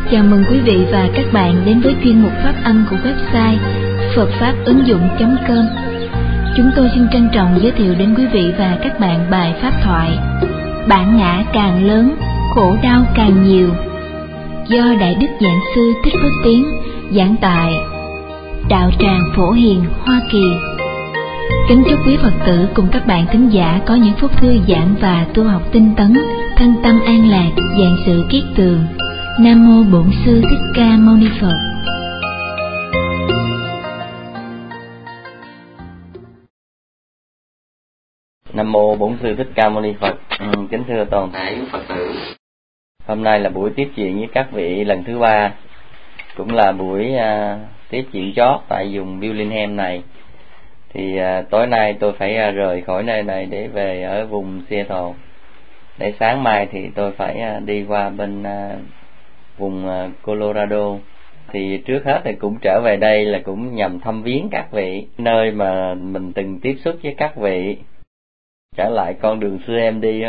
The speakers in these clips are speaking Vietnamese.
Chào mừng quý vị và các bạn đến với chuyên mục phát âm của website Phật Pháp Ứng Dụng.com. Chúng tôi xin trân trọng giới thiệu đến quý vị và các bạn bài pháp thoại Bản ngã càng lớn, khổ đau càng nhiều, do Đại Đức Giảng Sư Thích Phước Tiến giảng tại Đạo Tràng Phổ Hiền, Hoa Kỳ. Kính chúc quý Phật tử cùng các bạn thính giả có những phút thư giãn và tu học tinh tấn, thân tâm an lạc, vạn sự kiết tường. Nam mô Bổn Sư Thích Ca Mâu Ni Phật. Nam mô Bổn Sư Thích Ca Mâu Ni Phật. Kính thưa toàn thể Phật tử, hôm nay là buổi tiếp chuyện với các vị lần thứ 3, cũng là buổi tiếp chuyện chót tại vùng Birmingham này. Thì tối nay tôi phải rời khỏi nơi này để về ở vùng Seattle, để sáng mai thì tôi phải đi qua bên vùng Colorado. Thì trước hết thì cũng trở về đây là cũng nhằm thăm viếng các vị, nơi mà mình từng tiếp xúc với các vị, trở lại con đường xưa em đi.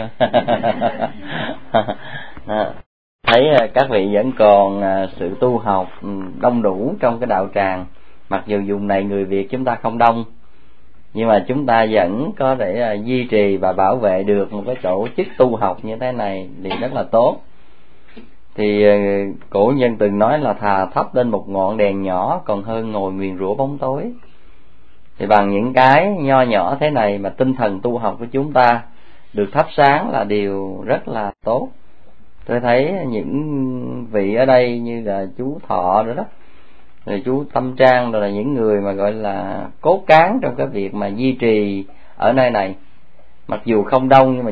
Thấy các vị vẫn còn sự tu học đông đủ trong cái đạo tràng. Mặc dù vùng này người Việt chúng ta không đông, nhưng mà chúng ta vẫn có thể duy trì và bảo vệ được một cái tổ chức tu học như thế này thì rất là tốt. Thì cổ nhân từng nói là thà thắp lên một ngọn đèn nhỏ còn hơn ngồi nguyền rủa bóng tối. Thì bằng những cái nho nhỏ thế này mà tinh thần tu học của chúng ta được thắp sáng là điều rất là tốt. Tôi thấy những vị ở đây như là chú Thọ rồi đó, rồi chú Tâm Trang, rồi là những người mà gọi là cốt cán trong cái việc mà duy trì ở nơi này. Mặc dù không đông nhưng mà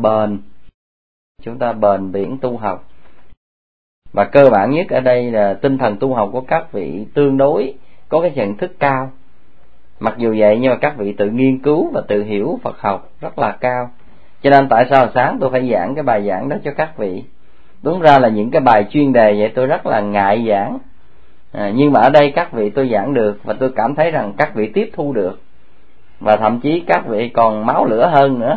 chúng ta bền bỉ tu học. Và cơ bản nhất ở đây là tinh thần tu học của các vị tương đối có cái nhận thức cao. Mặc dù vậy nhưng mà các vị tự nghiên cứu và tự hiểu Phật học rất là cao. Cho nên tại sao sáng tôi phải giảng cái bài giảng đó cho các vị. Đúng ra là những cái bài chuyên đề vậy tôi rất là ngại giảng, nhưng mà ở đây các vị tôi giảng được, và tôi cảm thấy rằng các vị tiếp thu được, và thậm chí các vị còn máu lửa hơn nữa.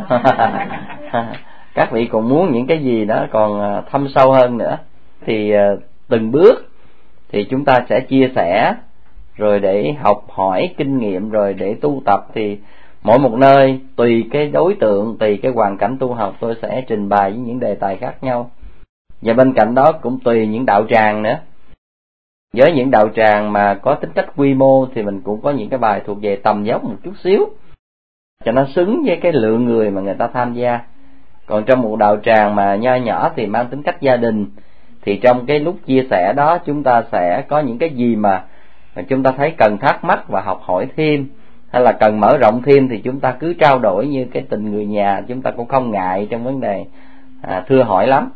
Các vị còn muốn những cái gì đó còn thâm sâu hơn nữa. Thì từng bước thì chúng ta sẽ chia sẻ, rồi để học hỏi kinh nghiệm, rồi để tu tập. Thì mỗi một nơi tùy cái đối tượng, tùy cái hoàn cảnh tu học, tôi sẽ trình bày với những đề tài khác nhau. Và bên cạnh đó cũng tùy những đạo tràng nữa. Với những đạo tràng mà có tính cách quy mô thì mình cũng có những cái bài thuộc về tầm dốc một chút xíu, cho nó xứng với cái lượng người mà người ta tham gia. Còn trong một đạo tràng mà nho nhỏ thì mang tính cách gia đình, thì trong cái lúc chia sẻ đó chúng ta sẽ có những cái gì mà chúng ta thấy cần thắc mắc và học hỏi thêm, hay là cần mở rộng thêm thì chúng ta cứ trao đổi như cái tình người nhà, chúng ta cũng không ngại trong vấn đề thưa hỏi lắm.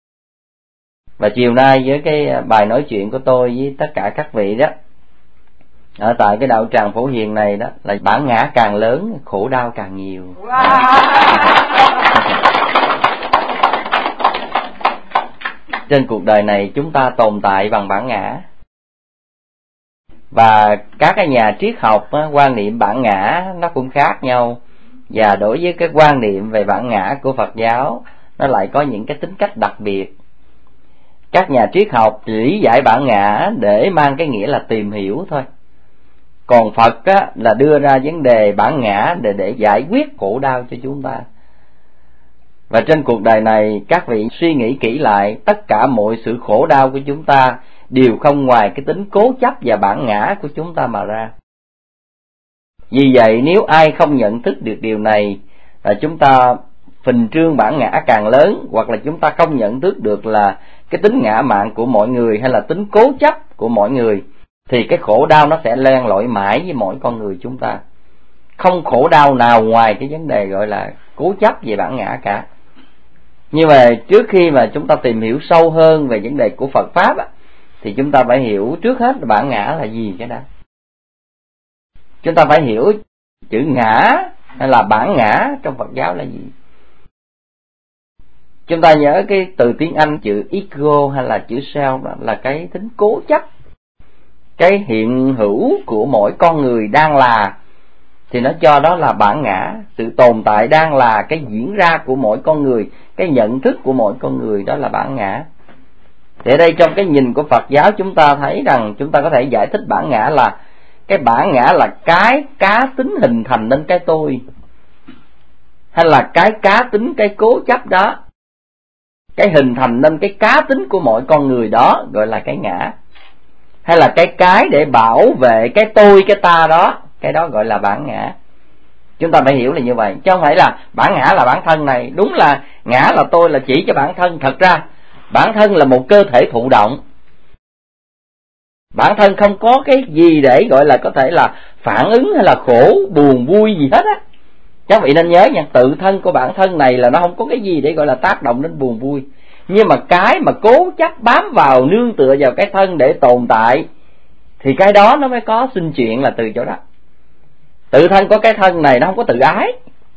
Và chiều nay với cái bài nói chuyện của tôi với tất cả các vị đó, ở tại cái đạo tràng Phổ Hiền này đó, là bản ngã càng lớn, khổ đau càng nhiều. Trên cuộc đời này chúng ta tồn tại bằng bản ngã. Và các cái nhà triết học quan niệm bản ngã nó cũng khác nhau. Và đối với cái quan niệm về bản ngã của Phật giáo, nó lại có những cái tính cách đặc biệt. Các nhà triết học lý giải bản ngã để mang cái nghĩa là tìm hiểu thôi. Còn Phật á, là đưa ra vấn đề bản ngã để giải quyết khổ đau cho chúng ta. Và trên cuộc đời này các vị suy nghĩ kỹ lại, tất cả mọi sự khổ đau của chúng ta đều không ngoài cái tính cố chấp và bản ngã của chúng ta mà ra. Vì vậy nếu ai không nhận thức được điều này, là chúng ta phình trương bản ngã càng lớn, hoặc là chúng ta không nhận thức được là cái tính ngã mạn của mọi người, hay là tính cố chấp của mọi người, thì cái khổ đau nó sẽ len lỏi mãi với mỗi con người chúng ta. Không khổ đau nào ngoài cái vấn đề gọi là cố chấp về bản ngã cả. Nhưng mà trước khi mà chúng ta tìm hiểu sâu hơn về vấn đề của Phật Pháp á, thì chúng ta phải hiểu trước hết bản ngã là gì cái đó. Chúng ta phải hiểu chữ ngã hay là bản ngã trong Phật giáo là gì. Chúng ta nhớ cái từ tiếng Anh chữ ego hay là chữ self đó là cái tính cố chấp, cái hiện hữu của mỗi con người đang là, thì nó cho đó là bản ngã. Sự tồn tại đang là cái diễn ra của mỗi con người, cái nhận thức của mỗi con người, đó là bản ngã. Thì ở đây trong cái nhìn của Phật giáo chúng ta thấy rằng chúng ta có thể giải thích bản ngã là cái bản ngã là cái cá tính hình thành nên cái tôi, hay là cái cá tính, cái cố chấp đó, cái hình thành nên cái cá tính của mỗi con người đó gọi là cái ngã, hay là cái để bảo vệ cái tôi, cái ta đó, cái đó gọi là bản ngã. Chúng ta phải hiểu là như vậy, chứ không phải là bản ngã là bản thân này. Đúng là ngã là tôi, là chỉ cho bản thân. Thật ra bản thân là một cơ thể thụ động, bản thân không có cái gì để gọi là có thể là phản ứng hay là khổ, buồn, vui gì hết á. Các vị nên nhớ nha, tự thân của bản thân này là nó không có cái gì để gọi là tác động đến buồn vui. Nhưng mà cái mà cố chấp bám vào, nương tựa vào cái thân để tồn tại, thì cái đó nó mới có sinh chuyện là từ chỗ đó. Tự thân có cái thân này nó không có tự ái,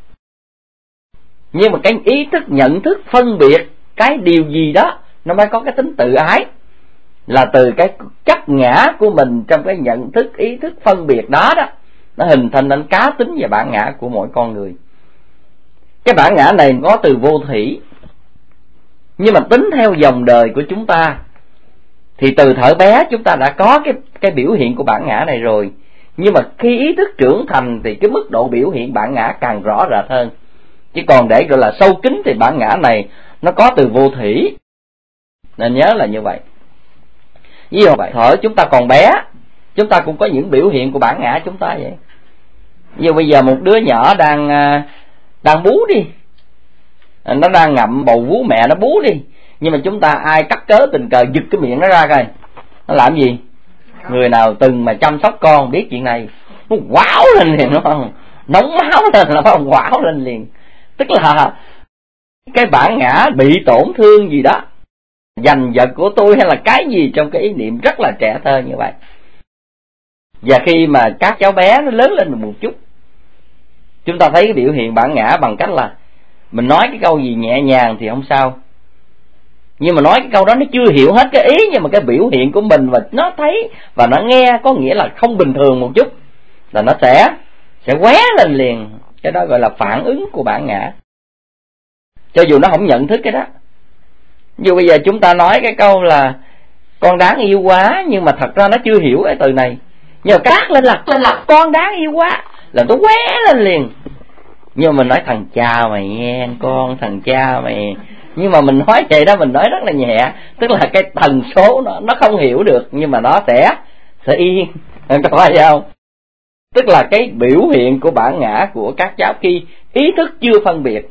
nhưng mà cái ý thức, nhận thức, phân biệt cái điều gì đó nó mới có cái tính tự ái, là từ cái chấp ngã của mình trong cái nhận thức, ý thức, phân biệt đó đó, nó hình thành nên cá tính và bản ngã của mỗi con người. Cái bản ngã này có từ vô thủy, nhưng mà tính theo dòng đời của chúng ta thì từ thuở bé chúng ta đã có cái biểu hiện của bản ngã này rồi. Nhưng mà khi ý thức trưởng thành thì cái mức độ biểu hiện bản ngã càng rõ rệt hơn. Chứ còn để gọi là sâu kín thì bản ngã này nó có từ vô thủy, nên nhớ là như vậy. Ví dụ vậy, thuở chúng ta còn bé, chúng ta cũng có những biểu hiện của bản ngã chúng ta vậy. Ví dụ bây giờ một đứa nhỏ đang bú đi, nó đang ngậm bầu vú mẹ nó bú đi, nhưng mà chúng ta ai cắt cớ tình cờ giật cái miệng nó ra coi, nó làm gì? Người nào từng mà chăm sóc con biết chuyện này, nó quáo lên liền, đúng không? Nóng máu lên, nó quáo lên liền. Tức là cái bản ngã bị tổn thương gì đó, giành giật của tôi hay là cái gì trong cái ý niệm rất là trẻ thơ như vậy. Và khi mà các cháu bé nó lớn lên một chút, chúng ta thấy cái biểu hiện bản ngã bằng cách là mình nói cái câu gì nhẹ nhàng thì không sao, nhưng mà nói cái câu đó nó chưa hiểu hết cái ý, nhưng mà cái biểu hiện của mình và nó thấy và nó nghe có nghĩa là không bình thường một chút, là nó sẽ qué lên liền. Cái đó gọi là phản ứng của bản ngã, cho dù nó không nhận thức cái đó. Dù bây giờ chúng ta nói cái câu là con đáng yêu quá, nhưng mà thật ra nó chưa hiểu cái từ này, nhưng mà cát lên là con đáng yêu quá là nó qué lên liền. Nhưng mà mình nói thằng cha mày nghe con, thằng cha mày, nhưng mà mình nói vậy đó, mình nói rất là nhẹ, tức là cái tần số nó không hiểu được, nhưng mà nó sẽ yên. Có phải không? Tức là cái biểu hiện của bản ngã của các cháu khi ý thức chưa phân biệt,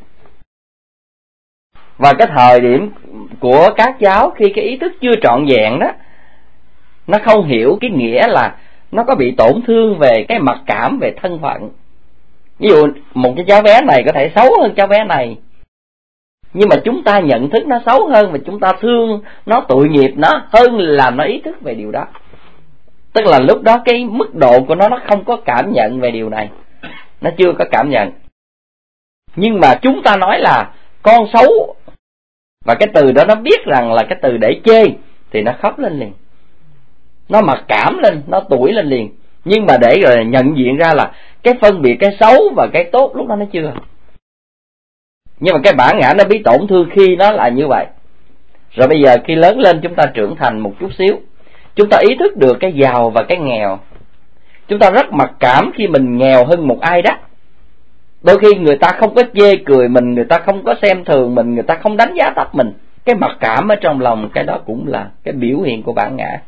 và cái thời điểm của các cháu khi cái ý thức chưa trọn vẹn đó, nó không hiểu cái nghĩa là nó có bị tổn thương về cái mặc cảm về thân phận. Ví dụ một cái cháu bé này có thể xấu hơn cháu bé này, nhưng mà chúng ta nhận thức nó xấu hơn và chúng ta thương nó, tội nghiệp nó hơn là nó ý thức về điều đó. Tức là lúc đó cái mức độ của nó không có cảm nhận về điều này, nó chưa có cảm nhận. Nhưng mà chúng ta nói là con xấu, và cái từ đó nó biết rằng là cái từ để chê, thì nó khóc lên liền, nó mặc cảm lên, nó tủi lên liền. Nhưng mà để rồi nhận diện ra là cái phân biệt cái xấu và cái tốt lúc đó nó chưa. Nhưng mà cái bản ngã nó bị tổn thương khi nó là như vậy. Rồi bây giờ khi lớn lên chúng ta trưởng thành một chút xíu, chúng ta ý thức được cái giàu và cái nghèo. Chúng ta rất mặc cảm khi mình nghèo hơn một ai đó. Đôi khi người ta không có chê cười mình, người ta không có xem thường mình, người ta không đánh giá thấp mình. Cái mặc cảm ở trong lòng, cái đó cũng là cái biểu hiện của bản ngã.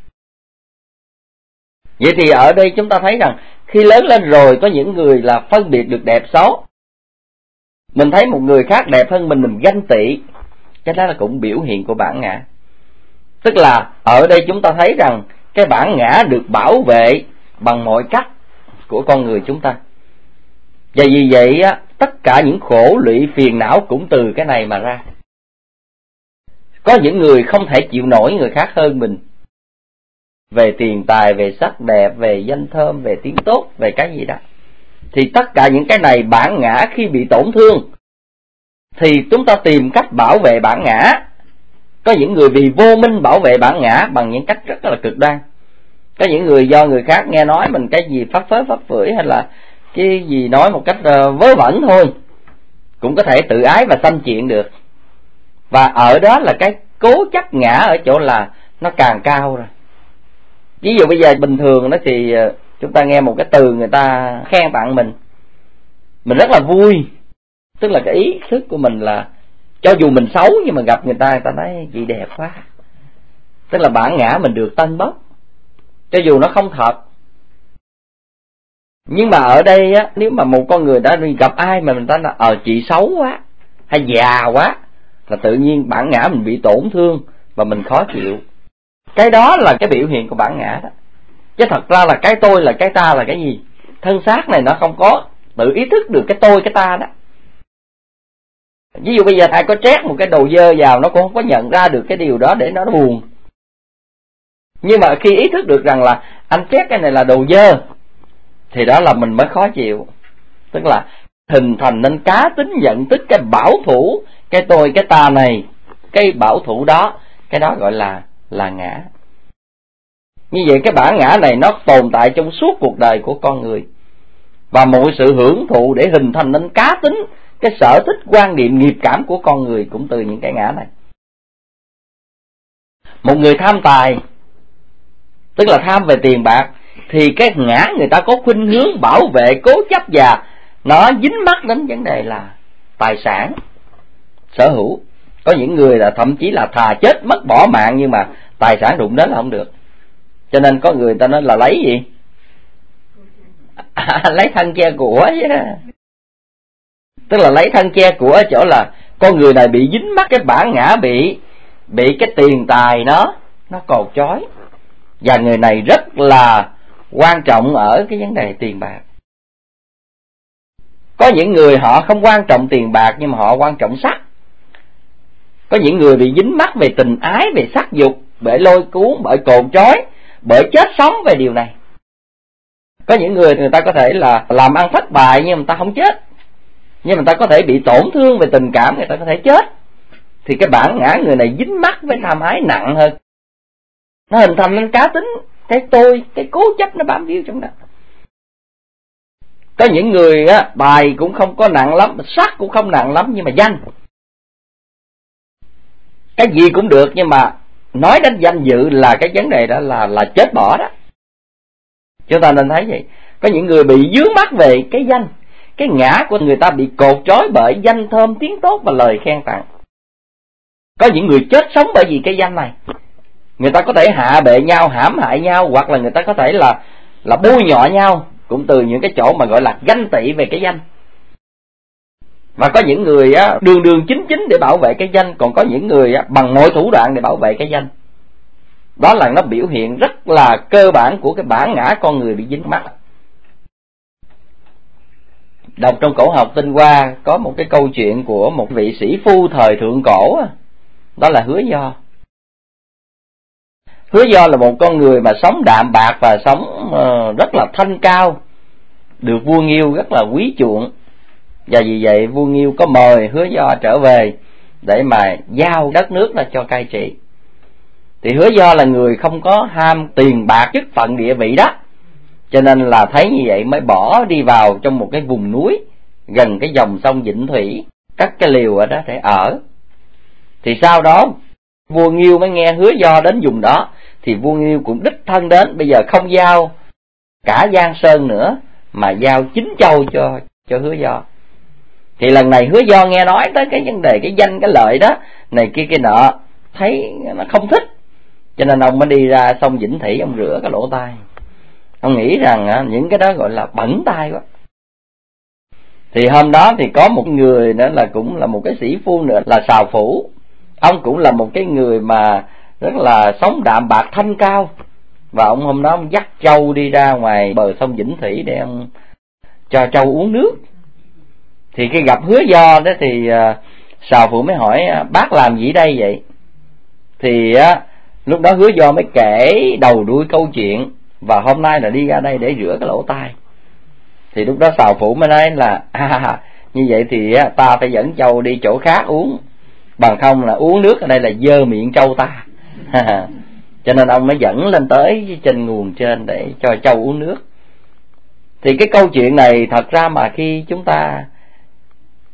Vậy thì ở đây chúng ta thấy rằng khi lớn lên rồi có những người là phân biệt được đẹp xấu. Mình thấy một người khác đẹp hơn mình ganh tị, cái đó là cũng biểu hiện của bản ngã. Tức là ở đây chúng ta thấy rằng cái bản ngã được bảo vệ bằng mọi cách của con người chúng ta. Và vì vậy tất cả những khổ lụy phiền não cũng từ cái này mà ra. Có những người không thể chịu nổi người khác hơn mình, về tiền tài, về sắc đẹp, về danh thơm, về tiếng tốt, về cái gì đó. Thì tất cả những cái này bản ngã khi bị tổn thương thì chúng ta tìm cách bảo vệ bản ngã. Có những người vì vô minh bảo vệ bản ngã bằng những cách rất là cực đoan. Có những người do người khác nghe nói mình cái gì pháp phớ pháp phưởi, hay là cái gì nói một cách vớ vẩn thôi, cũng có thể tự ái và sanh chuyện được. Và ở đó là cố chấp ngã ở chỗ là nó càng cao rồi. Ví dụ bây giờ bình thường đó thì chúng ta nghe một cái từ người ta khen tặng mình rất là vui, tức là cái ý thức của mình là cho dù mình xấu nhưng mà gặp người ta nói chị đẹp quá, tức là bản ngã mình được tâng bốc, cho dù nó không thật. Nhưng mà ở đây á, nếu mà một con người đã gặp ai mà mình ta nói chị xấu quá hay già quá, là tự nhiên bản ngã mình bị tổn thương và mình khó chịu. Cái đó là cái biểu hiện của bản ngã đó. Chứ thật ra là cái tôi là cái ta là cái gì? Thân xác này nó không có tự ý thức được cái tôi cái ta đó. Ví dụ bây giờ ai có trét một cái đồ dơ vào, nó cũng không có nhận ra được cái điều đó để nó buồn. Nhưng mà khi ý thức được rằng là anh trét cái này là đồ dơ, thì đó là mình mới khó chịu. Tức là hình thành nên cá tính nhận thức, cái bảo thủ cái tôi cái ta này, cái bảo thủ đó, cái đó gọi là ngã. Như vậy cái bản ngã này nó tồn tại trong suốt cuộc đời của con người, và mọi sự hưởng thụ để hình thành nên cá tính, cái sở thích, quan niệm, nghiệp cảm của con người cũng từ những cái ngã này. Một người tham tài, tức là tham về tiền bạc, thì cái ngã người ta có khuynh hướng bảo vệ, cố chấp, và nó dính mắc đến vấn đề là tài sản, sở hữu. Có những người là thậm chí là thà chết mất bỏ mạng nhưng mà tài sản đụng đến là không được. Cho nên có người ta nói là lấy gì? Lấy thân che của chứ. Tức là lấy thân che của ở chỗ là con người này bị dính mắc cái bản ngã, bị cái tiền tài nó cột trói. Và người này rất là quan trọng ở cái vấn đề tiền bạc. Có những người họ không quan trọng tiền bạc nhưng mà họ quan trọng sắc. Có những người bị dính mắc về tình ái, về sắc dục, bởi lôi cuốn, bởi cột trói, bởi chết sống về điều này. Có những người ta có thể là làm ăn thất bại nhưng mà người ta không chết, nhưng mà người ta có thể bị tổn thương về tình cảm, người ta có thể chết. Thì cái bản ngã người này dính mắc với tham ái nặng hơn, nó hình thành nên cá tính, cái tôi, cái cố chấp nó bám víu trong đó. Có những người á, tài cũng không có nặng lắm, sắc cũng không nặng lắm, nhưng mà danh, cái gì cũng được, nhưng mà nói đến danh dự là cái vấn đề đó là chết bỏ đó. Chúng ta nên thấy vậy. Có những người bị dướng mắc về cái danh, cái ngã của người ta bị cột trói bởi danh thơm tiếng tốt và lời khen tặng. Có những người chết sống bởi vì cái danh này. Người ta có thể hạ bệ nhau, hãm hại nhau, hoặc là người ta có thể là bôi nhọ nhau, cũng từ những cái chỗ mà gọi là ganh tị về cái danh. Và có những người á, đường chính để bảo vệ cái danh, còn có những người á, bằng mọi thủ đoạn để bảo vệ cái danh. Đó là nó biểu hiện rất là cơ bản của cái bản ngã con người bị dính mắc. Đọc trong cổ học Tinh Hoa có một cái câu chuyện của một vị sĩ phu thời thượng cổ, đó là Hứa Do. Hứa Do là một con người mà sống đạm bạc và sống rất là thanh cao, được vua Nghiêu rất là quý chuộng. Và vì vậy vua Nghiêu có mời Hứa Do trở về để mà giao đất nước ra cho cai trị. Thì Hứa Do là người không có ham tiền bạc, chức phận, địa vị đó, cho nên là thấy như vậy mới bỏ đi vào trong một cái vùng núi gần cái dòng sông Vĩnh Thủy, cắt cái liều ở đó để ở. Thì sau đó vua Nghiêu mới nghe Hứa Do đến vùng đó, thì vua Nghiêu cũng đích thân đến, bây giờ không giao cả Giang Sơn nữa mà giao 9 châu cho Hứa Do. Thì lần này Hứa Do nghe nói tới cái vấn đề cái danh cái lợi đó, này kia nọ, thấy nó không thích, cho nên ông mới đi ra sông Vĩnh Thủy, ông rửa cái lỗ tai. Ông nghĩ rằng những cái đó gọi là bẩn tai quá. Thì hôm đó thì có một người nữa là cũng là một cái sĩ phu nữa là Sào Phủ. Ông cũng là một cái người mà rất là sống đạm bạc thanh cao. Và ông hôm đó ông dắt trâu đi ra ngoài bờ sông Vĩnh Thủy để ông cho trâu uống nước. Thì khi gặp Hứa Do đó thì Sào Phủ mới hỏi bác làm gì đây vậy? Thì lúc đó Hứa Do mới kể đầu đuôi câu chuyện, và hôm nay là đi ra đây để rửa cái lỗ tai. Thì lúc đó Sào Phủ mới nói là như vậy thì ta phải dẫn trâu đi chỗ khác uống, bằng không là uống nước ở đây là dơ miệng trâu ta. Cho nên ông mới dẫn lên tới trên nguồn trên để cho trâu uống nước. Thì cái câu chuyện này thật ra mà khi chúng ta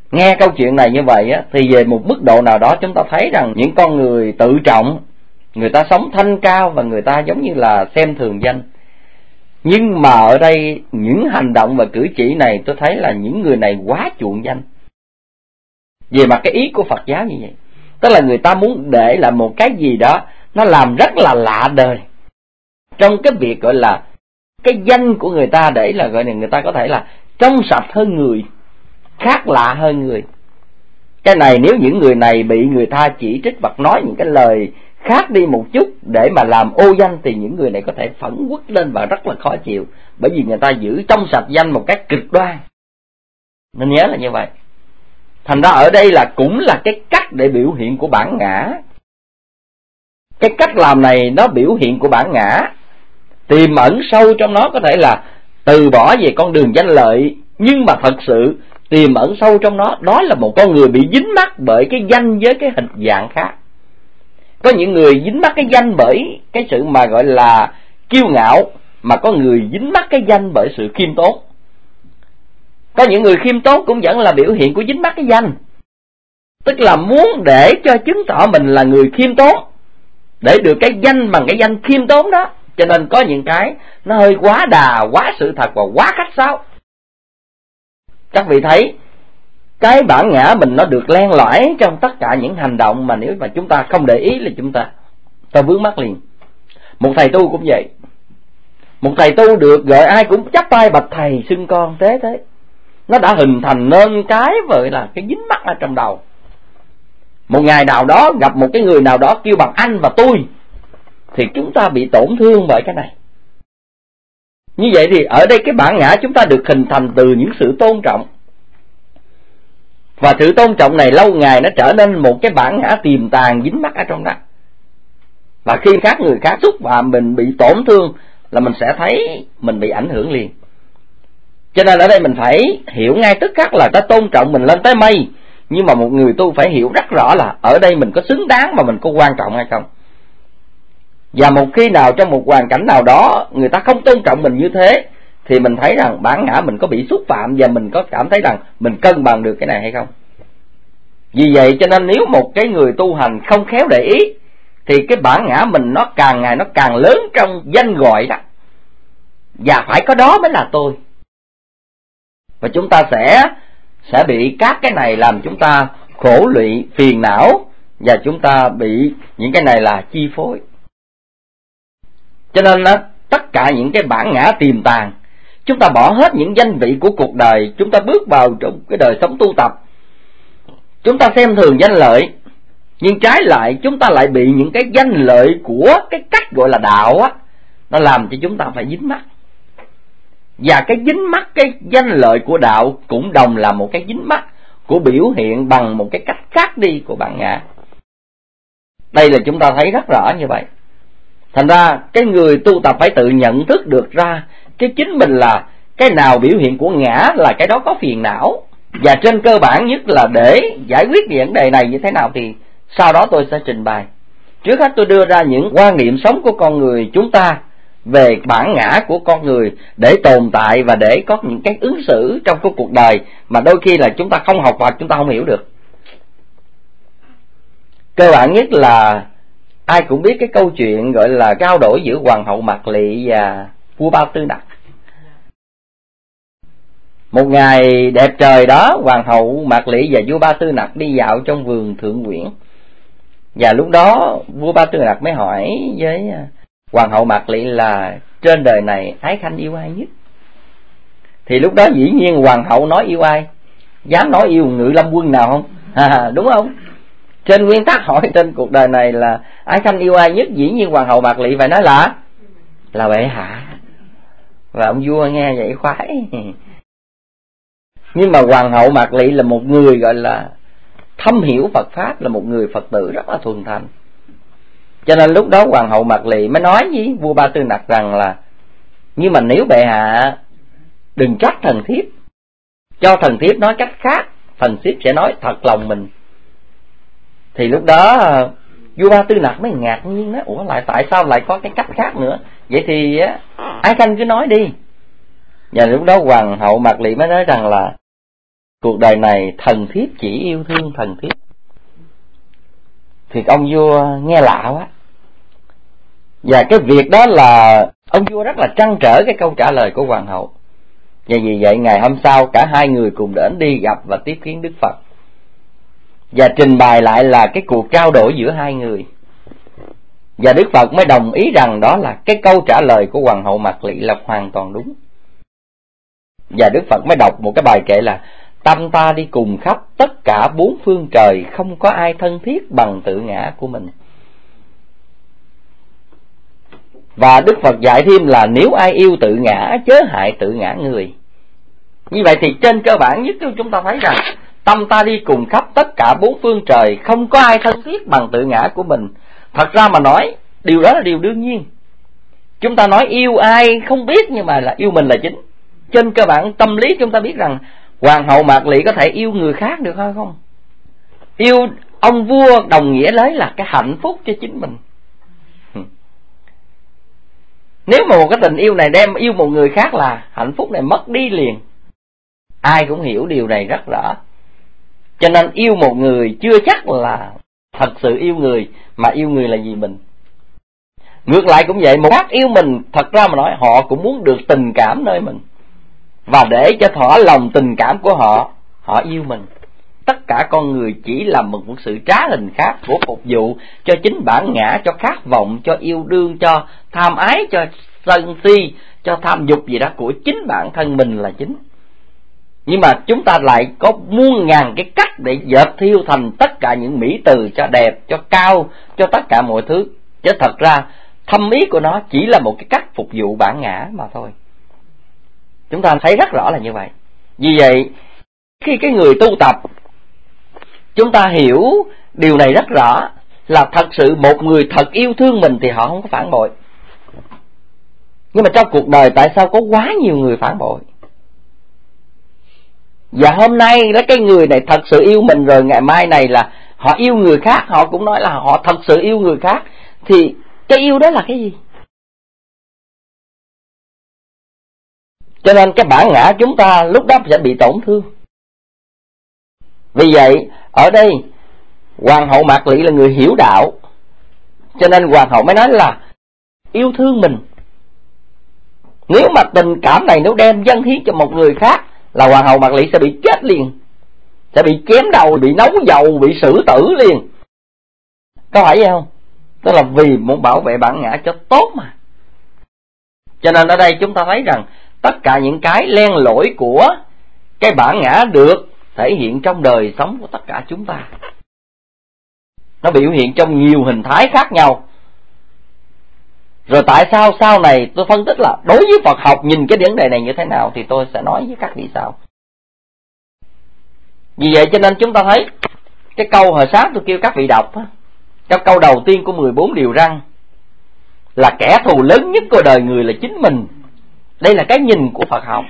Nghe câu chuyện này như vậy á, thì về một mức độ nào đó chúng ta thấy rằng những con người tự trọng, người ta sống thanh cao và người ta giống như là xem thường danh. Nhưng mà ở đây những hành động và cử chỉ này tôi thấy là những người này quá chuộng danh. Về mặt cái ý của Phật giáo như vậy, tức là người ta muốn để lại một cái gì đó nó làm rất là lạ đời trong cái việc gọi là cái danh của người ta, để là gọi là người ta có thể là trong sạch hơn người, khác lạ hơn người. Cái này nếu những người này bị người ta chỉ trích hoặc nói những cái lời khác đi một chút để mà làm ô danh, thì những người này có thể phẫn uất lên và rất là khó chịu, bởi vì người ta giữ trong sạch danh một cách cực đoan. Nên nhớ là như vậy. Thành ra ở đây là cũng là cái cách để biểu hiện của bản ngã. Cái cách làm này nó biểu hiện của bản ngã, tiềm ẩn sâu trong nó có thể là từ bỏ về con đường danh lợi, nhưng mà thật sự tiềm ẩn sâu trong nó, đó là một con người bị dính mắc bởi cái danh với cái hình dạng khác. Có những người dính mắc cái danh bởi cái sự mà gọi là kiêu ngạo, mà có người dính mắc cái danh bởi sự khiêm tốn. Có những người khiêm tốn cũng vẫn là biểu hiện của dính mắc cái danh, tức là muốn để cho chứng tỏ mình là người khiêm tốn, để được cái danh bằng cái danh khiêm tốn đó. Cho nên có những cái nó hơi quá đà, quá sự thật và quá khách sáo. Các vị thấy cái bản ngã mình nó được len lỏi trong tất cả những hành động mà nếu mà chúng ta không để ý là chúng ta vướng mắc liền. Một thầy tu cũng vậy. Một thầy tu được gọi ai cũng chắp tay bạch thầy xưng con thế. Nó đã hình thành nên cái vậy là cái dính mắc ở trong đầu. Một ngày nào đó gặp một cái người nào đó kêu bằng anh và tôi, thì chúng ta bị tổn thương bởi cái này. Như vậy thì ở đây cái bản ngã chúng ta được hình thành từ những sự tôn trọng. Và sự tôn trọng này lâu ngày nó trở nên một cái bản ngã tiềm tàng dính mắc ở trong đó. Và khi người khác xúc phạm mình, bị tổn thương là mình sẽ thấy mình bị ảnh hưởng liền. Cho nên ở đây mình phải hiểu ngay tức khắc là ta tôn trọng mình lên tới mây, nhưng mà một người tu phải hiểu rất rõ là ở đây mình có xứng đáng mà mình có quan trọng hay không. Và một khi nào trong một hoàn cảnh nào đó người ta không tôn trọng mình như thế, thì mình thấy rằng bản ngã mình có bị xúc phạm và mình có cảm thấy rằng mình cân bằng được cái này hay không. Vì vậy cho nên nếu một cái người tu hành không khéo để ý, thì cái bản ngã mình nó càng ngày nó càng lớn trong danh gọi đó. Và phải có đó mới là tôi. Và chúng ta sẽ bị các cái này làm chúng ta khổ lụy, phiền não, và chúng ta bị những cái này là chi phối. Cho nên tất cả những cái bản ngã tiềm tàng, chúng ta bỏ hết những danh vị của cuộc đời, chúng ta bước vào trong cái đời sống tu tập, chúng ta xem thường danh lợi, nhưng trái lại chúng ta lại bị những cái danh lợi của cái cách gọi là đạo á, nó làm cho chúng ta phải dính mắc. Và cái dính mắc cái danh lợi của đạo cũng đồng là một cái dính mắc của biểu hiện bằng một cái cách khác đi của bản ngã. Đây là chúng ta thấy rất rõ như vậy. Thành ra cái người tu tập phải tự nhận thức được ra cái chính mình là cái nào biểu hiện của ngã là cái đó có phiền não. Và trên cơ bản nhất là để giải quyết vấn đề này như thế nào thì sau đó tôi sẽ trình bày. Trước hết tôi đưa ra những quan niệm sống của con người chúng ta về bản ngã của con người để tồn tại và để có những cái ứng xử trong cái cuộc đời mà đôi khi là chúng ta không học hoặc chúng ta không hiểu được. Cơ bản nhất là ai cũng biết cái câu chuyện gọi là trao đổi giữa hoàng hậu Mạc Lị và vua Ba Tư Nặc. Một ngày đẹp trời đó, hoàng hậu Mạc Lị và vua Ba Tư Nặc đi dạo trong vườn Thượng Quyển. Và lúc đó vua Ba Tư Nặc mới hỏi với hoàng hậu Mạc Lị là trên đời này ái khanh yêu ai nhất? Thì lúc đó dĩ nhiên hoàng hậu nói yêu ai? Dám nói yêu Ngự Lâm Quân nào không? Đúng không? Trên nguyên tắc hỏi trên cuộc đời này là ái khanh yêu ai nhất, dĩ nhiên hoàng hậu Mạc Lị phải nói là bệ hạ. Và ông vua nghe vậy khoái. Nhưng mà hoàng hậu Mạc Lị là một người gọi là thâm hiểu Phật Pháp, là một người Phật tử rất là thuần thành. Cho nên lúc đó hoàng hậu Mạc Lị mới nói với vua Ba Tư Nặc rằng là nhưng mà nếu bệ hạ đừng trách thần thiếp, cho thần thiếp nói cách khác, thần thiếp sẽ nói thật lòng mình. Thì lúc đó vua Ba Tư Nặc mới ngạc nhiên đó, ủa lại tại sao lại có cái cách khác nữa? Vậy thì ái khanh cứ nói đi. Và lúc đó hoàng hậu Mạc Lị mới nói rằng là cuộc đời này thần thiếp chỉ yêu thương thần thiếp. Thì ông vua nghe lạ quá. Và cái việc đó là ông vua rất là trăn trở cái câu trả lời của hoàng hậu. Và vì vậy ngày hôm sau cả hai người cùng đến đi gặp và tiếp kiến Đức Phật, và trình bày lại là cái cuộc trao đổi giữa hai người. Và Đức Phật mới đồng ý rằng đó là cái câu trả lời của hoàng hậu Mạc Lị là hoàn toàn đúng. Và Đức Phật mới đọc một cái bài kệ là: tâm ta đi cùng khắp tất cả bốn phương trời, không có ai thân thiết bằng tự ngã của mình. Và Đức Phật dạy thêm là nếu ai yêu tự ngã chớ hại tự ngã người. Như vậy thì trên cơ bản nhất chúng ta thấy rằng tâm ta đi cùng khắp tất cả bốn phương trời, không có ai thân thiết bằng tự ngã của mình. Thật ra mà nói, điều đó là điều đương nhiên. Chúng ta nói yêu ai không biết, nhưng mà là yêu mình là chính. Trên cơ bản tâm lý chúng ta biết rằng hoàng hậu Mạc Lị có thể yêu người khác được hay không? Yêu ông vua đồng nghĩa lấy là cái hạnh phúc cho chính mình. Nếu mà một cái tình yêu này đem yêu một người khác là hạnh phúc này mất đi liền. Ai cũng hiểu điều này rất rõ. Cho nên yêu một người chưa chắc là thật sự yêu người, mà yêu người là vì mình. Ngược lại cũng vậy, một khác yêu mình, thật ra mà nói họ cũng muốn được tình cảm nơi mình. Và để cho thỏa lòng tình cảm của họ, họ yêu mình. Tất cả con người chỉ là một sự trá hình khác của phục vụ cho chính bản ngã, cho khát vọng, cho yêu đương, cho tham ái, cho sân si, cho tham dục gì đó của chính bản thân mình là chính. Nhưng mà chúng ta lại có muôn ngàn cái cách để dệt thiêu thành tất cả những mỹ từ cho đẹp, cho cao, cho tất cả mọi thứ. Chứ thật ra thâm ý của nó chỉ là một cái cách phục vụ bản ngã mà thôi. Chúng ta thấy rất rõ là như vậy. Vì vậy khi cái người tu tập, chúng ta hiểu điều này rất rõ, là thật sự một người thật yêu thương mình thì họ không có phản bội. Nhưng mà trong cuộc đời tại sao có quá nhiều người phản bội? Và hôm nay là cái người này thật sự yêu mình rồi, ngày mai này là họ yêu người khác, họ cũng nói là họ thật sự yêu người khác. Thì cái yêu đó là cái gì? Cho nên cái bản ngã chúng ta lúc đó sẽ bị tổn thương. Vì vậy ở đây hoàng hậu Mạc Lị là người hiểu đạo, cho nên hoàng hậu mới nói là yêu thương mình. Nếu mà tình cảm này nếu đem dâng hiến cho một người khác là hoàng hậu Mạc Lị sẽ bị chết liền, sẽ bị chém đầu, bị nấu dầu, bị xử tử liền. Có phải vậy không? Tức là vì muốn bảo vệ bản ngã cho tốt mà. Cho nên ở đây chúng ta thấy rằng tất cả những cái len lỏi của cái bản ngã được thể hiện trong đời sống của tất cả chúng ta. Nó biểu hiện trong nhiều hình thái khác nhau. Rồi tại sao sau này tôi phân tích là đối với Phật học nhìn cái vấn đề này như thế nào thì tôi sẽ nói với các vị sau. Vì vậy cho nên chúng ta thấy cái câu hồi sáng tôi kêu các vị đọc, trong câu đầu tiên của 14 điều răn là kẻ thù lớn nhất của đời người là chính mình. Đây là cái nhìn của Phật học.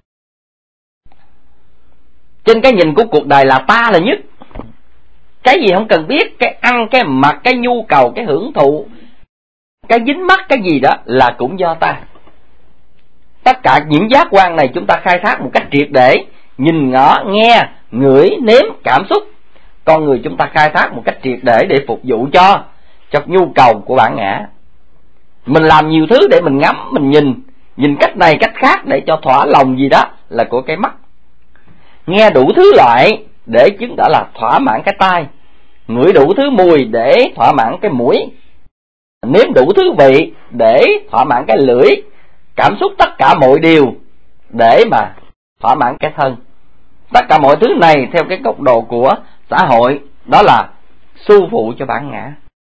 Trên cái nhìn của cuộc đời là ta là nhất. Cái gì không cần biết, cái ăn, cái mặc, cái nhu cầu, cái hưởng thụ, cái dính mắc cái gì đó là cũng do ta. Tất cả những giác quan này chúng ta khai thác một cách triệt để, nhìn ngó, nghe, ngửi, nếm, cảm xúc. Con người chúng ta khai thác một cách triệt để phục vụ cho nhu cầu của bản ngã. Mình làm nhiều thứ để mình ngắm, mình nhìn cách này cách khác để cho thỏa lòng gì đó là của cái mắt. Nghe đủ thứ loại để chứng tỏ là thỏa mãn cái tai, ngửi đủ thứ mùi để thỏa mãn cái mũi, nếm đủ thứ vị để thỏa mãn cái lưỡi, cảm xúc tất cả mọi điều để mà thỏa mãn cái thân. Tất cả mọi thứ này theo cái góc độ của xã hội đó là su phụ cho bản ngã.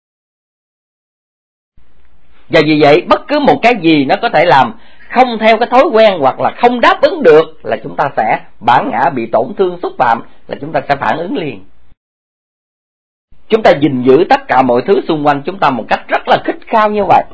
Và vì vậy bất cứ một cái gì nó có thể làm không theo cái thói quen hoặc là không đáp ứng được là chúng ta sẽ bản ngã bị tổn thương xúc phạm, là chúng ta sẽ phản ứng liền. Chúng ta gìn giữ tất cả mọi thứ xung quanh chúng ta một cách rất là khích khao như vậy,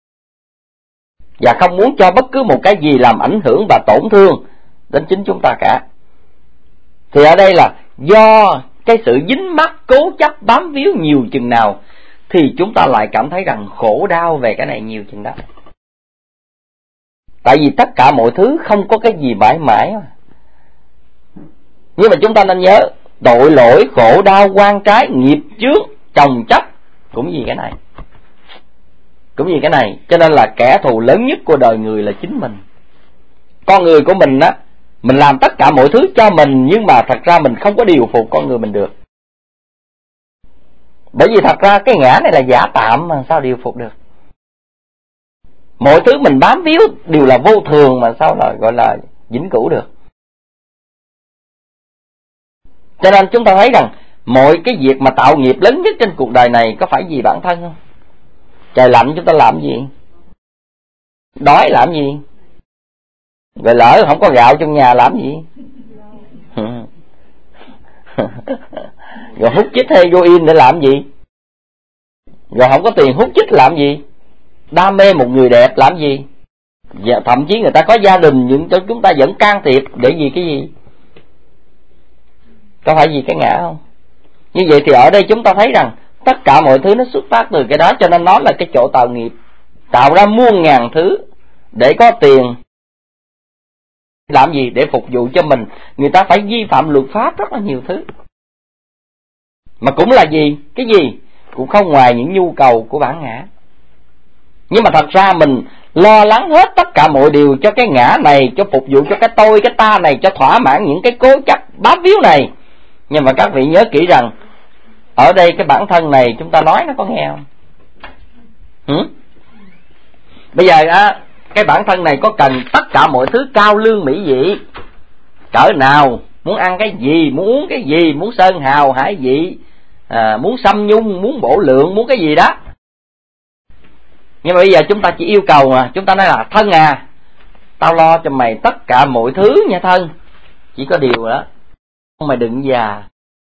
và không muốn cho bất cứ một cái gì làm ảnh hưởng và tổn thương đến chính chúng ta cả. Thì ở đây là do cái sự dính mắc, cố chấp, bám víu nhiều chừng nào thì chúng ta lại cảm thấy rằng khổ đau về cái này nhiều chừng đó. Tại vì tất cả mọi thứ không có cái gì mãi mãi. Nhưng mà chúng ta nên nhớ, tội lỗi, khổ đau, oan trái, nghiệp chướng, chồng chất cũng vì cái này. Cũng vì cái này. Cho nên là kẻ thù lớn nhất của đời người là chính mình. Con người của mình á, mình làm tất cả mọi thứ cho mình, nhưng mà thật ra mình không có điều phục con người mình được. Bởi vì thật ra cái ngã này là giả tạm mà sao điều phục được. Mọi thứ mình bám víu đều là vô thường mà sao là gọi là vĩnh cửu được. Cho nên chúng ta thấy rằng mọi cái việc mà tạo nghiệp lớn nhất trên cuộc đời này có phải vì bản thân không? Trời lạnh chúng ta làm gì? Đói làm gì? Rồi lỡ không có gạo trong nhà làm gì? Rồi hút chích heroin để làm gì? Rồi không có tiền hút chích làm gì? Đam mê một người đẹp làm gì? Và thậm chí người ta có gia đình nhưng chúng ta vẫn can thiệp để vì cái gì? Có phải vì cái ngã không? Như vậy thì ở đây chúng ta thấy rằng tất cả mọi thứ nó xuất phát từ cái đó, cho nên nó là cái chỗ tạo nghiệp, tạo ra muôn ngàn thứ để có tiền. Làm gì? Để phục vụ cho mình. Người ta phải vi phạm luật pháp rất là nhiều thứ. Mà cũng là gì? Cái gì? Cũng không ngoài những nhu cầu của bản ngã. Nhưng mà thật ra mình lo lắng hết tất cả mọi điều cho cái ngã này, cho phục vụ cho cái tôi, cái ta này, cho thỏa mãn những cái cố chấp bám víu này. Nhưng mà các vị nhớ kỹ rằng ở đây cái bản thân này chúng ta nói nó có nghe không? Bây giờ cái bản thân này có cần tất cả mọi thứ cao lương mỹ vị cỡ nào, muốn ăn cái gì, muốn uống cái gì, muốn sơn hào hải vị, muốn xăm nhung, muốn bổ lượng, muốn cái gì đó. Nhưng mà bây giờ chúng ta chỉ yêu cầu mà, chúng ta nói là thân à, tao lo cho mày tất cả mọi thứ nha thân. Chỉ có điều đó, mày đừng già.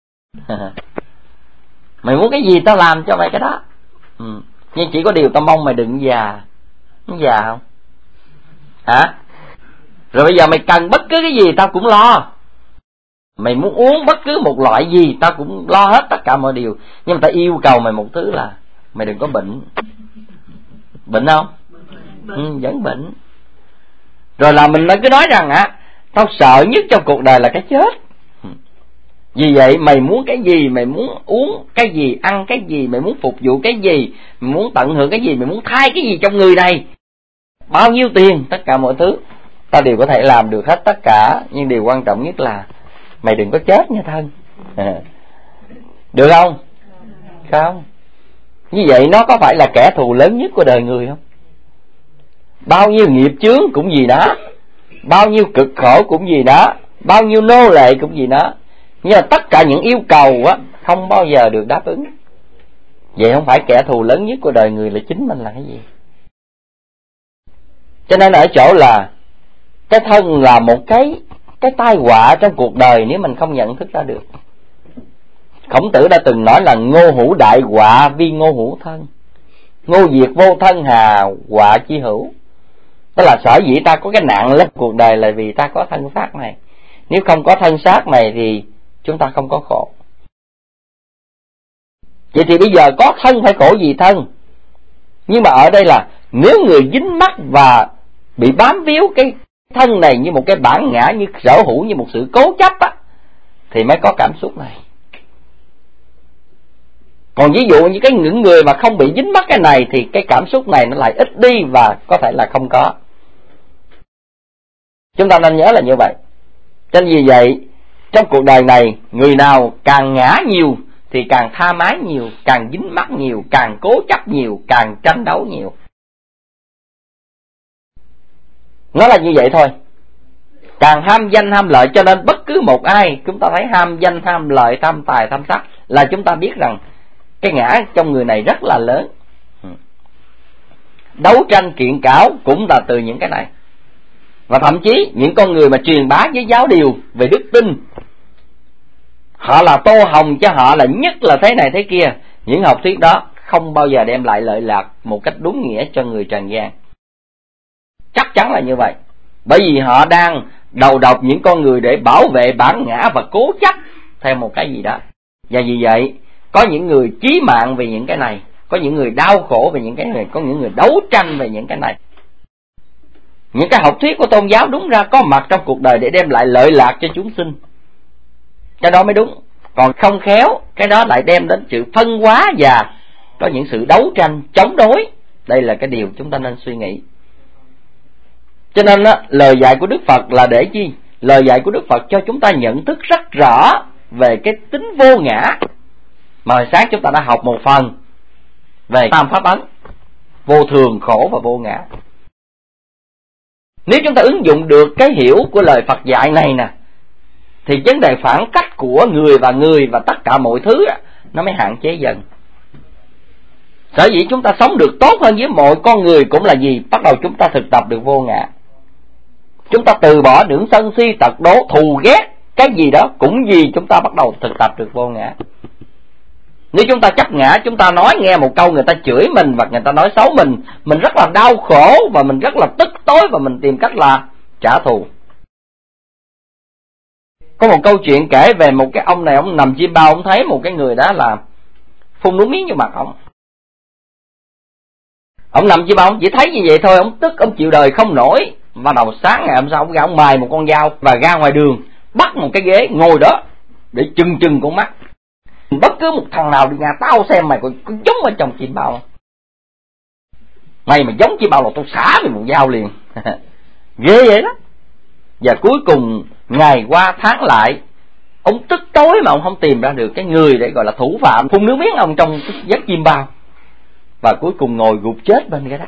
Mày muốn cái gì tao làm cho mày cái đó. Nhưng chỉ có điều tao mong mày đừng già. Không già không? Hả? Rồi bây giờ mày cần bất cứ cái gì tao cũng lo. Mày muốn uống bất cứ một loại gì tao cũng lo hết tất cả mọi điều. Nhưng mà tao yêu cầu mày một thứ là mày đừng có bệnh. Bệnh không? Vẫn bệnh. Rồi là mình cứ nói rằng tao sợ nhất trong cuộc đời là cái chết. Vì vậy mày muốn cái gì, mày muốn uống cái gì, ăn cái gì, mày muốn phục vụ cái gì, mày muốn tận hưởng cái gì, mày muốn thay cái gì trong người này, bao nhiêu tiền, tất cả mọi thứ tao đều có thể làm được hết tất cả. Nhưng điều quan trọng nhất là mày đừng có chết nha thân. Được không? Không. Như vậy nó có phải là kẻ thù lớn nhất của đời người không? Bao nhiêu nghiệp chướng cũng vì nó, bao nhiêu cực khổ cũng vì nó, bao nhiêu nô lệ cũng vì nó. Nhưng mà tất cả những yêu cầu không bao giờ được đáp ứng. Vậy không phải kẻ thù lớn nhất của đời người là chính mình là cái gì? Cho nên ở chỗ là cái thân là một cái tai họa trong cuộc đời nếu mình không nhận thức ra được. Khổng Tử đã từng nói là ngô hữu đại họa vi ngô hữu thân. Ngô diệt vô thân hà họa chi hữu. Tức là sở dĩ ta có cái nạn lên cuộc đời là vì ta có thân xác này. Nếu không có thân xác này thì chúng ta không có khổ. Vậy thì bây giờ có thân phải khổ gì thân? Nhưng mà ở đây là nếu người dính mắc và bị bám víu cái thân này như một cái bản ngã, như sở hữu, như một sự cố chấp thì mới có cảm xúc này. Còn ví dụ như những người mà không bị dính mắc cái này thì cái cảm xúc này nó lại ít đi và có thể là không có. Chúng ta nên nhớ là như vậy. Cho nên vì vậy trong cuộc đời này, người nào càng ngã nhiều thì càng tha mái nhiều, càng dính mắc nhiều, càng cố chấp nhiều, càng tranh đấu nhiều. Nó là như vậy thôi. Càng ham danh ham lợi, cho nên bất cứ một ai chúng ta thấy ham danh ham lợi, tham tài tham sắc là chúng ta biết rằng cái ngã trong người này rất là lớn. Đấu tranh kiện cáo cũng là từ những cái này. Và thậm chí những con người mà truyền bá với giáo điều về đức tin, họ là tô hồng cho họ là nhất là thế này thế kia, những học thuyết đó không bao giờ đem lại lợi lạc một cách đúng nghĩa cho người trần gian. Chắc chắn là như vậy. Bởi vì họ đang đầu độc những con người để bảo vệ bản ngã và cố chấp theo một cái gì đó. Và vì vậy có những người chí mạng về những cái này, có những người đau khổ về những cái này, có những người đấu tranh về những cái này. Những cái học thuyết của tôn giáo đúng ra có mặt trong cuộc đời để đem lại lợi lạc cho chúng sinh. cái đó mới đúng. Còn không khéo, cái đó lại đem đến sự phân hóa và có những sự đấu tranh chống đối. Đây là cái điều chúng ta nên suy nghĩ. Cho nên lời dạy của Đức Phật là để chi? Lời dạy của Đức Phật cho chúng ta nhận thức rất rõ về cái tính vô ngã mà hồi sáng chúng ta đã học một phần về tam pháp ấn: vô thường, khổ và vô ngã. Nếu chúng ta ứng dụng được cái hiểu của lời Phật dạy này nè, thì vấn đề phản cách của người và tất cả mọi thứ nó mới hạn chế dần. Sở dĩ chúng ta sống được tốt hơn với mọi con người cũng là gì? Bắt đầu chúng ta thực tập được vô ngã. Chúng ta từ bỏ những sân si, tật đố, thù ghét cái gì đó, cũng vì chúng ta bắt đầu thực tập được vô ngã. Nếu chúng ta chấp ngã, chúng ta nói nghe một câu người ta chửi mình và người ta nói xấu mình rất là đau khổ và mình rất là tức tối và mình tìm cách là trả thù. Có một câu chuyện kể về một cái ông này, ông nằm chim bao, ông thấy một cái người đó là phun nước miếng vô mặt ông. Ông nằm chim bao, ông chỉ thấy như vậy thôi, ông tức, ông chịu đời không nổi. Và đầu sáng ngày hôm sau, ông ra ông mài một con dao và ra ngoài đường bắt một cái ghế ngồi đó để chừng con mắt. Bất cứ một thằng nào đi nhà tao xem mày có giống ở trong chim bao, mày mà giống chim bao là tôi xả mày một dao liền. Ghê vậy đó. Và cuối cùng ngày qua tháng lại, ông tức tối mà ông không tìm ra được cái người để gọi là thủ phạm phun nước miếng ông trong giấc chim bao, và cuối cùng ngồi gục chết bên cái đất.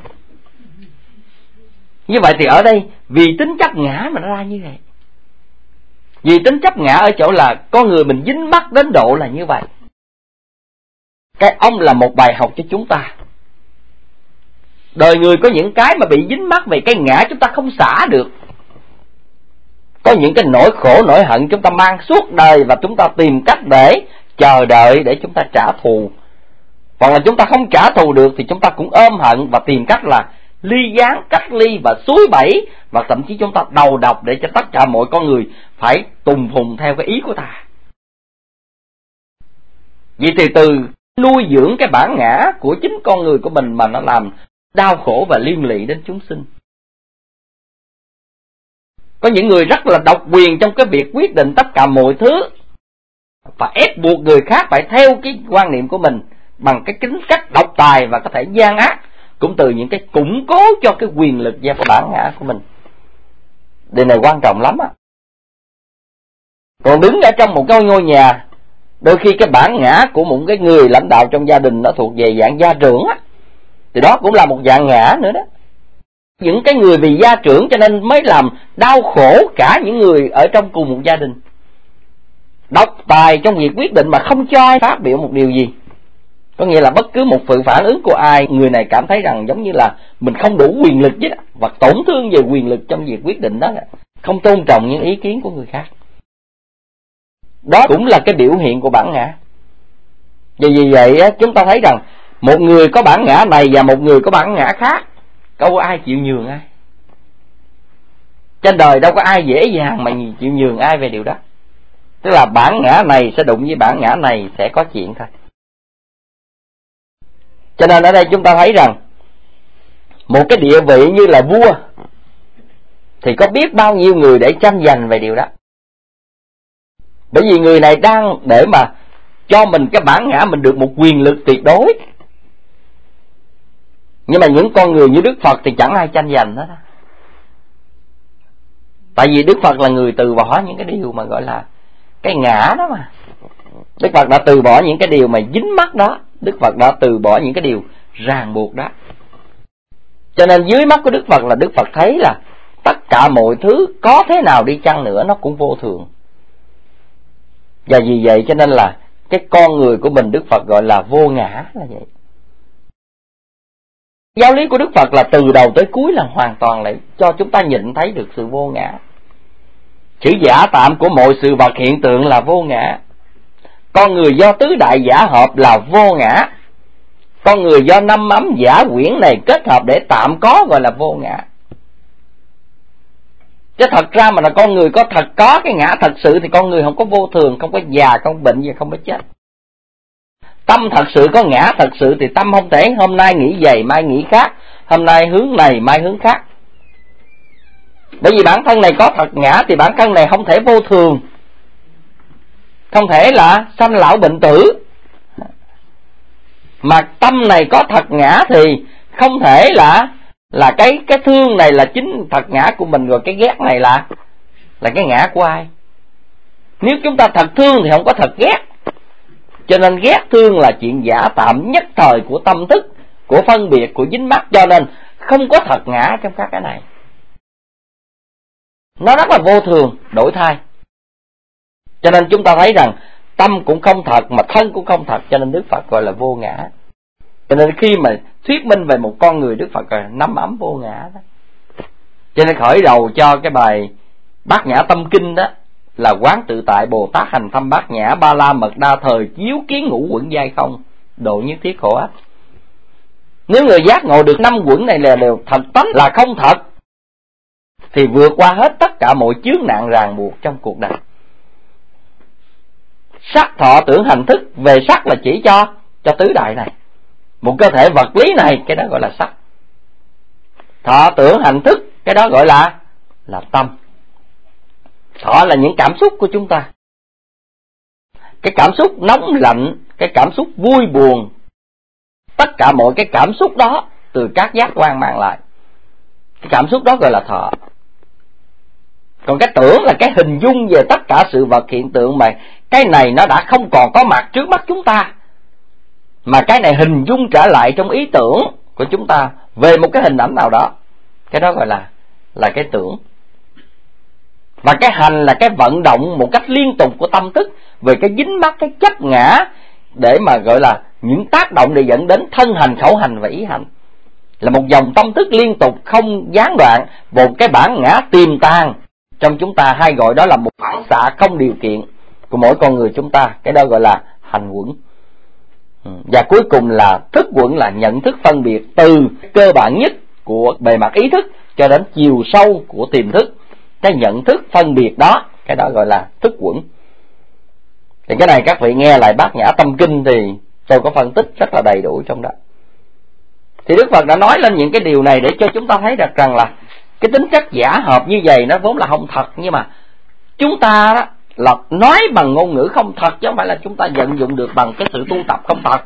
Như vậy thì ở đây vì tính chấp ngã mà nó ra như vậy. Vì tính chấp ngã ở chỗ là con người mình dính mắc đến độ là như vậy. Cái ông là một bài học cho chúng ta. Đời người có những cái mà bị dính mắc về cái ngã chúng ta không xả được. Có những cái nỗi khổ, nỗi hận chúng ta mang suốt đời và chúng ta tìm cách để chờ đợi để chúng ta trả thù. Hoặc là chúng ta không trả thù được thì chúng ta cũng ôm hận và tìm cách là ly gián, cách ly và xúi bẫy, và thậm chí chúng ta đầu độc để cho tất cả mọi con người phải tùng phùng theo cái ý của ta. Vì từ nuôi dưỡng cái bản ngã của chính con người của mình mà nó làm đau khổ và liên lụy đến chúng sinh. Có những người rất là độc quyền trong cái việc quyết định tất cả mọi thứ và ép buộc người khác phải theo cái quan niệm của mình bằng cái tính cách độc tài và có thể gian ác, cũng từ những cái củng cố cho cái quyền lực và cái bản ngã của mình. Điều này quan trọng lắm á. Còn đứng ở trong một cái ngôi nhà, đôi khi cái bản ngã của một cái người lãnh đạo trong gia đình nó thuộc về dạng gia trưởng á, thì đó cũng là một dạng ngã nữa đó. Những cái người vì gia trưởng cho nên mới làm đau khổ cả những người ở trong cùng một gia đình. Độc tài trong việc quyết định mà không cho ai phát biểu một điều gì. Có nghĩa là bất cứ một sự phản ứng của ai, người này cảm thấy rằng giống như là mình không đủ quyền lực chứ, và tổn thương về quyền lực trong việc quyết định đó, không tôn trọng những ý kiến của người khác. Đó cũng là cái biểu hiện của bản ngã. Vì vậy chúng ta thấy rằng một người có bản ngã này và một người có bản ngã khác, đâu ai chịu nhường ai. Trên đời đâu có ai dễ dàng mà chịu nhường ai về điều đó. Tức là bản ngã này sẽ đụng với bản ngã này sẽ có chuyện thôi. Cho nên ở đây chúng ta thấy rằng một cái địa vị như là vua thì có biết bao nhiêu người để tranh giành về điều đó. Bởi vì người này đang để mà cho mình cái bản ngã mình được một quyền lực tuyệt đối. Nhưng mà những con người như Đức Phật thì chẳng ai tranh giành hết. Tại vì Đức Phật là người từ bỏ những cái điều mà gọi là cái ngã đó mà. Đức Phật đã từ bỏ những cái điều mà dính mắc đó. Đức Phật đã từ bỏ những cái điều ràng buộc đó. Cho nên dưới mắt của Đức Phật là Đức Phật thấy là tất cả mọi thứ có thế nào đi chăng nữa nó cũng vô thường. Và vì vậy cho nên là cái con người của mình Đức Phật gọi là vô ngã là vậy. Giáo lý của Đức Phật là từ đầu tới cuối là hoàn toàn lại cho chúng ta nhìn thấy được sự vô ngã. Sự giả tạm của mọi sự vật hiện tượng là vô ngã. Con người do tứ đại giả hợp là vô ngã. Con người do năm ấm giả quyển này kết hợp để tạm có gọi là vô ngã. Chứ thật ra mà là con người có thật có cái ngã thật sự thì con người không có vô thường, không có già, không bệnh gì, không có chết. Tâm thật sự có ngã thật sự thì tâm không thể hôm nay nghĩ vậy mai nghĩ khác, hôm nay hướng này mai hướng khác. Bởi vì bản thân này có thật ngã thì bản thân này không thể vô thường. không thể là sanh lão bệnh tử. Mà tâm này có thật ngã thì không thể là cái thương này là chính thật ngã của mình, rồi cái ghét này là cái ngã của ai. Nếu chúng ta thật thương thì không có thật ghét. Cho nên ghét thương là chuyện giả tạm nhất thời của tâm thức, của phân biệt, của dính mắc, cho nên không có thật ngã trong các cái này. Nó rất là vô thường, đổi thay. Cho nên chúng ta thấy rằng tâm cũng không thật mà thân cũng không thật, cho nên Đức Phật gọi là vô ngã. Cho nên khi mà thuyết minh về một con người, Đức Phật gọi là nắm ấm vô ngã đó. Cho nên khởi đầu cho cái bài Bát Nhã Tâm Kinh đó là quán tự tại Bồ Tát hành thâm bát nhã, ba la mật đa thời chiếu kiến ngũ uẩn giai không, độ nhất thiết khổ ách. Nếu người giác ngộ được 5 uẩn này là đều thật tánh là không thật, thì vượt qua hết tất cả mọi chướng nạn ràng buộc trong cuộc đời. Sắc thọ tưởng hành thức, về sắc là chỉ cho tứ đại này, một cơ thể vật lý này, cái đó gọi là sắc. Thọ tưởng hành thức, cái đó gọi là tâm. Thọ là những cảm xúc của chúng ta, cái cảm xúc nóng lạnh, cái cảm xúc vui buồn, tất cả mọi cái cảm xúc đó từ các giác quan mang lại, cái cảm xúc đó gọi là thọ. Còn cái tưởng là cái hình dung về tất cả sự vật hiện tượng, mà cái này nó đã không còn có mặt trước mắt chúng ta, mà cái này hình dung trở lại trong ý tưởng của chúng ta về một cái hình ảnh nào đó, cái đó gọi là cái tưởng. Và cái hành là cái vận động một cách liên tục của tâm thức về cái dính mắc, cái chấp ngã, để mà gọi là những tác động để dẫn đến thân hành, khẩu hành và ý hành. Là một dòng tâm thức liên tục không gián đoạn, một cái bản ngã tiềm tàng trong chúng ta, hay gọi đó là một phản xạ không điều kiện của mỗi con người chúng ta, cái đó gọi là hành quẩn. Và cuối cùng là thức quẩn, là nhận thức phân biệt từ cơ bản nhất của bề mặt ý thức cho đến chiều sâu của tiềm thức. Cái nhận thức phân biệt đó, cái đó gọi là thức quẩn. Thì cái này các vị nghe lại Bát Nhã Tâm Kinh thì tôi có phân tích rất là đầy đủ trong đó. Thì Đức Phật đã nói lên những cái điều này để cho chúng ta thấy được rằng là cái tính chất giả hợp như vậy nó vốn là không thật, nhưng mà chúng ta đó là nói bằng ngôn ngữ không thật, chứ không phải là chúng ta vận dụng được bằng cái sự tu tập không thật.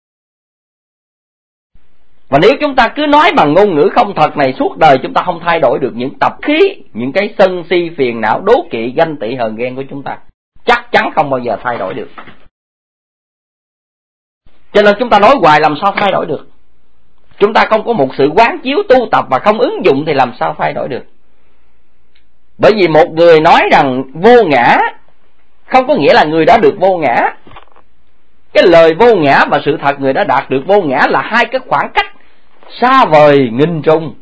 Và nếu chúng ta cứ nói bằng ngôn ngữ không thật này suốt đời, chúng ta không thay đổi được những tập khí, những cái sân si phiền não, đố kỵ, ganh tị, hờn ghen của chúng ta, chắc chắn không bao giờ thay đổi được. Cho nên chúng ta nói hoài làm sao thay đổi được. Chúng ta không có một sự quán chiếu tu tập và không ứng dụng thì làm sao thay đổi được. Bởi vì một người nói rằng vô ngã không có nghĩa là người đó được vô ngã. Cái lời vô ngã và sự thật người đã đạt được vô ngã là hai cái khoảng cách xa vời nghìn trùng.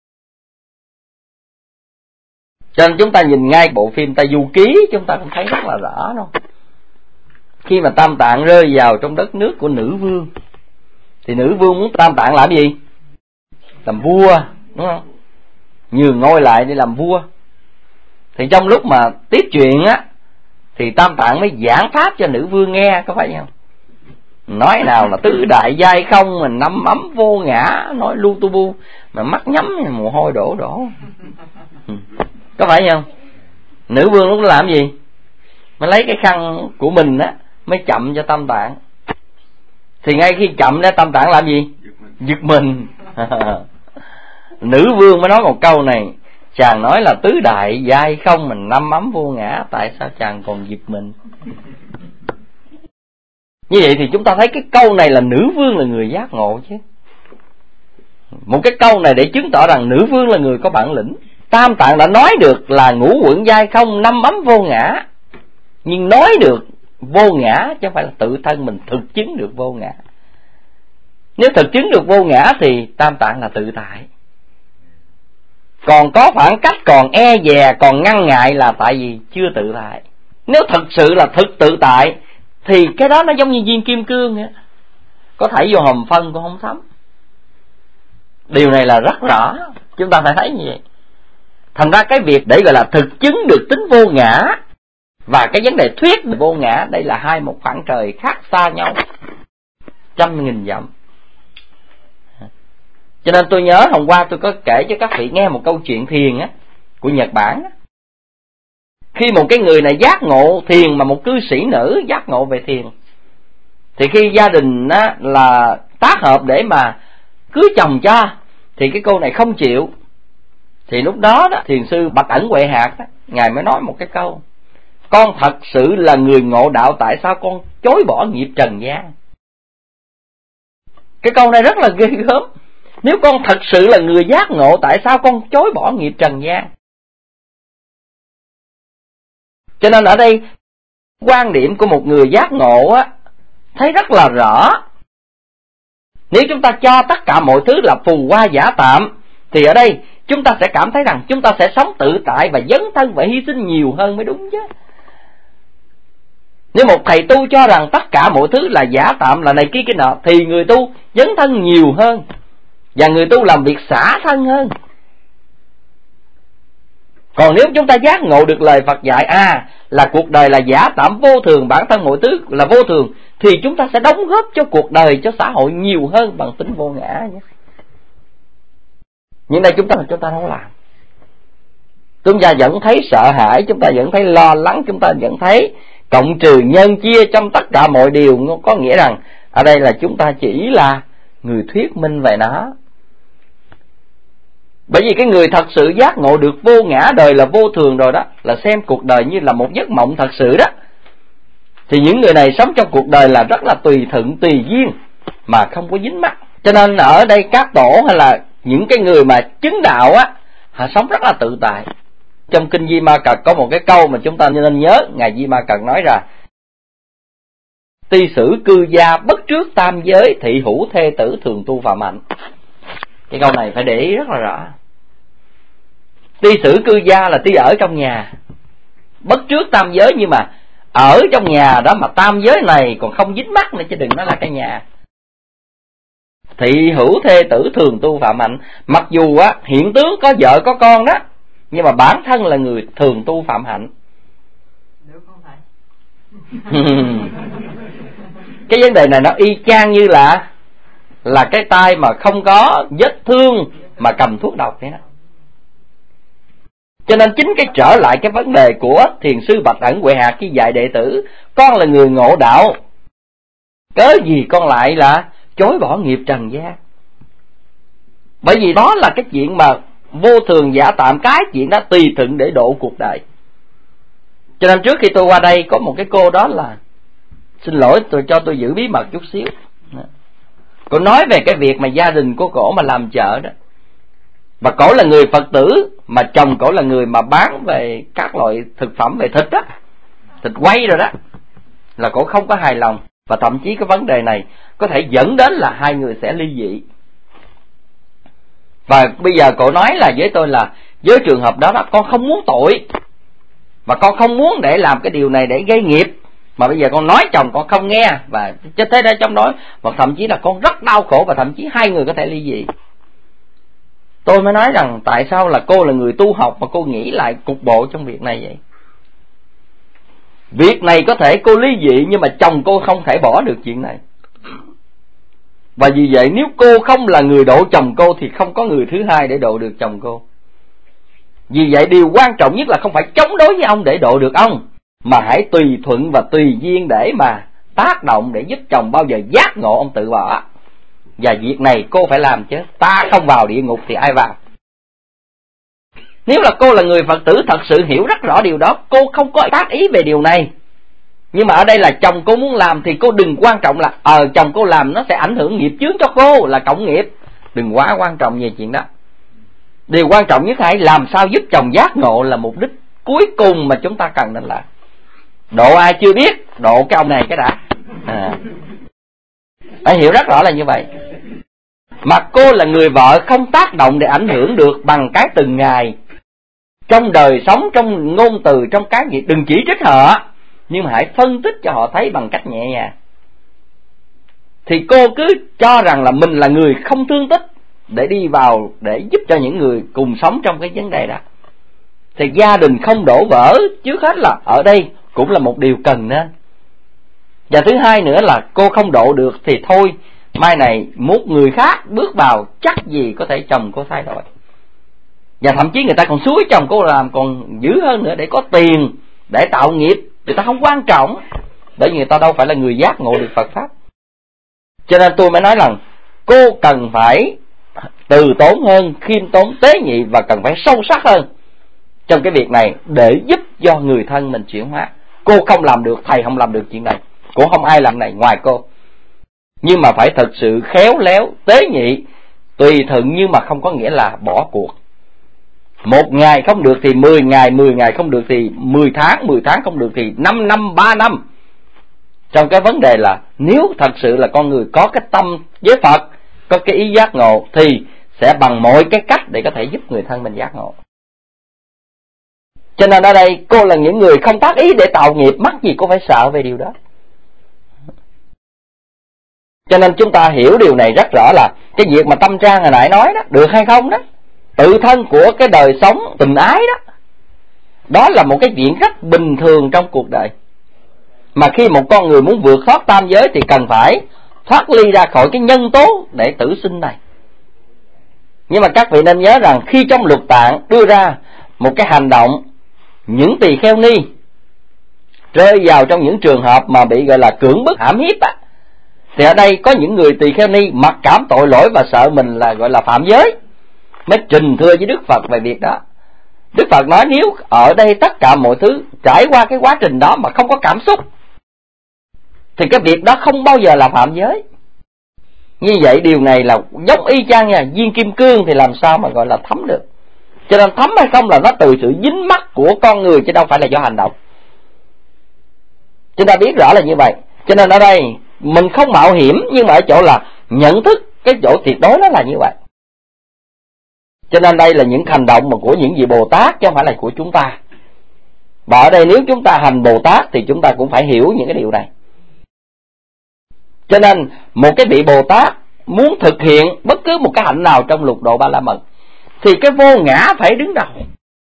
Cho nên chúng ta nhìn ngay bộ phim Tây Du Ký, chúng ta cũng thấy rất là rõ đâu. Khi mà Tam Tạng rơi vào trong đất nước của nữ vương, thì nữ vương muốn Tam Tạng làm gì? Làm vua, đúng không? Nhường ngôi lại để làm vua. Thì trong lúc mà tiếp chuyện á, thì Tam Tạng mới giảng pháp cho nữ vương nghe, có phải không? Nói nào là tứ đại giai không, mình năm ấm vô ngã, nói lu tu bu, mà mắt nhắm mồ hôi đổ. Có phải không? Nữ vương lúc đó làm gì? Mới lấy cái khăn của mình á, mới chậm cho Tam Tạng. Thì ngay khi chậm đó, Tam Tạng làm gì? Giật mình. Nữ vương mới nói một câu này: chàng nói là tứ đại giai không, mình năm ấm vô ngã, tại sao chàng còn giật mình? Như vậy thì chúng ta thấy cái câu này là nữ vương là người giác ngộ chứ. Một cái câu này để chứng tỏ rằng nữ vương là người có bản lĩnh. Tam Tạng đã nói được là ngũ uẩn giai không, năm ấm vô ngã, nhưng nói được vô ngã chứ không phải là tự thân mình thực chứng được vô ngã. Nếu thực chứng được vô ngã thì Tam Tạng là tự tại. Còn có khoảng cách, còn e dè, còn ngăn ngại là tại vì chưa tự tại. Nếu thật sự là thực tự tại thì cái đó nó giống như viên kim cương ấy. Có thảy vô hòm phân cũng không thấm. Điều này là rất rõ, chúng ta phải thấy như vậy. Thành ra cái việc để gọi là thực chứng được tính vô ngã và cái vấn đề thuyết vô ngã, đây là hai một khoảng trời khác xa nhau 100.000 dặm. Cho nên tôi nhớ hôm qua tôi có kể cho các vị nghe một câu chuyện thiền á, của Nhật Bản á. Khi một cái người này giác ngộ thiền, mà một cư sĩ nữ giác ngộ về thiền, thì khi gia đình á, là tác hợp để mà cưới chồng cho, thì cái cô này không chịu. Thì lúc đó đó, thiền sư Bạch Ẩn Huệ Hạc đó, ngài mới nói một cái câu: con thật sự là người ngộ đạo, tại sao con chối bỏ nghiệp trần gian? Cái câu này rất là ghê gớm. Nếu con thật sự là người giác ngộ, tại sao con chối bỏ nghiệp trần gian? Cho nên ở đây quan điểm của một người giác ngộ á, thấy rất là rõ. Nếu chúng ta cho tất cả mọi thứ là phù hoa giả tạm, thì ở đây chúng ta sẽ cảm thấy rằng chúng ta sẽ sống tự tại và dấn thân và hy sinh nhiều hơn mới đúng chứ. Nếu một thầy tu cho rằng tất cả mọi thứ là giả tạm, là này kia cái nọ, thì người tu dấn thân nhiều hơn, và người tu làm việc xả thân hơn. Còn nếu chúng ta giác ngộ được lời Phật dạy, là cuộc đời là giả tạm vô thường, bản thân mọi thứ là vô thường, thì chúng ta sẽ đóng góp cho cuộc đời, cho xã hội nhiều hơn bằng tính vô ngã nhé. Nhưng đây chúng ta không làm. Chúng ta vẫn thấy sợ hãi, chúng ta vẫn thấy lo lắng, chúng ta vẫn thấy cộng trừ nhân chia trong tất cả mọi điều. Có nghĩa rằng ở đây là chúng ta chỉ là người thuyết minh về nó. Bởi vì cái người thật sự giác ngộ được vô ngã, đời là vô thường rồi đó, là xem cuộc đời như là một giấc mộng thật sự đó, thì những người này sống trong cuộc đời là rất là tùy thuận, tùy duyên, mà không có dính mắc. Cho nên ở đây các tổ hay là những cái người mà chứng đạo á, họ sống rất là tự tại. Trong kinh Di Ma Cật có một cái câu mà chúng ta nên nhớ. Ngài Di Ma Cật nói ra: ti sử cư gia bất trước tam giới, thị hữu thê tử thường tu phạm hạnh. Cái câu này phải để ý rất là rõ. Ti sử cư gia là ti ở trong nhà, bất trước tam giới, nhưng mà ở trong nhà đó mà tam giới này còn không dính mắc nữa, chứ đừng nói là cái nhà. Thị hữu thê tử thường tu phạm hạnh, mặc dù á hiện tướng có vợ có con đó, nhưng mà bản thân là người thường tu phạm hạnh. Cái vấn đề này nó y chang như là cái tay mà không có vết thương mà cầm thuốc độc vậy đó. Cho nên chính cái trở lại cái vấn đề của thiền sư Bạch Ẩn Huệ Hạc khi dạy đệ tử: con là người ngộ đạo, cớ gì con lại là chối bỏ nghiệp trần gian? Bởi vì đó là cái chuyện mà vô thường giả tạm, cái chuyện đó tùy thuận để độ cuộc đời. Cho nên trước khi tôi qua đây có một cái cô đó là, xin lỗi cho tôi giữ bí mật chút xíu. Cô nói về cái việc mà gia đình của cổ mà làm chợ đó, và cổ là người Phật tử, mà chồng cổ là người mà bán về các loại thực phẩm về thịt đó, thịt quay rồi đó, là cổ không có hài lòng. Và thậm chí cái vấn đề này có thể dẫn đến là hai người sẽ ly dị. Và bây giờ cổ nói là với tôi là với trường hợp đó con không muốn tội, và con không muốn để làm cái điều này để gây nghiệp, mà bây giờ con nói chồng con không nghe, và cho thế đây trong đó, và thậm chí là con rất đau khổ, và thậm chí hai người có thể ly dị. Tôi mới nói rằng tại sao là cô là người tu học mà cô nghĩ lại cục bộ trong việc này vậy? Việc này có thể cô ly dị, nhưng mà chồng cô không thể bỏ được chuyện này. Và vì vậy nếu cô không là người độ chồng cô thì không có người thứ hai để độ được chồng cô. Vì vậy điều quan trọng nhất là không phải chống đối với ông để độ được ông, mà hãy tùy thuận và tùy duyên để mà tác động để giúp chồng bao giờ giác ngộ ông tự bỏ. Và việc này cô phải làm chứ, ta không vào địa ngục thì ai vào? Nếu là cô là người Phật tử thật sự hiểu rất rõ điều đó, cô không có tác ý về điều này. Nhưng mà ở đây là chồng cô muốn làm thì cô đừng quan trọng là chồng cô làm nó sẽ ảnh hưởng nghiệp chướng cho cô, là cộng nghiệp. Đừng quá quan trọng về chuyện đó. Điều quan trọng nhất là làm sao giúp chồng giác ngộ là mục đích cuối cùng mà chúng ta cần nên làm. Độ ai chưa biết, độ cái ông này cái đã. Phải hiểu rất rõ là như vậy. Mà cô là người vợ không tác động để ảnh hưởng được bằng cái từng ngày, trong đời sống, trong ngôn từ, trong cái gì. Đừng chỉ trích họ, nhưng mà hãy phân tích cho họ thấy bằng cách nhẹ nhàng. Thì cô cứ cho rằng là mình là người không thương tích để đi vào để giúp cho những người cùng sống trong cái vấn đề đó. Thì gia đình không đổ vỡ trước hết là ở đây cũng là một điều cần nên. Và thứ hai nữa là cô không độ được thì thôi, mai này một người khác bước vào chắc gì có thể chồng cô thay đổi. Và thậm chí người ta còn xúi chồng cô làm còn dữ hơn nữa để có tiền, để tạo nghiệp, người ta không quan trọng, bởi vì người ta đâu phải là người giác ngộ được Phật pháp. Cho nên tôi mới nói rằng cô cần phải từ tốn hơn, khiêm tốn, tế nhị và cần phải sâu sắc hơn trong cái việc này để giúp cho người thân mình chuyển hóa. Cô không làm được, thầy không làm được chuyện này, cũng không ai làm này ngoài cô. Nhưng mà phải thật sự khéo léo, tế nhị, tùy thuận, nhưng mà không có nghĩa là bỏ cuộc. 1 ngày không được thì 10 ngày, 10 ngày không được thì 10 tháng, 10 tháng không được thì 5 năm, 3 năm. Trong cái vấn đề là nếu thật sự là con người có cái tâm với Phật, có cái ý giác ngộ, thì sẽ bằng mọi cái cách để có thể giúp người thân mình giác ngộ. Cho nên ở đây cô là những người không tác ý để tạo nghiệp, mắc gì cô phải sợ về điều đó. Cho nên chúng ta hiểu điều này rất rõ là cái việc mà Tâm Trang hồi nãy nói đó, được hay không đó, tự thân của cái đời sống tình ái đó, đó là một cái chuyện rất bình thường trong cuộc đời. Mà khi một con người muốn vượt thoát tam giới thì cần phải thoát ly ra khỏi cái nhân tố để tử sinh này. Nhưng mà các vị nên nhớ rằng khi trong Lục Tạng đưa ra một cái hành động, những tỳ kheo ni rơi vào trong những trường hợp mà bị gọi là cưỡng bức hãm hiếp á, thì ở đây có những người tỳ kheo ni mặc cảm tội lỗi và sợ mình là gọi là phạm giới, mới trình thưa với Đức Phật về việc đó. Đức Phật nói nếu ở đây tất cả mọi thứ trải qua cái quá trình đó mà không có cảm xúc thì cái việc đó không bao giờ là phạm giới. Như vậy điều này là giống y chang nha, viên kim cương thì làm sao mà gọi là thấm được. Cho nên thấm hay không là nó từ sự dính mắc của con người chứ đâu phải là do hành động. Chúng ta biết rõ là như vậy. Cho nên ở đây mình không mạo hiểm, nhưng mà ở chỗ là nhận thức cái chỗ tuyệt đối đó là như vậy. Cho nên đây là những hành động mà của những vị Bồ Tát chứ không phải là của chúng ta. Và ở đây nếu chúng ta hành Bồ Tát thì chúng ta cũng phải hiểu những cái điều này. Cho nên một cái vị Bồ Tát muốn thực hiện bất cứ một cái hạnh nào trong lục độ Ba La Mật thì cái vô ngã phải đứng đầu.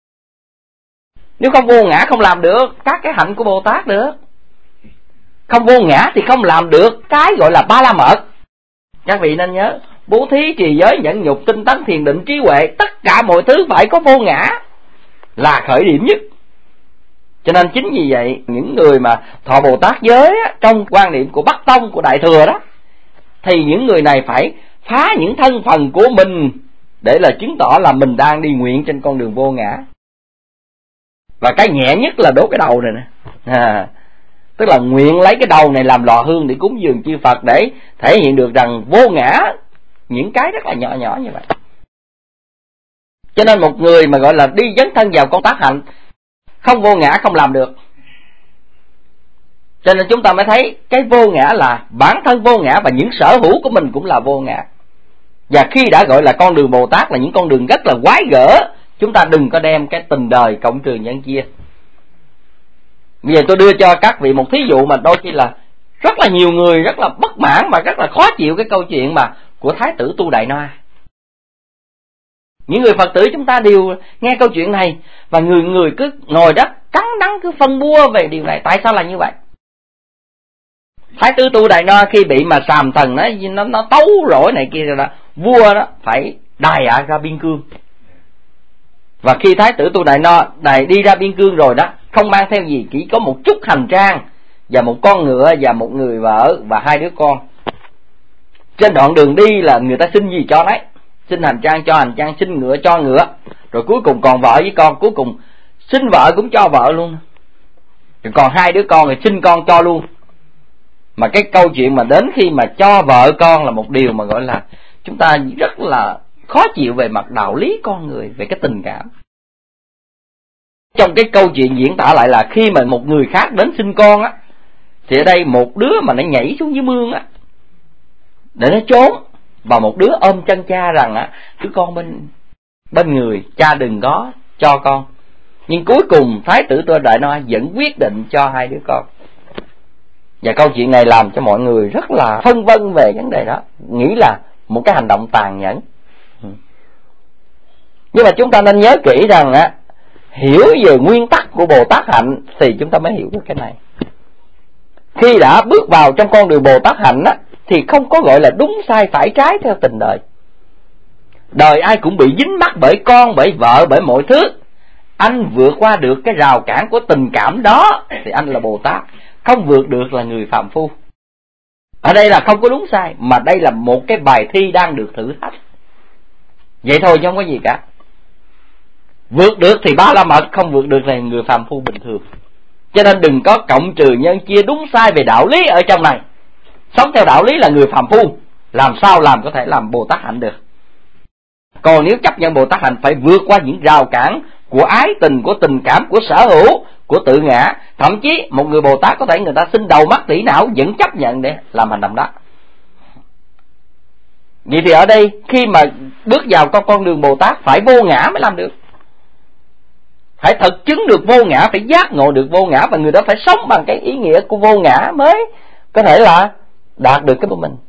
Nếu không vô ngã không làm được các cái hạnh của Bồ Tát được. Không vô ngã thì không làm được cái gọi là Ba La Mật. Các vị nên nhớ, bố thí, trì giới, nhẫn nhục, tinh tấn, thiền định, trí huệ, tất cả mọi thứ phải có vô ngã là khởi điểm nhất. Cho nên chính vì vậy những người mà thọ Bồ Tát giới á, trong quan niệm của Bắc Tông, của Đại Thừa đó, thì những người này phải phá những thân phần của mình để là chứng tỏ là mình đang đi nguyện trên con đường vô ngã. Và cái nhẹ nhất là đốt cái đầu này nè, tức là nguyện lấy cái đầu này làm lò hương để cúng dường chư Phật, để thể hiện được rằng vô ngã những cái rất là nhỏ nhỏ như vậy. Cho nên một người mà gọi là đi dấn thân vào công tác hạnh không vô ngã không làm được. Cho nên chúng ta mới thấy cái vô ngã là bản thân vô ngã và những sở hữu của mình cũng là vô ngã. Và khi đã gọi là con đường Bồ Tát là những con đường rất là quái gở, chúng ta đừng có đem cái tình đời cộng trừ nhân chia. Bây giờ tôi đưa cho các vị một thí dụ mà đôi khi là rất là nhiều người rất là bất mãn và rất là khó chịu cái câu chuyện mà của Thái tử Tu Đại Na. Những người Phật tử chúng ta đều nghe câu chuyện này và người cứ ngồi đó cắn đắng cứ phân bua về điều này. Tại sao là như vậy? Thái tử Tu Đại Na khi bị mà Sàm Thần nó tấu rỗi này kia rồi đó, vua đó phải đài ra biên cương. Và khi Thái tử Tu Đại Na này đi ra biên cương rồi đó, không mang theo gì, chỉ có một chút hành trang và một con ngựa và một người vợ và 2 đứa con. Trên đoạn đường đi là người ta xin gì cho đấy, xin hành trang cho hành trang, xin ngựa cho ngựa, rồi cuối cùng còn vợ với con, cuối cùng xin vợ cũng cho vợ luôn, rồi còn 2 đứa con rồi xin con cho luôn. Mà cái câu chuyện mà đến khi mà cho vợ con là một điều mà gọi là chúng ta rất là khó chịu về mặt đạo lý con người, về cái tình cảm. Trong cái câu chuyện diễn tả lại là khi mà một người khác đến xin con á, thì ở đây một đứa mà nó nhảy xuống dưới mương á để nó trốn, và một đứa ôm chân cha rằng á, đứa con bên người, cha đừng có cho con. Nhưng cuối cùng Thái tử Tu Đại Na vẫn quyết định cho 2 đứa con. Và câu chuyện này làm cho mọi người rất là phân vân về vấn đề đó, nghĩ là một cái hành động tàn nhẫn. Nhưng mà chúng ta nên nhớ kỹ rằng á, hiểu về nguyên tắc của Bồ Tát hạnh thì chúng ta mới hiểu được cái này. Khi đã bước vào trong con đường Bồ Tát hạnh á, thì không có gọi là đúng sai phải trái theo tình đời. Đời ai cũng bị dính mắc bởi con, bởi vợ, bởi mọi thứ. anh vượt qua được cái rào cản của tình cảm đó thì anh là Bồ Tát. Không vượt được là người phàm phu. Ở đây là không có đúng sai, mà đây là một cái bài thi đang được thử thách. Vậy thôi chứ không có gì cả. Vượt được thì Ba La Mật, không vượt được là người phàm phu bình thường. Cho nên đừng có cộng trừ nhân chia đúng sai về đạo lý ở trong này. Sống theo đạo lý là người phàm phu, làm sao có thể làm Bồ Tát hạnh được. Còn nếu chấp nhận Bồ Tát hạnh phải vượt qua những rào cản của ái tình, của tình cảm, của sở hữu, của tự ngã. Thậm chí một người Bồ Tát có thể người ta sinh đầu mắt tỷ não vẫn chấp nhận để làm hành động đó. Vậy thì ở đây khi mà bước vào con đường Bồ Tát phải vô ngã mới làm được. Phải thực chứng được vô ngã, phải giác ngộ được vô ngã, và người đó phải sống bằng cái ý nghĩa của vô ngã mới có thể là đạt được cái của mình.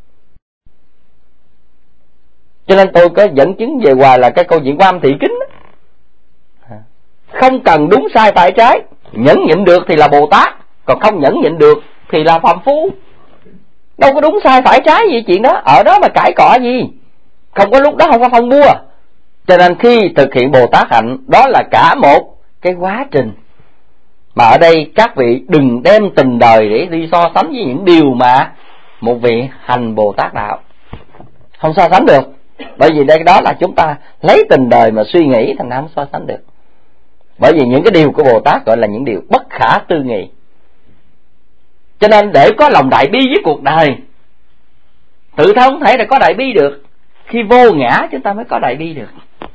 Cho nên tôi có dẫn chứng về hoài là cái câu chuyện Quan Thị Kính đó. Không cần đúng sai phải trái, nhẫn nhịn được thì là Bồ Tát, còn không nhẫn nhịn được thì là phàm phu. Đâu có đúng sai phải trái gì chuyện đó, ở đó mà cãi cọ gì. Không có lúc đó không có phân bua. Cho nên khi thực hiện Bồ Tát hạnh, đó là cả một cái quá trình. Mà ở đây các vị đừng đem tình đời để đi so sánh với những điều mà một vị hành Bồ Tát đạo. Không so sánh được. Bởi vì đây đó là chúng ta lấy tình đời mà suy nghĩ, thành ra không so sánh được. Bởi vì những cái điều của Bồ Tát gọi là những điều bất khả tư nghị. Cho nên để có lòng đại bi với cuộc đời, tự thân không thể là có đại bi được. Khi vô ngã chúng ta mới có đại bi được.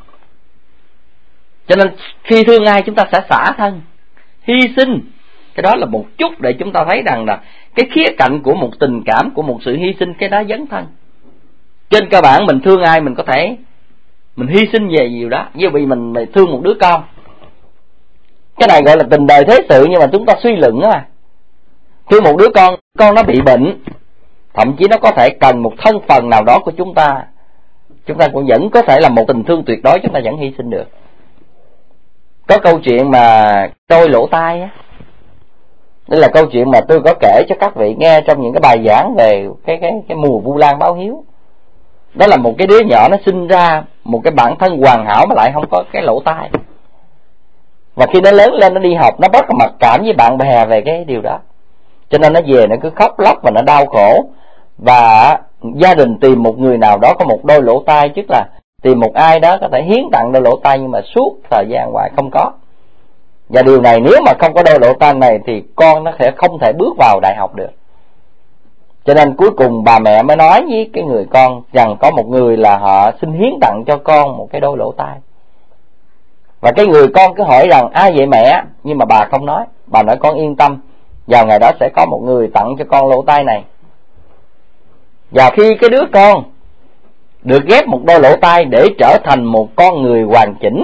Cho nên khi thương ai chúng ta sẽ xả thân, hy sinh. Cái đó là một chút để chúng ta thấy rằng là cái khía cạnh của một tình cảm, của một sự hy sinh, cái đó dấn thân. Trên cơ bản mình thương ai mình có thể mình hy sinh về điều đó. Ví dụ mình thương một đứa con, cái này gọi là tình đời thế sự, nhưng mà chúng ta suy luận á. Thương một đứa con nó bị bệnh, thậm chí nó có thể cần một thân phần nào đó của chúng ta cũng vẫn có thể là một tình thương tuyệt đối, chúng ta vẫn hy sinh được. Có câu chuyện mà đôi lỗ tai á, đây là câu chuyện mà tôi có kể cho các vị nghe trong những cái bài giảng về cái mùa Vu Lan báo hiếu. Đó là một cái đứa nhỏ nó sinh ra một cái bản thân hoàn hảo mà lại không có cái lỗ tai. Và khi nó lớn lên nó đi học, nó rất là mặc cảm với bạn bè về cái điều đó. Cho nên nó về nó cứ khóc lóc và nó đau khổ. Và gia đình tìm một người nào đó có một đôi lỗ tai, tức là tìm một ai đó có thể hiến tặng đôi lỗ tai, nhưng mà suốt thời gian hoài không có. Và điều này nếu mà không có đôi lỗ tai này thì con nó sẽ không thể bước vào đại học được. Cho nên cuối cùng bà mẹ mới nói với cái người con rằng có một người là họ xin hiến tặng cho con một cái đôi lỗ tai. Và cái người con cứ hỏi rằng ai vậy mẹ, nhưng mà bà không nói. Bà nói con yên tâm, vào ngày đó sẽ có một người tặng cho con lỗ tai này. Và khi cái đứa con được ghép một đôi lỗ tai để trở thành một con người hoàn chỉnh,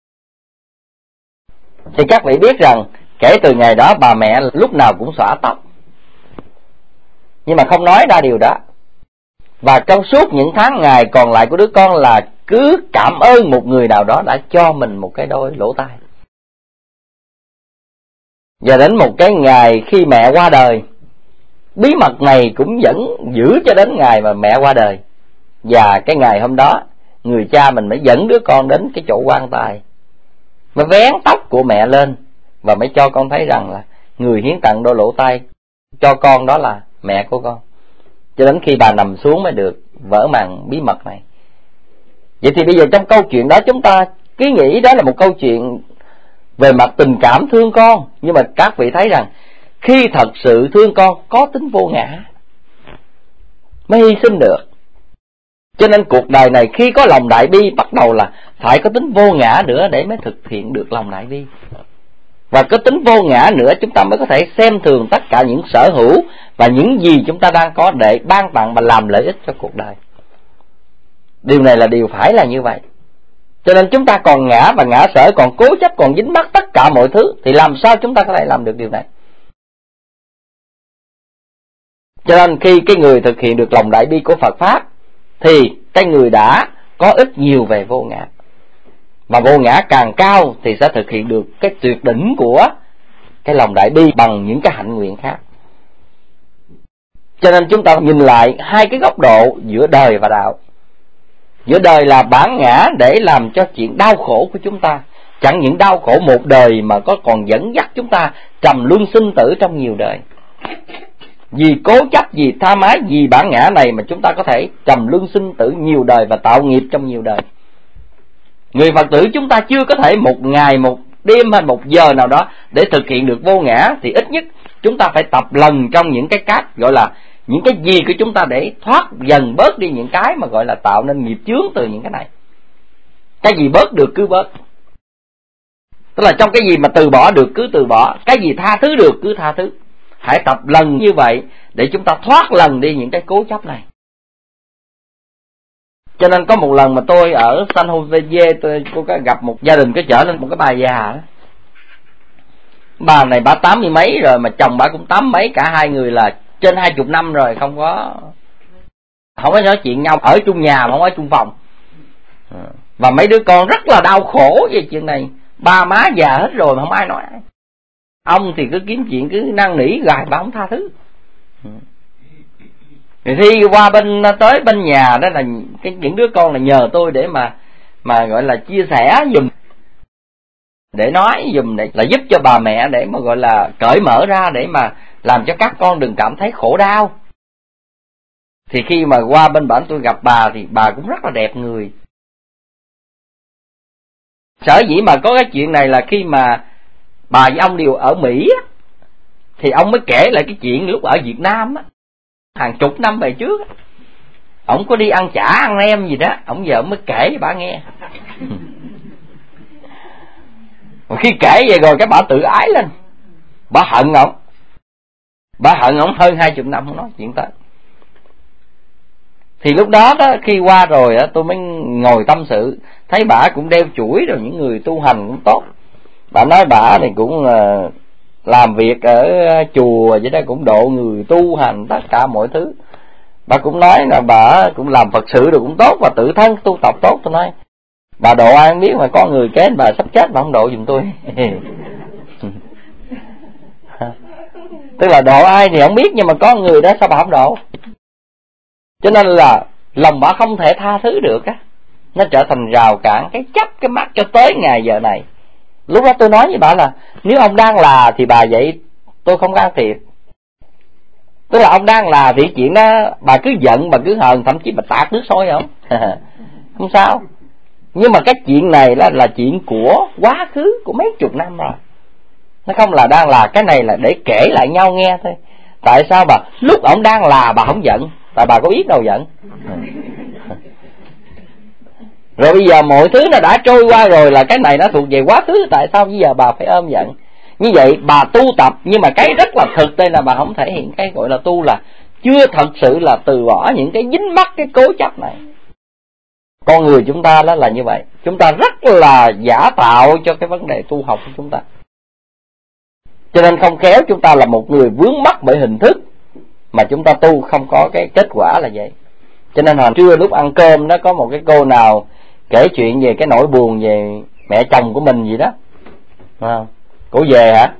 thì các vị biết rằng kể từ ngày đó bà mẹ lúc nào cũng xõa tóc, nhưng mà không nói ra điều đó. Và trong suốt những tháng ngày còn lại của đứa con là cứ cảm ơn một người nào đó đã cho mình một cái đôi lỗ tai. Và đến một cái ngày khi mẹ qua đời, bí mật này cũng vẫn giữ cho đến ngày mà mẹ qua đời. Và cái ngày hôm đó, người cha mình mới dẫn đứa con đến cái chỗ quan tài, mới vén tóc của mẹ lên và mới cho con thấy rằng là người hiến tặng đôi lỗ tai cho con đó là mẹ của con. Cho đến khi bà nằm xuống mới được vỡ màn bí mật này. Vậy thì bây giờ trong câu chuyện đó chúng ta cứ nghĩ đó là một câu chuyện về mặt tình cảm thương con. Nhưng mà các vị thấy rằng khi thật sự thương con có tính vô ngã mới hy sinh được. Cho nên cuộc đời này khi có lòng đại bi bắt đầu là phải có tính vô ngã nữa để mới thực hiện được lòng đại bi. Và có tính vô ngã nữa chúng ta mới có thể xem thường tất cả những sở hữu và những gì chúng ta đang có để ban tặng và làm lợi ích cho cuộc đời. Điều này là điều phải là như vậy. Cho nên chúng ta còn ngã và ngã sở, còn cố chấp, còn dính mắc tất cả mọi thứ, thì làm sao chúng ta có thể làm được điều này? Cho nên khi cái người thực hiện được lòng đại bi của Phật Pháp thì cái người đã có ít nhiều về vô ngã. Mà vô ngã càng cao thì sẽ thực hiện được cái tuyệt đỉnh của cái lòng đại bi bằng những cái hạnh nguyện khác. Cho nên chúng ta nhìn lại hai cái góc độ giữa đời và đạo. Giữa đời là bản ngã để làm cho chuyện đau khổ của chúng ta, Chẳng những đau khổ một đời mà có còn dẫn dắt chúng ta trầm luân sinh tử trong nhiều đời. Vì cố chấp, vì tha mái, vì bản ngã này mà chúng ta có thể trầm luân sinh tử nhiều đời và tạo nghiệp trong nhiều đời. Người Phật tử chúng ta chưa có thể một ngày, một đêm hay một giờ nào đó để thực hiện được vô ngã, thì ít nhất chúng ta phải tập lần trong những cái cách gọi là những cái gì của chúng ta để thoát dần bớt đi những cái mà gọi là tạo nên nghiệp chướng từ những cái này. Cái gì bớt được cứ bớt. Tức là trong cái gì mà từ bỏ được cứ từ bỏ, cái gì tha thứ được cứ tha thứ. Hãy tập lần như vậy để chúng ta thoát lần đi những cái cố chấp này. Cho nên có một lần mà tôi ở San Jose, tôi có gặp một gia đình có chở lên một cái bà già đó. Bà này bà 80 mấy rồi mà chồng bà cũng 80 mấy, cả hai người là trên 20 năm rồi không có nói chuyện nhau, ở chung nhà mà không ở chung phòng. Và mấy đứa con rất là đau khổ về chuyện này. Ba má già hết rồi mà không ai nói. Ông thì cứ kiếm chuyện, cứ năn nỉ gài bà không tha thứ. Thì khi qua tới bên nhà đó là những đứa con là nhờ tôi để mà gọi là chia sẻ giùm, để nói giùm, để là giúp cho bà mẹ, để mà gọi là cởi mở ra, để mà làm cho các con đừng cảm thấy khổ đau. Thì khi mà qua bên bản tôi gặp bà thì bà cũng rất là đẹp người. Sở dĩ mà có cái chuyện này là khi mà bà với ông đều ở Mỹ á, thì ông mới kể lại cái chuyện lúc ở Việt Nam á, hàng chục năm về trước á, ông có đi ăn chả ăn nem gì đó, ông giờ mới kể cho bà nghe. Khi kể vậy rồi cái bà tự ái lên, bà hận ông hơn 20 năm không nói chuyện tới. Thì lúc đó khi qua rồi đó, tôi mới ngồi tâm sự, thấy bà cũng đeo chuỗi rồi, những người tu hành cũng tốt. Bà nói bà thì cũng làm việc ở chùa vậy đó, cũng độ người tu hành tất cả mọi thứ. Bà cũng nói là bà cũng làm Phật sự rồi cũng tốt, và tự thân tu tập tốt. Tôi nói bà độ ai không biết, mà có người kế bà sắp chết mà không độ giùm tôi. Tức là độ ai thì không biết, nhưng mà có người đó sao bà không độ. Cho nên là lòng bà không thể tha thứ được á, nó trở thành rào cản, cái chấp cái mắt cho tới ngày giờ này. Lúc đó tôi nói với bà là nếu ông đang là thì bà vậy tôi không can thiệp. Tức là ông đang là thì chuyện đó bà cứ giận, bà cứ hờn, thậm chí bà tạt nước sôi không không sao. Nhưng mà cái chuyện này là chuyện của quá khứ, của mấy chục năm rồi. Nó không là đang là, cái này là để kể lại nhau nghe thôi. Tại sao bà lúc ông đang là bà không giận? Tại bà có biết đâu giận. Rồi bây giờ mọi thứ nó đã trôi qua rồi, là cái này nó thuộc về quá khứ, tại sao bây giờ bà phải ôm giận? Như vậy bà tu tập, nhưng mà cái rất là thực đây là bà không thể hiện cái gọi là tu, là chưa thật sự là từ bỏ những cái dính mắc, cái cố chấp này. Con người chúng ta đó là như vậy, chúng ta rất là giả tạo cho cái vấn đề tu học của chúng ta. Cho nên không khéo chúng ta là một người vướng mắc bởi hình thức, mà chúng ta tu không có cái kết quả là vậy. Cho nên hồi trưa lúc ăn cơm đó, có một cái cô nào kể chuyện về cái nỗi buồn về mẹ chồng của mình gì đó. Cô về hả?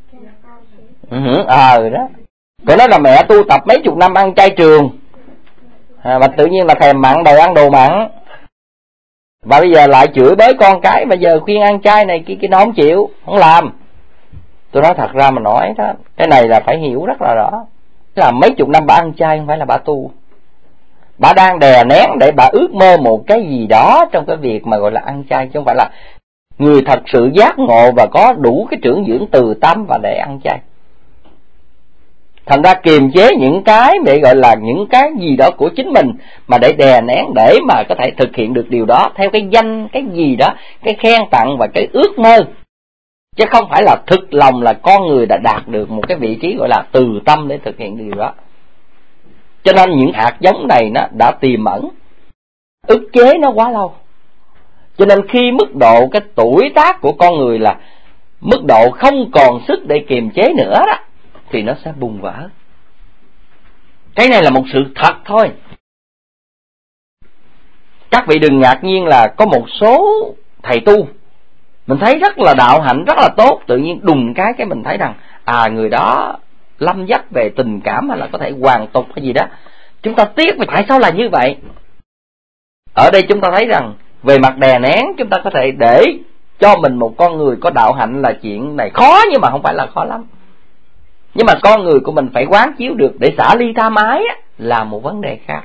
Rồi đó. Cô nói là mẹ tu tập mấy chục năm ăn chay trường, mà tự nhiên là thèm mặn, đòi ăn đồ mặn. Và bây giờ lại chửi bới con cái, bây giờ khuyên ăn chay này kia nó không chịu, không làm. Tôi nói thật ra mà nói đó, cái này là phải hiểu rất là rõ. Là mấy chục năm bà ăn chay không phải là bà tu. Bà đang đè nén để bà ước mơ một cái gì đó trong cái việc mà gọi là ăn chay, chứ không phải là người thật sự giác ngộ và có đủ cái trưởng dưỡng từ tâm và để ăn chay. Thành ra kiềm chế những cái để gọi là những cái gì đó của chính mình, mà để đè nén để mà có thể thực hiện được điều đó theo cái danh, cái gì đó, cái khen tặng và cái ước mơ. Chứ không phải là thực lòng là con người đã đạt được một cái vị trí gọi là từ tâm để thực hiện điều đó. Cho nên những hạt giống này nó đã tiềm ẩn, ức chế nó quá lâu. Cho nên khi mức độ cái tuổi tác của con người là mức độ không còn sức để kiềm chế nữa đó, thì nó sẽ bùng vỡ. Cái này là một sự thật thôi. Các vị đừng ngạc nhiên là có một số thầy tu mình thấy rất là đạo hạnh, rất là tốt, tự nhiên đùng cái mình thấy rằng người đó lâm dấp về tình cảm hay là có thể hoàn tục hay gì đó. Chúng ta tiếc vì tại sao là như vậy. Ở đây chúng ta thấy rằng về mặt đè nén, chúng ta có thể để cho mình một con người có đạo hạnh là chuyện này khó, nhưng mà không phải là khó lắm. Nhưng mà con người của mình phải quán chiếu được để xả ly tham ái á, là một vấn đề khác.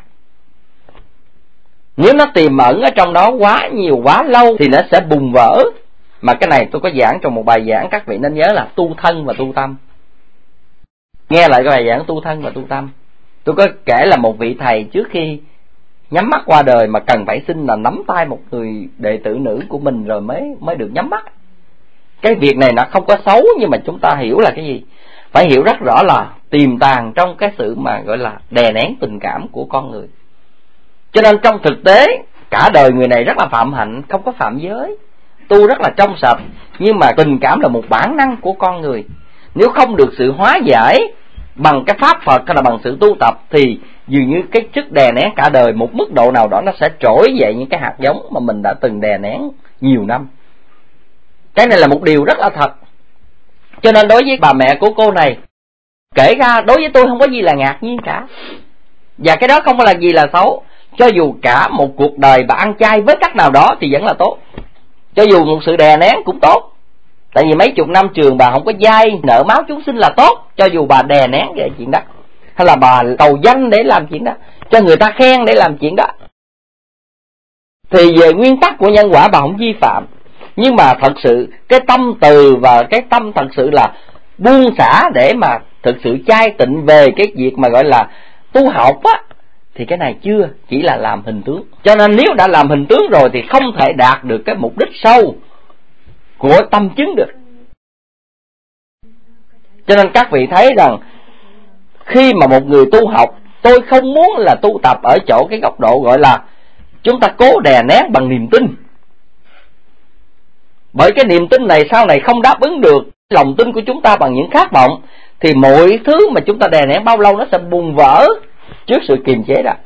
Nếu nó tiềm ẩn ở trong đó quá nhiều quá lâu thì nó sẽ bùng vỡ. Mà cái này tôi có giảng trong một bài giảng, các vị nên nhớ là tu thân và tu tâm. Nghe lại cái bài giảng tu thân và tu tâm. Tôi có kể là một vị thầy trước khi nhắm mắt qua đời mà cần phải xin là nắm tay một người đệ tử nữ của mình rồi mới được nhắm mắt. Cái việc này nó không có xấu, nhưng mà chúng ta hiểu là cái gì? Phải hiểu rất rõ là tiềm tàng trong cái sự mà gọi là đè nén tình cảm của con người. Cho nên trong thực tế cả đời người này rất là phạm hạnh, không có phạm giới, tu rất là trong sạch, nhưng mà tình cảm là một bản năng của con người. Nếu không được sự hóa giải bằng cái pháp Phật hay là bằng sự tu tập thì dường như cái sức đè nén cả đời một mức độ nào đó nó sẽ trỗi dậy những cái hạt giống mà mình đã từng đè nén nhiều năm. Cái này là một điều rất là thật. Cho nên đối với bà mẹ của cô này, kể ra đối với tôi không có gì là ngạc nhiên cả. Và cái đó không có là gì là xấu. Cho dù cả một cuộc đời bà ăn chay với cách nào đó thì vẫn là tốt. Cho dù một sự đè nén cũng tốt. Tại vì mấy chục năm trường bà không có dai nợ máu chúng sinh là tốt. Cho dù bà đè nén về chuyện đó, hay là bà cầu danh để làm chuyện đó, cho người ta khen để làm chuyện đó, thì về nguyên tắc của nhân quả bà không vi phạm. Nhưng mà thật sự cái tâm từ và cái tâm thật sự là buông xả để mà thực sự chai tịnh về cái việc mà gọi là tu học á, thì cái này chưa, chỉ là làm hình tướng. Cho nên nếu đã làm hình tướng rồi thì không thể đạt được cái mục đích sâu của tâm chứng được. Cho nên các vị thấy rằng khi mà một người tu học, tôi không muốn là tu tập ở chỗ cái góc độ gọi là chúng ta cố đè nén bằng niềm tin. Bởi cái niềm tin này sau này không đáp ứng được lòng tin của chúng ta bằng những khát vọng, thì mọi thứ mà chúng ta đè nén bao lâu nó sẽ bùng vỡ trước sự kiềm chế đó.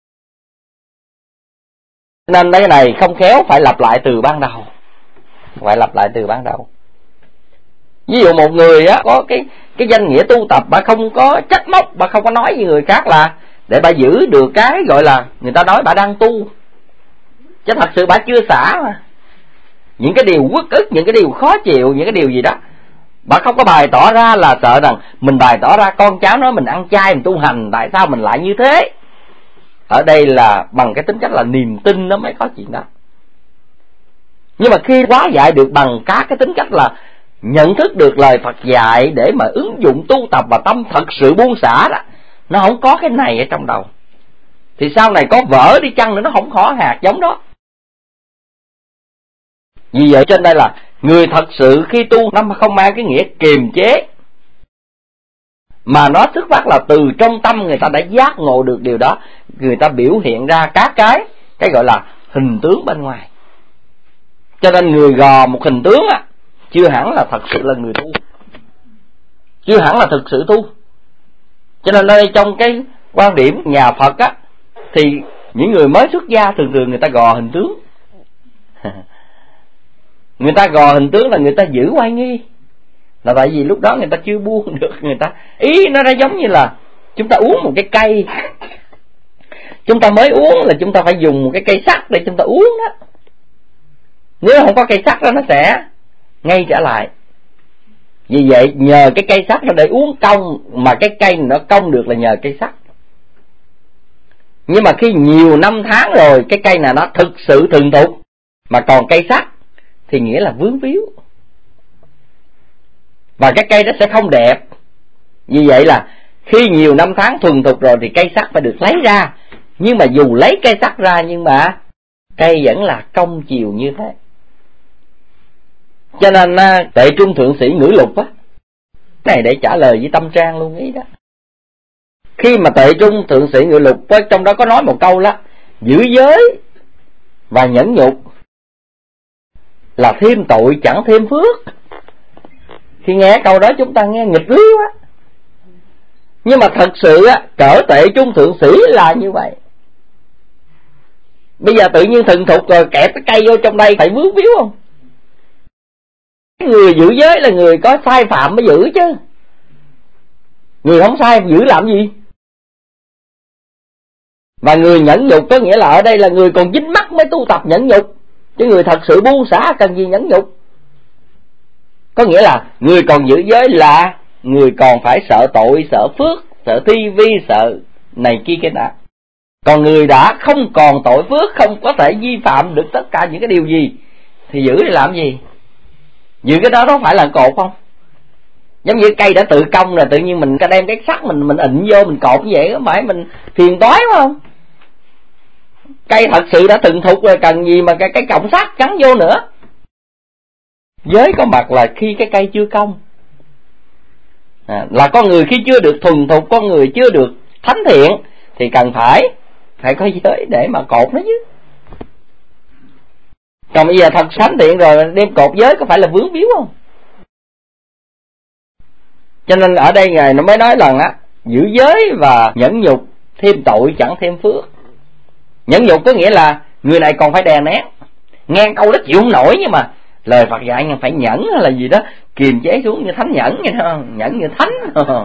Nên cái này không khéo phải lặp lại từ ban đầu. Phải lặp lại từ ban đầu. Ví dụ một người á có cái danh nghĩa tu tập, bà không có trách móc, bà không có nói với người khác là để bà giữ được cái gọi là người ta nói bà đang tu, chứ thật sự bà chưa xả mà. Những cái điều uất ức, những cái điều khó chịu, những cái điều gì đó bà không có bày tỏ ra, là sợ rằng mình bày tỏ ra con cháu nói mình ăn chay, mình tu hành, tại sao mình lại như thế. Ở đây là bằng cái tính cách là niềm tin nó mới có chuyện đó. Nhưng mà khi hóa giải được bằng các cái tính cách là nhận thức được lời Phật dạy để mà ứng dụng tu tập và tâm thật sự buông xả đó, nó không có cái này ở trong đầu, thì sau này có vỡ đi chăng nữa nó không có hạt giống đó. Vì vậy trên đây là người thật sự khi tu nó không mang cái nghĩa kiềm chế, mà nó xuất phát là từ trong tâm người ta đã giác ngộ được điều đó, người ta biểu hiện ra các cái gọi là hình tướng bên ngoài. Cho nên người gò một hình tướng á, chưa hẳn là thật sự là người tu, chưa hẳn là thực sự tu. Cho nên đây trong cái quan điểm nhà Phật á, thì những người mới xuất gia thường thường người ta gò hình tướng. Người ta gò hình tướng là người ta giữ oai nghi, là tại vì lúc đó người ta chưa buông được. Người ta ý nó giống như là chúng ta uống một cái cây, chúng ta mới uống là chúng ta phải dùng một cái cây sắt để chúng ta uống đó. Nếu không có cây sắt đó nó sẽ ngay trở lại. Vì vậy nhờ cái cây sắt nó để uống cong, mà cái cây nó cong được là nhờ cây sắt. Nhưng mà khi nhiều năm tháng rồi cái cây này nó thực sự thuần thục mà còn cây sắt thì nghĩa là vướng víu, và cái cây đó sẽ không đẹp. Vì vậy là khi nhiều năm tháng thuần thục rồi thì cây sắt phải được lấy ra. Nhưng mà dù lấy cây sắt ra nhưng mà cây vẫn là cong chiều như thế. Cho nên Tệ Trung Thượng Sĩ Ngữ Lục á, cái này để trả lời với Tâm Trang luôn ý đó. Khi mà Tệ Trung Thượng Sĩ Ngữ Lục á, trong đó có nói một câu đó: giữ giới và nhẫn nhục là thêm tội chẳng thêm phước. Khi nghe câu đó chúng ta nghe nghịch lý quá. Nhưng mà thật sự á, cỡ Tệ Trung Thượng Sĩ là như vậy. Bây giờ tự nhiên thuần thục rồi kẹp cái cây vô trong đây phải vướng víu không? Người giữ giới là người có sai phạm mới giữ chứ. Người không sai giữ làm gì? Và người nhẫn nhục có nghĩa là ở đây là người còn dính mắc mới tu tập nhẫn nhục, chứ người thật sự buông xả cần gì nhẫn nhục. Có nghĩa là người còn giữ giới là người còn phải sợ tội, sợ phước, sợ thi vi, sợ này kia cái nọ. Còn người đã không còn tội phước, không có thể vi phạm được tất cả những cái điều gì, thì giữ để làm gì? Giữ cái đó phải là cột không? Giống như cây đã tự cong rồi, tự nhiên mình đem cái sắt mình ịnh vô mình cột như vậy, có phải mình phiền toái không? Cây thật sự đã thuần thục rồi, cần gì mà cái cọng sắt gắn vô nữa. Giới có mặt là khi cái cây chưa cong, là con người khi chưa được thuần thục, con người chưa được thánh thiện, thì cần phải có giới để mà cột nó chứ. Còn bây giờ thật thánh thiện rồi đem cột giới có phải là vướng víu không? Cho nên ở đây Ngài nó mới nói rằng giữ giới và nhẫn nhục, thêm tội chẳng thêm phước. Nhẫn nhục có nghĩa là người này còn phải đè nén, nghe câu đó chịu không nổi, nhưng mà lời Phật dạy phải nhẫn hay là gì đó, kiềm chế xuống như thánh nhẫn vậy đó, nhẫn như thánh.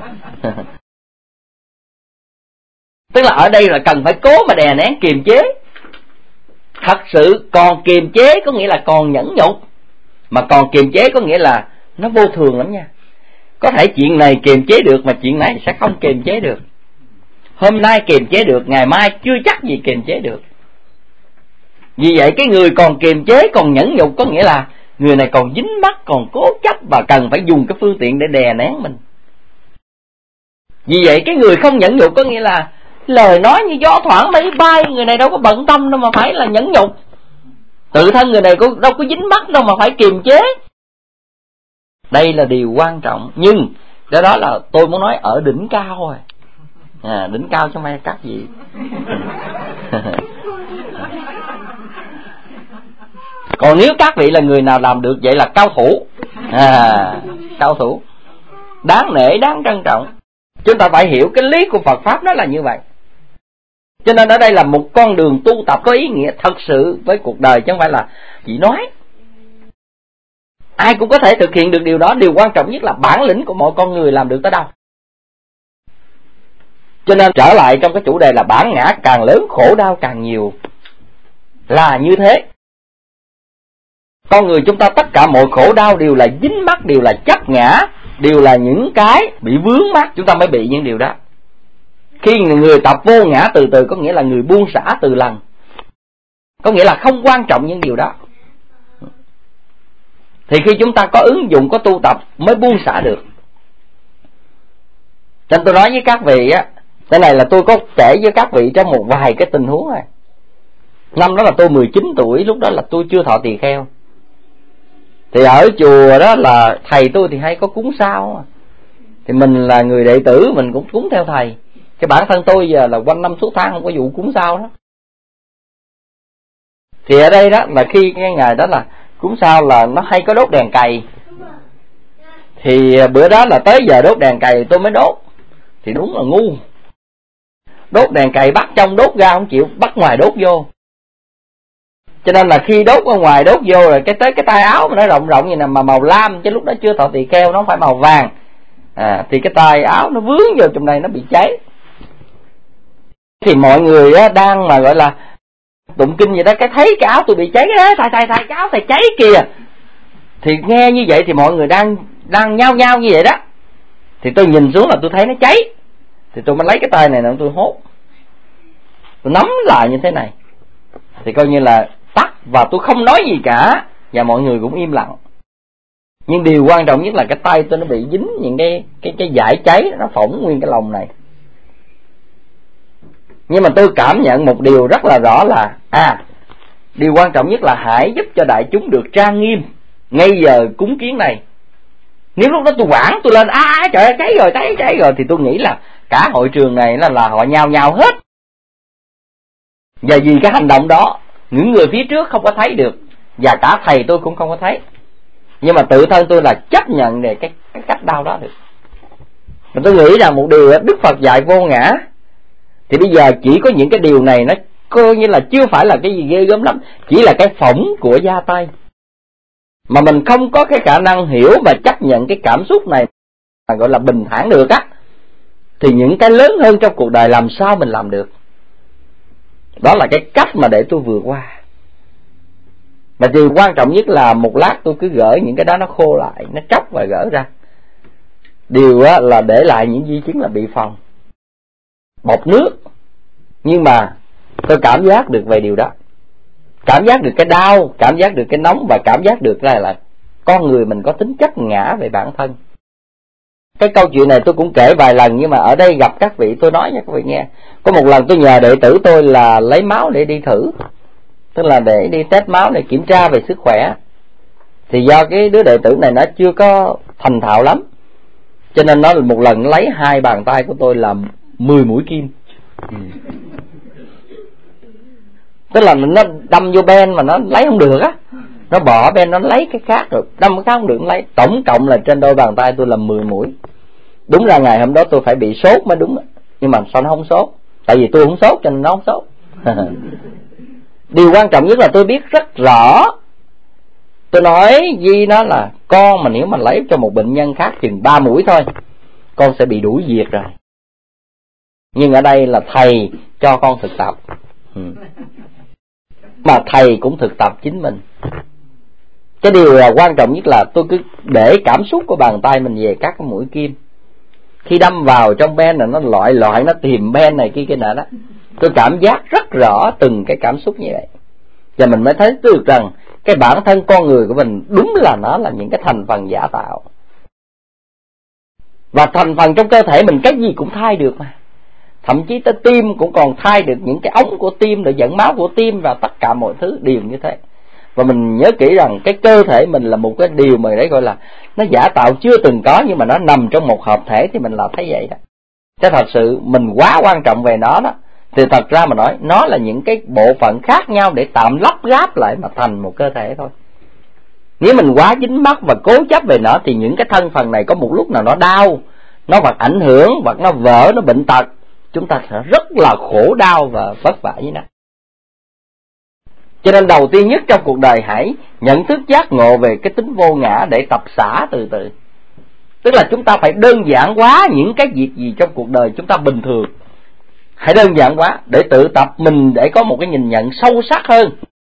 Tức là ở đây là cần phải cố mà đè nén kiềm chế. Thật sự còn kiềm chế có nghĩa là còn nhẫn nhục, mà còn kiềm chế có nghĩa là nó vô thường lắm nha. Có thể chuyện này kiềm chế được mà chuyện này sẽ không kiềm chế được. Hôm nay kiềm chế được, ngày mai chưa chắc gì kiềm chế được. Vì vậy cái người còn kiềm chế, còn nhẫn nhục có nghĩa là người này còn dính mắc, còn cố chấp và cần phải dùng cái phương tiện để đè nén mình. Vì vậy cái người không nhẫn nhục có nghĩa là lời nói như gió thoảng mây bay, người này đâu có bận tâm đâu mà phải là nhẫn nhục. Tự thân người này đâu có dính mắc đâu mà phải kiềm chế. Đây là điều quan trọng. Nhưng đó là tôi muốn nói ở đỉnh cao rồi. Đỉnh cao chứ không phải các vị. Còn nếu các vị là người nào làm được vậy là cao thủ. Cao thủ đáng nể, đáng trân trọng. Chúng ta phải hiểu cái lý của Phật Pháp nó là như vậy. Cho nên ở đây là một con đường tu tập có ý nghĩa thật sự với cuộc đời, chứ không phải là chỉ nói. Ai cũng có thể thực hiện được điều đó. Điều quan trọng nhất là bản lĩnh của mọi con người làm được tới đâu. Cho nên trở lại trong cái chủ đề là bản ngã càng lớn khổ đau càng nhiều. Là như thế. Con người chúng ta tất cả mọi khổ đau đều là dính mắc, đều là chấp ngã, đều là những cái bị vướng mắc, chúng ta mới bị những điều đó. Khi người tập vô ngã từ từ có nghĩa là người buông xả từ lần. Có nghĩa là không quan trọng những điều đó. Thì khi chúng ta có ứng dụng, có tu tập mới buông xả được. Nên tôi nói với các vị cái này là tôi có kể với các vị trong một vài cái tình huống này. Năm đó là tôi 19 tuổi, lúc đó là tôi chưa thọ tỳ kheo. Thì ở chùa đó là thầy tôi thì hay có cúng sao. Thì mình là người đệ tử, mình cũng cúng theo thầy. Cái bản thân tôi giờ là quanh năm suốt tháng không có vụ cúng sao đó. Thì ở đây đó là khi cái ngày đó là cúng sao là nó hay có đốt đèn cày. Thì bữa đó là tới giờ đốt đèn cày tôi mới đốt. Thì đúng là ngu. Đốt đèn cày bắt trong đốt ra không chịu, bắt ngoài đốt vô. Cho nên là khi đốt ở ngoài đốt vô rồi cái tới cái tay áo mà nó rộng rộng như nè, mà màu lam, chứ lúc đó chưa thọ tỳ kheo, nó không phải màu vàng. Thì cái tay áo nó vướng vô trong đây, nó bị cháy. Thì mọi người đang mà gọi là tụng kinh vậy đó, cái thấy cái áo tôi bị cháy, cái thầy cái áo thầy cháy kìa. Thì nghe như vậy thì mọi người đang nhao nhao như vậy đó. Thì tôi nhìn xuống là tôi thấy nó cháy. Thì tôi mới lấy cái tay này tôi hốt, tôi nắm lại như thế này. Thì coi như là tắt, và tôi không nói gì cả, và mọi người cũng im lặng. Nhưng điều quan trọng nhất là cái tay tôi nó bị dính những cái dải cháy, nó phỏng nguyên cái lồng này. Nhưng mà tôi cảm nhận một điều rất là rõ là điều quan trọng nhất là hãy giúp cho đại chúng được trang nghiêm ngay giờ cúng kiến này. Nếu lúc đó tôi quảng tôi lên trời ơi cháy rồi thì tôi nghĩ là cả hội trường này là họ nhao nhao hết. Và vì cái hành động đó, những người phía trước không có thấy được, và cả thầy tôi cũng không có thấy. Nhưng mà tự thân tôi là chấp nhận về cái cách đau đó được. Mà tôi nghĩ rằng một điều Đức Phật dạy vô ngã. Thì bây giờ chỉ có những cái điều này nó coi như là chưa phải là cái gì ghê gớm lắm, chỉ là cái phỏng của da tay. Mà mình không có cái khả năng hiểu và chấp nhận cái cảm xúc này mà gọi là bình thản được thì những cái lớn hơn trong cuộc đời làm sao mình làm được. Đó là cái cách mà để tôi vượt qua. Mà điều quan trọng nhất là một lát tôi cứ gỡ những cái đó nó khô lại, nó tróc và gỡ ra. Điều là để lại những di chứng là bị phồng, bọt nước. Nhưng mà tôi cảm giác được về điều đó, cảm giác được cái đau, cảm giác được cái nóng, và cảm giác được là con người mình có tính chất ngã về bản thân. Cái câu chuyện này tôi cũng kể vài lần, nhưng mà ở đây gặp các vị tôi nói cho các vị nghe. Có một lần tôi nhờ đệ tử tôi là lấy máu để đi thử, tức là để đi test máu để kiểm tra về sức khỏe. Thì do cái đứa đệ tử này nó chưa có thành thạo lắm, cho nên nó một lần lấy 2 bàn tay của tôi làm 10 mũi kim. Tức là nó đâm vô ben mà nó lấy không được á, nó bỏ ben nó lấy cái khác, rồi đâm cái khác không được lấy. Tổng cộng là trên đôi bàn tay tôi là 10 mũi. Đúng ra ngày hôm đó tôi phải bị sốt mới đúng, nhưng mà sao nó không sốt? Tại vì tôi không sốt cho nên nó không sốt. Điều quan trọng nhất là tôi biết rất rõ. Tôi nói Di nó là con mà nếu mà lấy cho một bệnh nhân khác chừng 3 mũi thôi, con sẽ bị đuổi việc rồi. Nhưng ở đây là thầy cho con thực tập, mà thầy cũng thực tập chính mình. Cái điều là quan trọng nhất là tôi cứ để cảm xúc của bàn tay mình về các cái mũi kim. Khi đâm vào trong ben là nó loại nó tìm ben này kia nọ đó. Tôi cảm giác rất rõ từng cái cảm xúc như vậy. Và mình mới thấy được rằng cái bản thân con người của mình đúng là nó là những cái thành phần giả tạo. Và thành phần trong cơ thể mình cái gì cũng thay được mà. Thậm chí tới tim cũng còn thay được những cái ống của tim để dẫn máu của tim, và tất cả mọi thứ đều như thế. Và mình nhớ kỹ rằng cái cơ thể mình là một cái điều mà đấy gọi là nó giả tạo chưa từng có, nhưng mà nó nằm trong một hợp thể thì mình là thấy vậy đó. Chứ thật sự mình quá quan trọng về nó đó, thì thật ra mà nói nó là những cái bộ phận khác nhau để tạm lắp ráp lại mà thành một cơ thể thôi. Nếu mình quá dính mắc và cố chấp về nó thì những cái thân phần này có một lúc nào nó đau, nó hoặc ảnh hưởng, hoặc nó vỡ, nó bệnh tật, chúng ta sẽ rất là khổ đau và vất vả với nó. Cho nên đầu tiên nhất trong cuộc đời hãy nhận thức giác ngộ về cái tính vô ngã để tập xả từ từ. Tức là chúng ta phải đơn giản hóa những cái việc gì trong cuộc đời chúng ta bình thường. Hãy đơn giản hóa để tự tập mình để có một cái nhìn nhận sâu sắc hơn.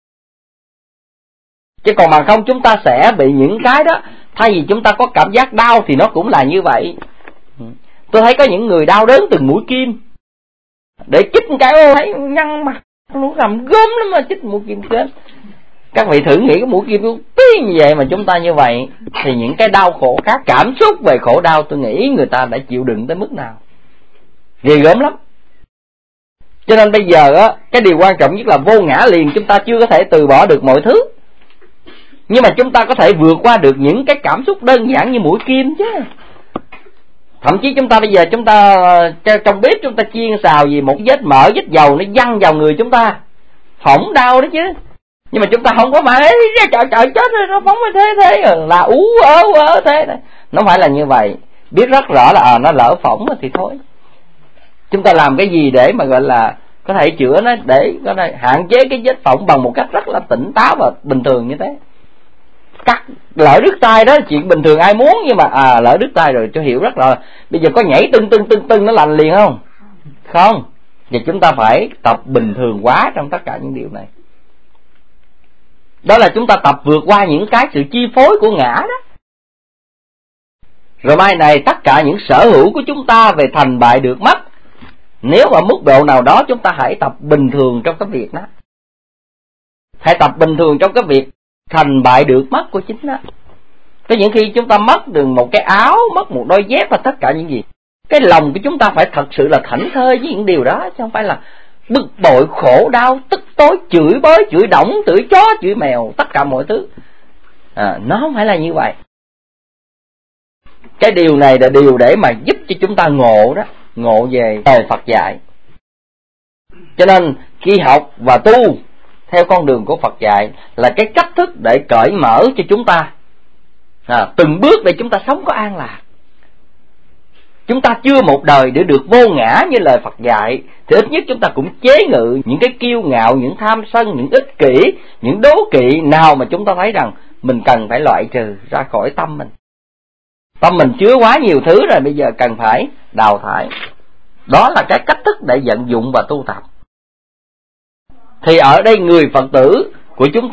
Chứ còn bằng không chúng ta sẽ bị những cái đó, thay vì chúng ta có cảm giác đau thì nó cũng là như vậy. Tôi thấy có những người đau đớn từng mũi kim, để chích một cái thấy nhăn mặt nó làm gớm lắm mà chích mũi kim chết. Các vị thử nghĩ cái mũi kim tí như vậy mà chúng ta như vậy, thì những cái đau khổ khác, cảm xúc về khổ đau, tôi nghĩ người ta đã chịu đựng tới mức nào, ghê gớm lắm. Cho nên bây giờ á, cái điều quan trọng nhất là vô ngã liền. Chúng ta chưa có thể từ bỏ được mọi thứ, nhưng mà chúng ta có thể vượt qua được những cái cảm xúc đơn giản như mũi kim chứ. Thậm chí chúng ta bây giờ chúng ta trong bếp chúng ta chiên xào gì, một vết mỡ vết dầu nó văng vào người chúng ta, phỏng đau đó chứ. Nhưng mà chúng ta không có mà trời chết rồi, nó phóng thế là ú ớ thế này. Nó phải là như vậy. Biết rất rõ là nó lỡ phỏng thì thôi. Chúng ta làm cái gì để mà gọi là có thể chữa nó, để có thể hạn chế cái vết phỏng bằng một cách rất là tỉnh táo và bình thường như thế. Cắt lỡ đứt tay đó chuyện bình thường ai muốn, nhưng mà lỡ đứt tay rồi cho hiểu rất rồi. Bây giờ có nhảy tưng nó lành liền không? Không. Và chúng ta phải tập bình thường quá trong tất cả những điều này. Đó là chúng ta tập vượt qua những cái sự chi phối của ngã đó. Rồi mai này tất cả những sở hữu của chúng ta về thành bại được mất, nếu mà mức độ nào đó chúng ta hãy tập bình thường trong cái việc đó. Hãy tập bình thường trong cái việc thành bại được mất của chính nó. Có những khi chúng ta mất được một cái áo, mất một đôi dép và tất cả những gì, cái lòng của chúng ta phải thật sự là thảnh thơi với những điều đó, chứ không phải là bực bội, khổ đau, tức tối, chửi bới, chửi đổng, chửi chó, chửi mèo, tất cả mọi thứ. Nó không phải là như vậy. Cái điều này là điều để mà giúp cho chúng ta ngộ đó, ngộ về lời Phật dạy. Cho nên khi học và tu theo con đường của Phật dạy là cái cách thức để cởi mở cho chúng ta, từng bước để chúng ta sống có an lạc. Chúng ta chưa một đời để được vô ngã như lời Phật dạy, thì ít nhất chúng ta cũng chế ngự những cái kiêu ngạo, những tham sân, những ích kỷ, những đố kỵ nào mà chúng ta thấy rằng mình cần phải loại trừ ra khỏi tâm mình. Tâm mình chứa quá nhiều thứ rồi, bây giờ cần phải đào thải. Đó là cái cách thức để vận dụng và tu tập. Thì ở đây người Phật tử của chúng ta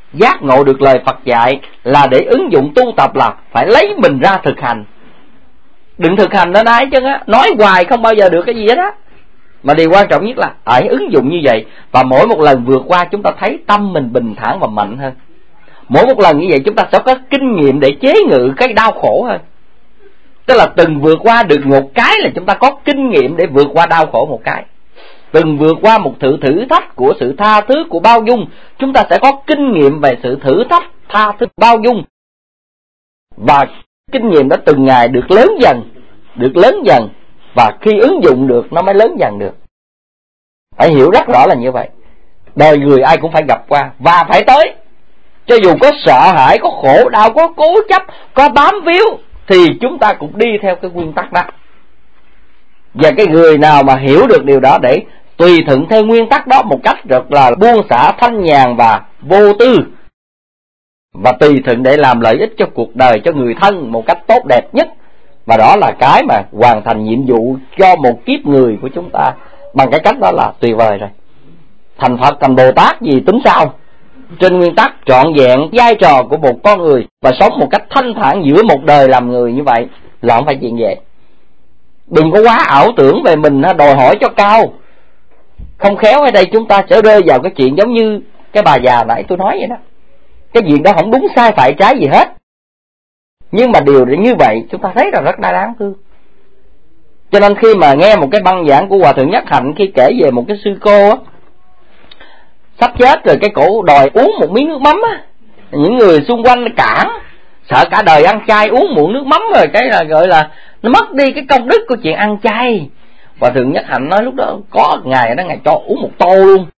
giác ngộ được lời Phật dạy là để ứng dụng tu tập, là phải lấy mình ra thực hành. Đừng thực hành nên ai chứ á, nói hoài không bao giờ được cái gì hết á. Mà điều quan trọng nhất là phải ứng dụng như vậy. Và mỗi một lần vượt qua chúng ta thấy tâm mình bình thản và mạnh hơn. Mỗi một lần như vậy chúng ta sẽ có kinh nghiệm để chế ngự cái đau khổ hơn. Tức là từng vượt qua được một cái là chúng ta có kinh nghiệm để vượt qua đau khổ một cái. Từng vượt qua một thử thách của sự tha thứ, của bao dung, chúng ta sẽ có kinh nghiệm về sự thử thách, tha thứ, bao dung. Và kinh nghiệm đó từng ngày được lớn dần, và khi ứng dụng được nó mới lớn dần được. Phải hiểu rất rõ là như vậy. Đời người ai cũng phải gặp qua và phải tới. Cho dù có sợ hãi, có khổ đau, có cố chấp, có bám víu, thì chúng ta cũng đi theo cái nguyên tắc đó. Và cái người nào mà hiểu được điều đó để tùy thuận theo nguyên tắc đó một cách rất là buông xả, thanh nhàn và vô tư, và tùy thuận để làm lợi ích cho cuộc đời, cho người thân một cách tốt đẹp nhất. Và đó là cái mà hoàn thành nhiệm vụ cho một kiếp người của chúng ta bằng cái cách đó là tuyệt vời rồi. Thành Phật, thành Bồ Tát gì tính sao? Trên nguyên tắc trọn vẹn vai trò của một con người và sống một cách thanh thản giữa một đời làm người như vậy là không phải chuyện dễ. Đừng có quá ảo tưởng về mình, đòi hỏi cho cao. Không khéo ở đây chúng ta sẽ rơi vào cái chuyện giống như cái bà già nãy tôi nói vậy đó. Cái chuyện đó không đúng sai phải trái gì hết, nhưng mà điều như vậy chúng ta thấy là rất đáng thương. Cho nên khi mà nghe một cái băng giảng của Hòa Thượng Nhất Hạnh, khi kể về một cái sư cô á, sắp chết rồi, cái cổ đòi uống một miếng nước mắm á, những người xung quanh cản, sợ cả đời ăn chay uống muỗng nước mắm rồi cái là gọi là nó mất đi cái công đức của chuyện ăn chay. Hòa Thượng Nhất Hạnh nói lúc đó có ngày đó ngài cho uống một tô luôn.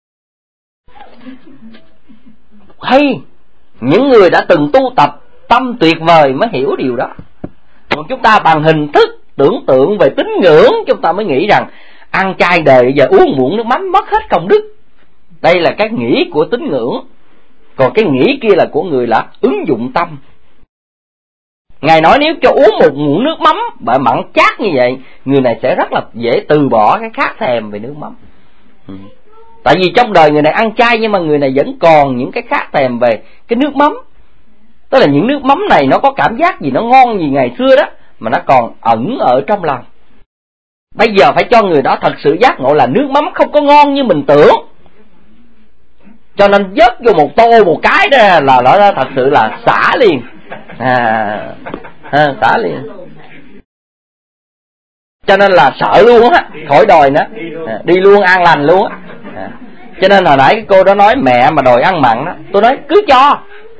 Hay những người đã từng tu tập tâm tuyệt vời mới hiểu điều đó. Còn chúng ta bằng hình thức tưởng tượng về tín ngưỡng, chúng ta mới nghĩ rằng ăn chay đời giờ uống muỗng nước mắm mất hết công đức. Đây là cái nghĩ của tín ngưỡng. Còn cái nghĩ kia là của người là ứng dụng tâm. Ngài nói nếu cho uống một muỗng nước mắm và mặn chát như vậy, người này sẽ rất là dễ từ bỏ cái khát thèm về nước mắm. Tại vì trong đời người này ăn chay, nhưng mà người này vẫn còn những cái khát thèm về cái nước mắm. Tức là những nước mắm này nó có cảm giác gì, nó ngon gì ngày xưa đó, mà nó còn ẩn ở trong lòng. Bây giờ phải cho người đó thật sự giác ngộ là nước mắm không có ngon như mình tưởng. Cho nên vớt vô một tô một cái đó là nó thật sự là xả liền. Xả liền. Cho nên là sợ luôn á, khỏi đòi nữa, đi luôn an lành luôn á. Cho nên hồi nãy cái cô đó nói mẹ mà đòi ăn mặn đó, tôi nói cứ cho.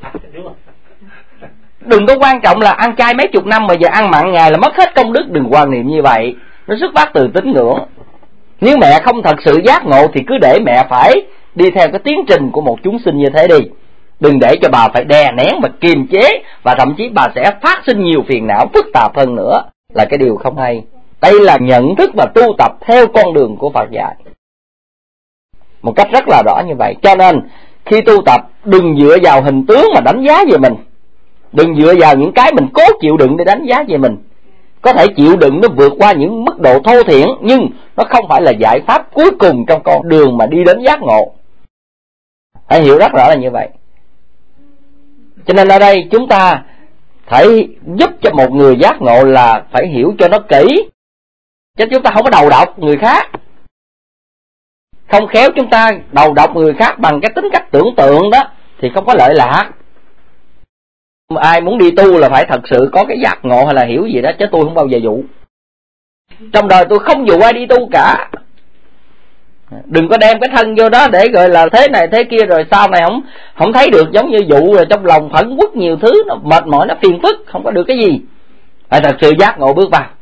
Đừng có quan trọng là ăn chay mấy chục năm mà giờ ăn mặn ngày là mất hết công đức. Đừng quan niệm như vậy, nó xuất phát từ tín ngưỡng. Nếu mẹ không thật sự giác ngộ thì cứ để mẹ phải đi theo cái tiến trình của một chúng sinh như thế đi. Đừng để cho bà phải đè nén và kiềm chế, và thậm chí bà sẽ phát sinh nhiều phiền não phức tạp hơn nữa, là cái điều không hay. Đây là nhận thức và tu tập theo con đường của Phật dạy một cách rất là rõ như vậy. Cho nên khi tu tập đừng dựa vào hình tướng mà đánh giá về mình. Đừng dựa vào những cái mình cố chịu đựng để đánh giá về mình. Có thể chịu đựng nó vượt qua những mức độ thô thiển, nhưng nó không phải là giải pháp cuối cùng trong con đường mà đi đến giác ngộ. Phải hiểu rất rõ là như vậy. Cho nên ở đây chúng ta phải giúp cho một người giác ngộ là phải hiểu cho nó kỹ, chứ chúng ta không có đầu độc người khác. Không khéo chúng ta đầu độc người khác bằng cái tính cách tưởng tượng đó thì không có lợi lạc. Ai muốn đi tu là phải thật sự có cái giác ngộ hay là hiểu gì đó, chứ tôi không bao giờ dụ. Trong đời tôi không dụ ai đi tu cả. Đừng có đem cái thân vô đó để gọi là thế này thế kia rồi sau này không thấy được, giống như dụ rồi trong lòng phẫn uất nhiều thứ, nó mệt mỏi, nó phiền phức, không có được cái gì. Phải thật sự giác ngộ bước vào,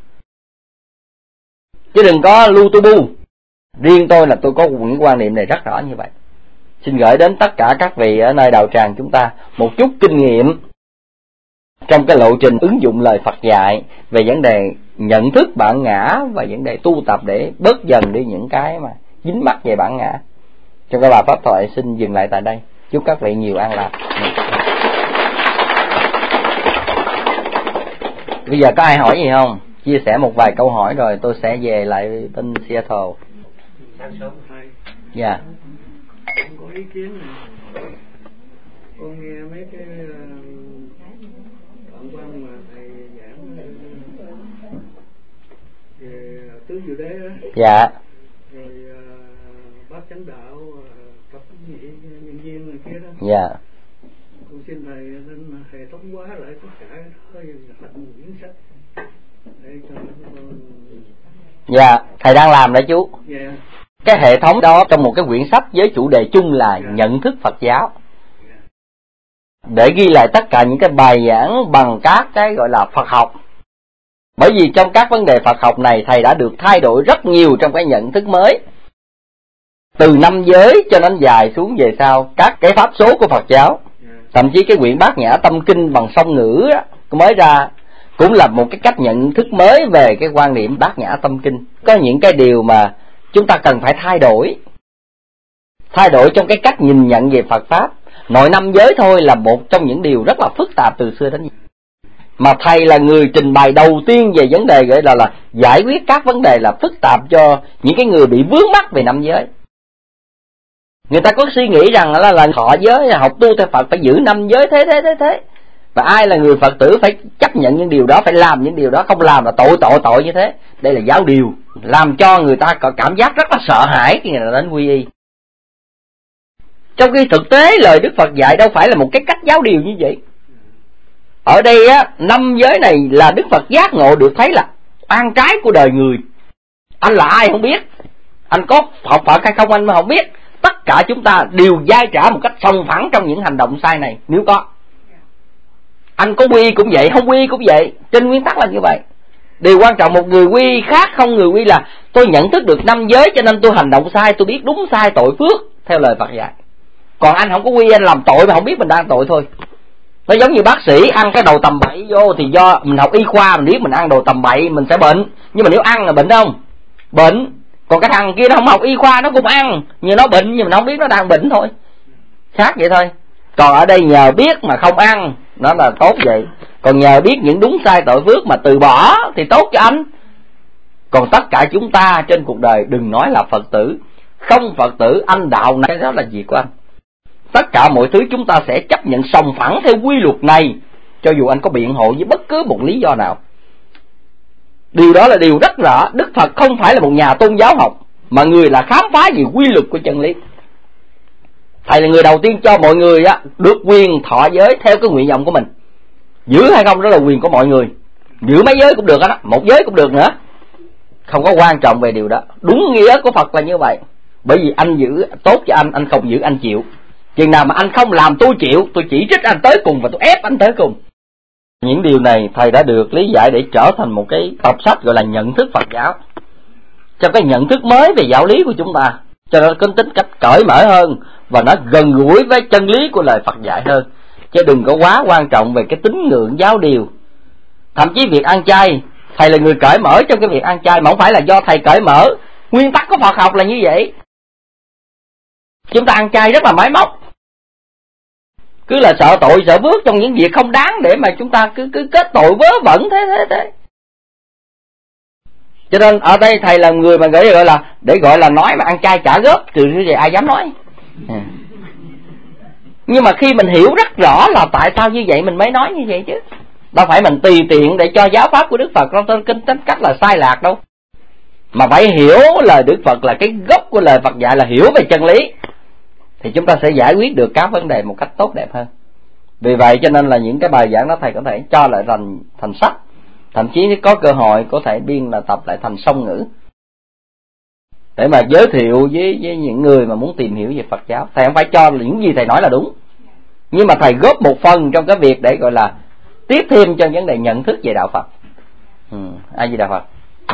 chứ đừng có lu tu bu. Riêng tôi là tôi có những quan niệm này rất rõ như vậy. Xin gửi đến tất cả các vị ở nơi đạo tràng chúng ta một chút kinh nghiệm trong cái lộ trình ứng dụng lời Phật dạy về vấn đề nhận thức bản ngã và vấn đề tu tập để bớt dần đi những cái mà dính mắc về bản ngã. Cho các bà pháp thoại xin dừng lại tại đây. Chúc các vị nhiều an lạc. Bây giờ có ai hỏi gì không? Chia sẻ một vài câu hỏi rồi tôi sẽ về lại bên Seattle. Dạ. Không có ý kiến này. Dạ. Rồi bác chánh đạo cặp vị nhân viên này kia đó. Dạ. Con xin thầy nên hệ thống hóa lại tất cả thôi thành một quyển sách để cho con. Dạ, thầy đang làm đấy chú. Dạ. Cái hệ thống đó trong một cái quyển sách với chủ đề chung là nhận thức Phật giáo, để ghi lại tất cả những cái bài giảng bằng các cái gọi là Phật học. Bởi vì trong các vấn đề Phật học này, thầy đã được thay đổi rất nhiều trong cái nhận thức mới, từ năm giới cho đến dài xuống về sau các cái pháp số của Phật giáo. Thậm chí cái quyển Bát Nhã Tâm Kinh bằng song ngữ mới ra cũng là một cái cách nhận thức mới về cái quan niệm Bát Nhã Tâm Kinh. Có những cái điều mà chúng ta cần phải thay đổi trong cái cách nhìn nhận về Phật Pháp. Nội năm giới thôi là một trong những điều rất là phức tạp từ xưa đến giờ, mà thầy là người trình bày đầu tiên về vấn đề gọi là giải quyết các vấn đề là phức tạp cho những cái người bị vướng mắc về năm giới. Người ta có suy nghĩ rằng là thọ giới, học tu theo Phật phải giữ năm giới thế, và ai là người Phật tử phải chấp nhận những điều đó, phải làm những điều đó, không làm là tội như thế. Đây là giáo điều làm cho người ta có cảm giác rất là sợ hãi khi người ta đến quy y. Trong khi thực tế lời Đức Phật dạy đâu phải là một cái cách giáo điều như vậy. Ở đây năm giới này là Đức Phật giác ngộ được thấy là oan trái của đời người. Anh là ai không biết, anh có học Phật hay không anh mà không biết. Tất cả chúng ta đều dai trả một cách sòng phẳng trong những hành động sai này. Nếu có, anh có quy cũng vậy, không quy cũng vậy. Trên nguyên tắc là như vậy. Điều quan trọng một người quy khác không người quy là tôi nhận thức được năm giới cho nên tôi hành động sai, tôi biết đúng sai tội phước theo lời Phật dạy. Còn anh không có quy, anh làm tội mà không biết mình đang tội thôi. Nó giống như bác sĩ ăn cái đồ tầm bậy vô thì do mình học y khoa mình biết mình ăn đồ tầm bậy mình sẽ bệnh. Nhưng mà nếu ăn là bệnh không? Bệnh. Còn cái thằng kia nó không học y khoa nó cũng ăn, nhưng nó bệnh nhưng mà nó không biết nó đang bệnh thôi. Khác vậy thôi. Còn ở đây nhờ biết mà không ăn nó là tốt vậy. Còn nhờ biết những đúng sai tội phước mà từ bỏ thì tốt cho anh. Còn tất cả chúng ta trên cuộc đời đừng nói là Phật tử, không Phật tử anh đạo này đó là việc của anh. Tất cả mọi thứ chúng ta sẽ chấp nhận sòng phẳng theo quy luật này, cho dù anh có biện hộ với bất cứ một lý do nào. Điều đó là điều rất rõ. Đức Phật không phải là một nhà tôn giáo học, mà người là khám phá về quy luật của chân lý. Thầy là người đầu tiên cho mọi người được quyền thọ giới theo cái nguyện vọng của mình. Giữ hay không đó là quyền của mọi người. Giữ mấy giới cũng được đó, một giới cũng được nữa, không có quan trọng về điều đó. Đúng nghĩa của Phật là như vậy. Bởi vì anh giữ tốt cho anh không giữ anh chịu. Chừng nào mà anh không làm tôi chịu, tôi chỉ trích anh tới cùng và tôi ép anh tới cùng. Những điều này thầy đã được lý giải để trở thành một cái tập sách gọi là nhận thức Phật giáo, trong cái nhận thức mới về giáo lý của chúng ta, cho nó có tính cách cởi mở hơn và nó gần gũi với chân lý của lời Phật dạy hơn, chứ đừng có quá quan trọng về cái tín ngưỡng giáo điều. Thậm chí việc ăn chay, thầy là người cởi mở trong cái việc ăn chay, mà không phải là do thầy cởi mở. Nguyên tắc của Phật học là như vậy. Chúng ta ăn chay rất là máy móc, cứ là sợ tội sợ phước trong những việc không đáng để mà chúng ta cứ kết tội vớ vẩn thế. Cho nên ở đây thầy là người mà gọi là để gọi là nói mà ăn chay trả góp, trừ như vậy ai dám nói. Nhưng mà khi mình hiểu rất rõ là tại sao như vậy mình mới nói như vậy chứ, đâu phải mình tùy tiện để cho giáo pháp của Đức Phật nó tính cách là sai lạc đâu, mà phải hiểu lời Đức Phật là cái gốc của lời Phật dạy là hiểu về chân lý, thì chúng ta sẽ giải quyết được các vấn đề một cách tốt đẹp hơn. Vì vậy cho nên là những cái bài giảng đó thầy có thể cho lại thành sách, thậm chí nếu có cơ hội có thể biên là tập lại thành song ngữ để mà giới thiệu với những người mà muốn tìm hiểu về Phật giáo. Thầy không phải cho những gì thầy nói là đúng, nhưng mà thầy góp một phần trong cái việc để gọi là tiếp thêm cho vấn đề nhận thức về đạo Phật. A Di Đà Phật.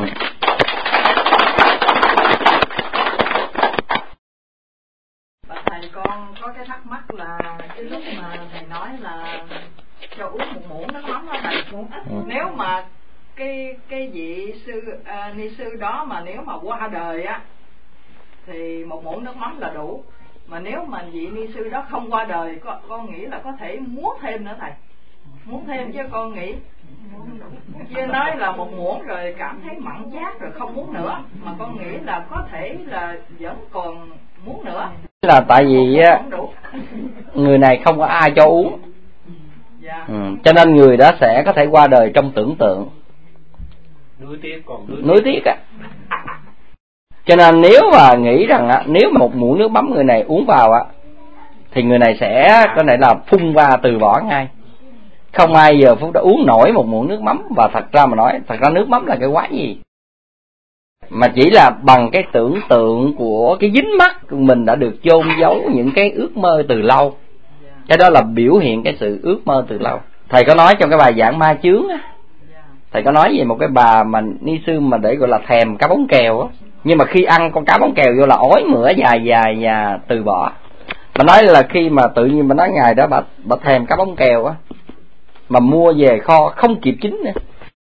Thầy con có cái thắc mắc là cái lúc mà thầy nói là cho uống một muỗng nước mắm đó thầy, nếu mà cái vị ni sư đó mà nếu mà qua đời á thì một muỗng nước mắm là đủ, mà nếu mà vị ni sư đó không qua đời, con nghĩ là có thể muốn thêm nữa thầy, muốn thêm chứ con nghĩ chứ nói là một muỗng rồi cảm thấy mặn chát rồi không muốn nữa, mà con nghĩ là có thể là vẫn còn muốn nữa. Là tại vì người này không có ai cho uống, cho nên người đó sẽ có thể qua đời trong tưởng tượng. Nuối tiếc Nuối tiếc Cho nên nếu mà nghĩ rằng nếu mà một muỗng nước mắm người này uống vào thì người này sẽ có thể là phun ra từ bỏ ngay, không ai giờ phút đó uống nổi một muỗng nước mắm. Và thật ra mà nói, thật ra nước mắm là cái quái gì, mà chỉ là bằng cái tưởng tượng của cái dính mắt của mình đã được chôn giấu những cái ước mơ từ lâu. Cái đó là biểu hiện cái sự ước mơ từ lâu. Thầy có nói trong cái bài giảng ma chướng thầy có nói về một cái bà mà ni sư mà để gọi là thèm cá bóng kèo nhưng mà khi ăn con cá bóng kèo vô là ói mửa dài và từ bỏ. Mà nói là khi mà tự nhiên mà nói ngày đó bà thèm cá bóng kèo mà mua về kho không kịp chín nữa,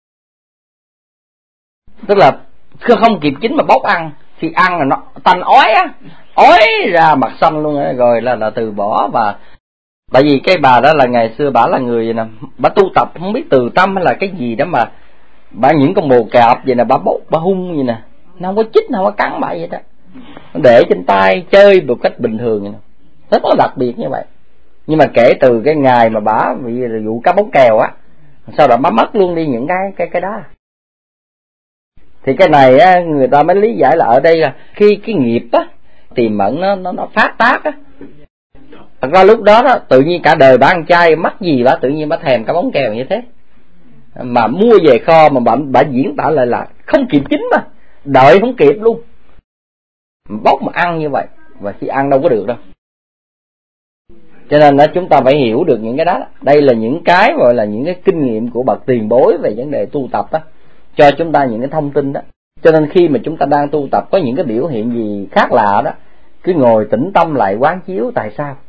tức là không kịp chín mà bốc ăn, thì ăn là nó tanh ói ra mặt xanh luôn rồi là từ bỏ. Và tại vì cái bà đó là ngày xưa bà là người nè, bà tu tập không biết từ tâm hay là cái gì đó mà bà những con bồ cạp vậy nè, bà bốc bà hung vậy nè, nó không có chích, nó không có cắn bà vậy đó, nó để trên tay chơi một cách bình thường vậy nè, rất là đặc biệt như vậy. Nhưng mà kể từ cái ngày mà bà bị vụ cá bóng kèo sau đó bà mất luôn đi những cái đó. Thì cái này người ta mới lý giải là ở đây là khi cái nghiệp tiềm ẩn nó phát tác thật ra lúc đó tự nhiên cả đời bà ăn chay mắc gì bà tự nhiên bà thèm cá bóng kèo như thế, mà mua về kho mà bà diễn tả lại là không kịp chín mà đợi không kịp luôn, bốc mà ăn như vậy, và khi ăn đâu có được đâu. Cho nên chúng ta phải hiểu được những cái đó. Đây là những cái gọi là những cái kinh nghiệm của bậc tiền bối về vấn đề tu tập cho chúng ta những cái thông tin đó. Cho nên khi mà chúng ta đang tu tập có những cái biểu hiện gì khác lạ đó, cứ ngồi tĩnh tâm lại quán chiếu tại sao.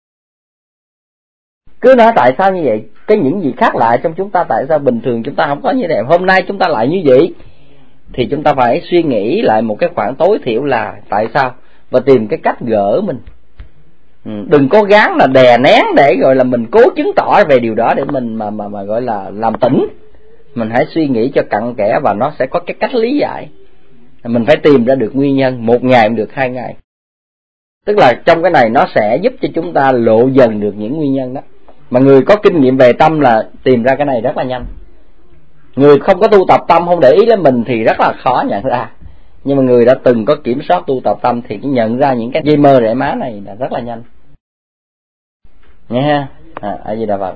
Cứ nói tại sao như vậy, cái những gì khác lạ trong chúng ta, tại sao bình thường chúng ta không có như vậy, hôm nay chúng ta lại như vậy, thì chúng ta phải suy nghĩ lại một cái khoảng tối thiểu là tại sao, và tìm cái cách gỡ mình. Đừng cố gắng là đè nén để gọi là mình cố chứng tỏ về điều đó để mình mà gọi là làm tỉnh. Mình hãy suy nghĩ cho cặn kẽ và nó sẽ có cái cách lý giải. Mình phải tìm ra được nguyên nhân, 1 ngày cũng được 2 ngày. Tức là trong cái này nó sẽ giúp cho chúng ta lộ dần được những nguyên nhân đó. Mà người có kinh nghiệm về tâm là tìm ra cái này rất là nhanh. Người không có tu tập tâm, không để ý đến mình thì rất là khó nhận ra. Nhưng mà người đã từng có kiểm soát tu tập tâm thì nhận ra những cái dây mơ rễ má này là rất là nhanh. Nghe ha? A Di Đà Phật.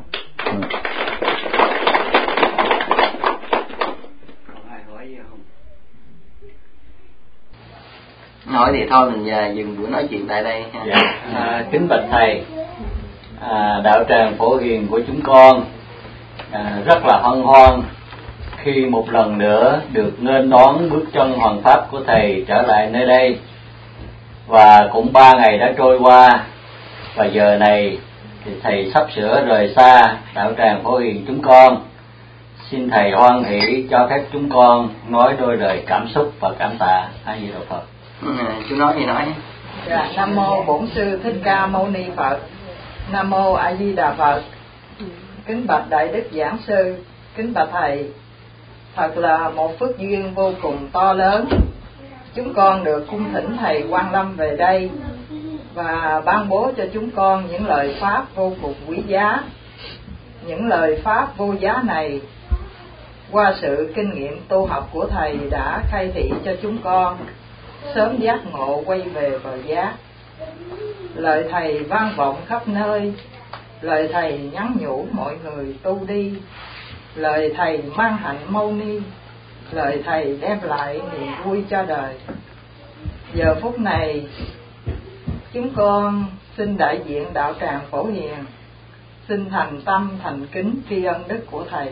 Nói thì thôi mình dừng buổi nói chuyện tại đây. Kính bạch thầy, đạo tràng Phổ Hiền của chúng con rất là hân hoan khi một lần nữa được nghênh đón bước chân hoàn pháp của thầy trở lại nơi đây. Và cũng 3 ngày đã trôi qua, và giờ này thì thầy sắp sửa rời xa đạo tràng Phổ Hiền chúng con. Xin thầy hoan hỷ cho phép chúng con nói đôi lời cảm xúc và cảm tạ. A Di Đà Phật. Chú nói gì nói. Dạ, Nam mô Bổn Sư Thích Ca Mâu Ni Phật. Nam mô A Di Đà Phật. Kính bạch Đại Đức Giảng Sư, kính bạch thầy, thật là một phước duyên vô cùng to lớn. Chúng con được cung thỉnh thầy Quang Lâm về đây và ban bố cho chúng con những lời pháp vô cùng quý giá. Những lời pháp vô giá này qua sự kinh nghiệm tu học của thầy đã khai thị cho chúng con sớm giác ngộ quay về bờ giác. Lời thầy vang vọng khắp nơi, lời thầy nhắn nhủ mọi người tu đi, lời thầy mang hạnh mâu ni, lời thầy đem lại niềm vui cho đời. Giờ phút này chúng con xin đại diện đạo tràng Phổ Hiền xin thành tâm thành kính tri ân đức của thầy,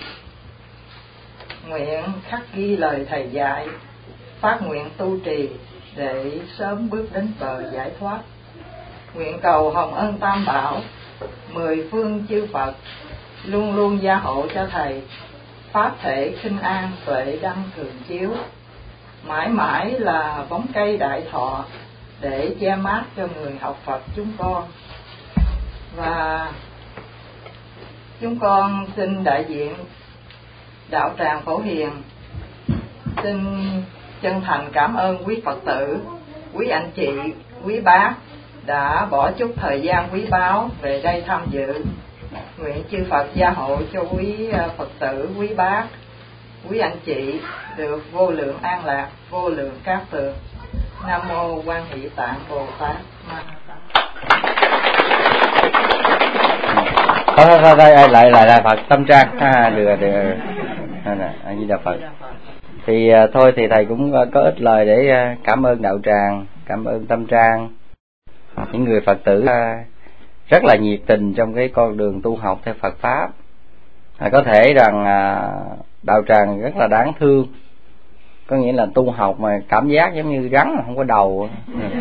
nguyện khắc ghi lời thầy dạy, phát nguyện tu trì để sớm bước đến bờ giải thoát. Nguyện cầu hồng ân Tam Bảo, 10 phương chư Phật luôn luôn gia hộ cho thầy, pháp thể khinh an tuệ đăng thường chiếu, mãi mãi là bóng cây đại thọ để che mát cho người học Phật chúng con. Và chúng con xin đại diện đạo tràng Phổ Hiền xin chân thành cảm ơn quý Phật tử, quý anh chị, quý bác đã bỏ chút thời gian quý báu về đây tham dự. Nguyện chư Phật gia hộ cho quý Phật tử, quý bác, quý anh chị được vô lượng an lạc, vô lượng cát tường. Nam mô Quan Hệ Tạng Bồ Tát. Thôi lại Phật Tâm Trang được A Di Đà Phật. Thì thôi thì thầy cũng có ít lời để cảm ơn đạo tràng, cảm ơn Tâm Trang, những người Phật tử rất là nhiệt tình trong cái con đường tu học theo Phật pháp. Có thể rằng đạo tràng rất là đáng thương, có nghĩa là tu học mà cảm giác giống như rắn mà không có đầu,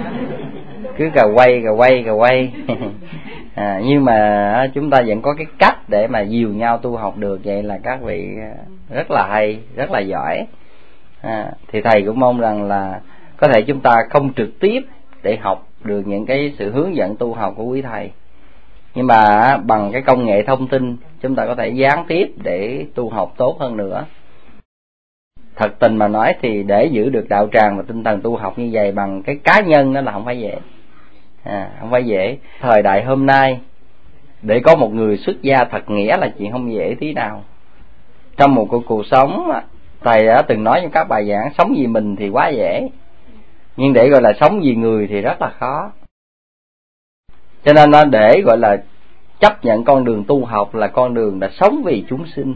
cứ cà quay nhưng mà chúng ta vẫn có cái cách để mà dìu nhau tu học được. Vậy là các vị rất là hay, rất là giỏi. Thì thầy cũng mong rằng là có thể chúng ta không trực tiếp để học được những cái sự hướng dẫn tu học của quý thầy, nhưng mà bằng cái công nghệ thông tin chúng ta có thể gián tiếp để tu học tốt hơn nữa. Thật tình mà nói thì để giữ được đạo tràng và tinh thần tu học như vậy bằng cái cá nhân đó là không phải dễ. Không phải dễ. Thời đại hôm nay để có một người xuất gia thật nghĩa là chuyện không dễ tí nào. Trong một cuộc sống, thầy đã từng nói trong các bài giảng, sống vì mình thì quá dễ, nhưng để gọi là sống vì người thì rất là khó. Cho nên để gọi là chấp nhận con đường tu học là con đường đã sống vì chúng sinh.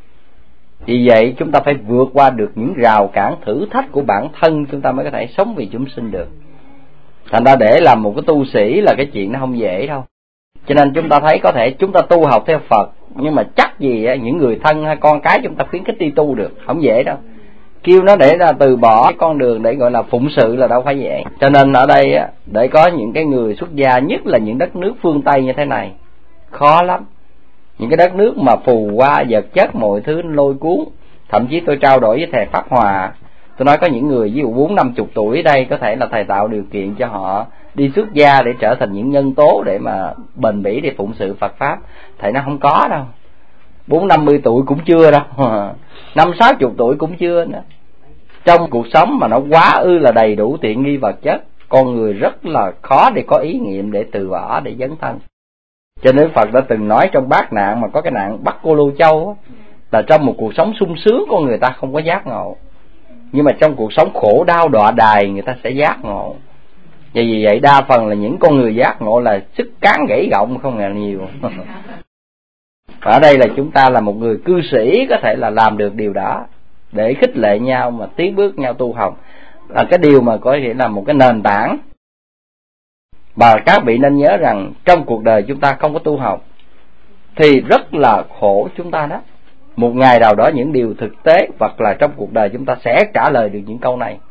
Vì vậy chúng ta phải vượt qua được những rào cản thử thách của bản thân, chúng ta mới có thể sống vì chúng sinh được. Thành ra để làm một cái tu sĩ là cái chuyện nó không dễ đâu. Cho nên chúng ta thấy có thể chúng ta tu học theo Phật, nhưng mà chắc gì những người thân hay con cái chúng ta khuyến khích đi tu được, không dễ đâu. Kêu nó để ra từ bỏ cái con đường để gọi là phụng sự là đâu phải dễ. Cho nên ở đây để có những cái người xuất gia, nhất là những đất nước phương Tây như thế này, khó lắm. Những cái đất nước mà phù hoa vật chất mọi thứ lôi cuốn. Thậm chí tôi trao đổi với thầy Pháp Hòa, tôi nói có những người ví dụ 40-50 tuổi đây, có thể là thầy tạo điều kiện cho họ đi xuất gia để trở thành những nhân tố để mà bền bỉ để phụng sự Phật pháp. Thầy nó không có đâu. 40-50 tuổi cũng chưa đâu, 50-60 tuổi cũng chưa nữa. Trong cuộc sống mà nó quá ư là đầy đủ tiện nghi vật chất, con người rất là khó để có ý niệm để từ bỏ, để dấn thân. Cho nên Phật đã từng nói trong bát nạn mà có cái nạn Bắc Cô Lô Châu là trong một cuộc sống sung sướng con người ta không có giác ngộ, nhưng mà trong cuộc sống khổ đau đọa đài người ta sẽ giác ngộ. Vì vậy đa phần là những con người giác ngộ là sức cán gãy gọng không hề nhiều. Và ở đây là chúng ta là một người cư sĩ có thể là làm được điều đó, để khích lệ nhau mà tiến bước nhau tu học, là cái điều mà có thể là một cái nền tảng. Và các vị nên nhớ rằng trong cuộc đời chúng ta không có tu học thì rất là khổ chúng ta đó. Một ngày nào đó những điều thực tế hoặc là trong cuộc đời chúng ta sẽ trả lời được những câu này.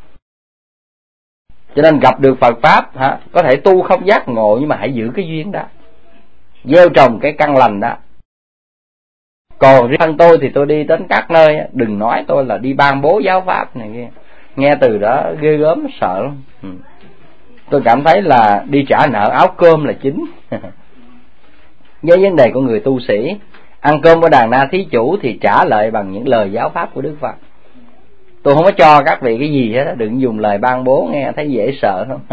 Cho nên gặp được Phật pháp có thể tu không giác ngộ, nhưng mà hãy giữ cái duyên đó, gieo trồng cái căn lành đó. Còn riêng thân tôi thì tôi đi đến các nơi, đừng nói tôi là đi ban bố giáo pháp này kia, nghe từ đó ghê gớm sợ lắm. Tôi cảm thấy là đi trả nợ áo cơm là chính. Với vấn đề của người tu sĩ, ăn cơm của đàn na thí chủ thì trả lợi bằng những lời giáo pháp của Đức Phật. Tôi không có cho các vị cái gì hết, đừng dùng lời ban bố nghe thấy dễ sợ không.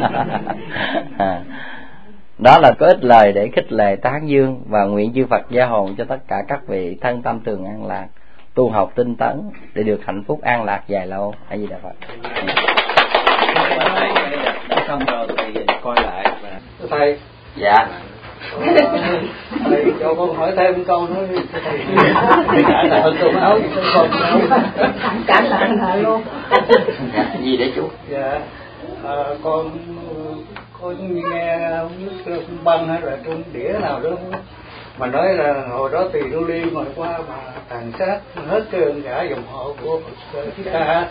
Đó là có ít lời để khích lệ tán dương, và nguyện chư Phật gia hộ cho tất cả các vị thân tâm thường an lạc, tu học tinh tấn để được hạnh phúc an lạc dài lâu. A Di Đà Phật. Đã xong rồi thì coi lại và thầy. Dạ. Thầy cho con hỏi thêm một câu nữa đi. trả lại hơn tôi áo Trả lại luôn. Dạ, gì để chú? Dạ, con nghe băng hay là trong đĩa nào đó mà nói là hồi đó Tỳ Lưu Ly mà qua mà tàn sát hết cả dòng họ của Phật Thích Ca,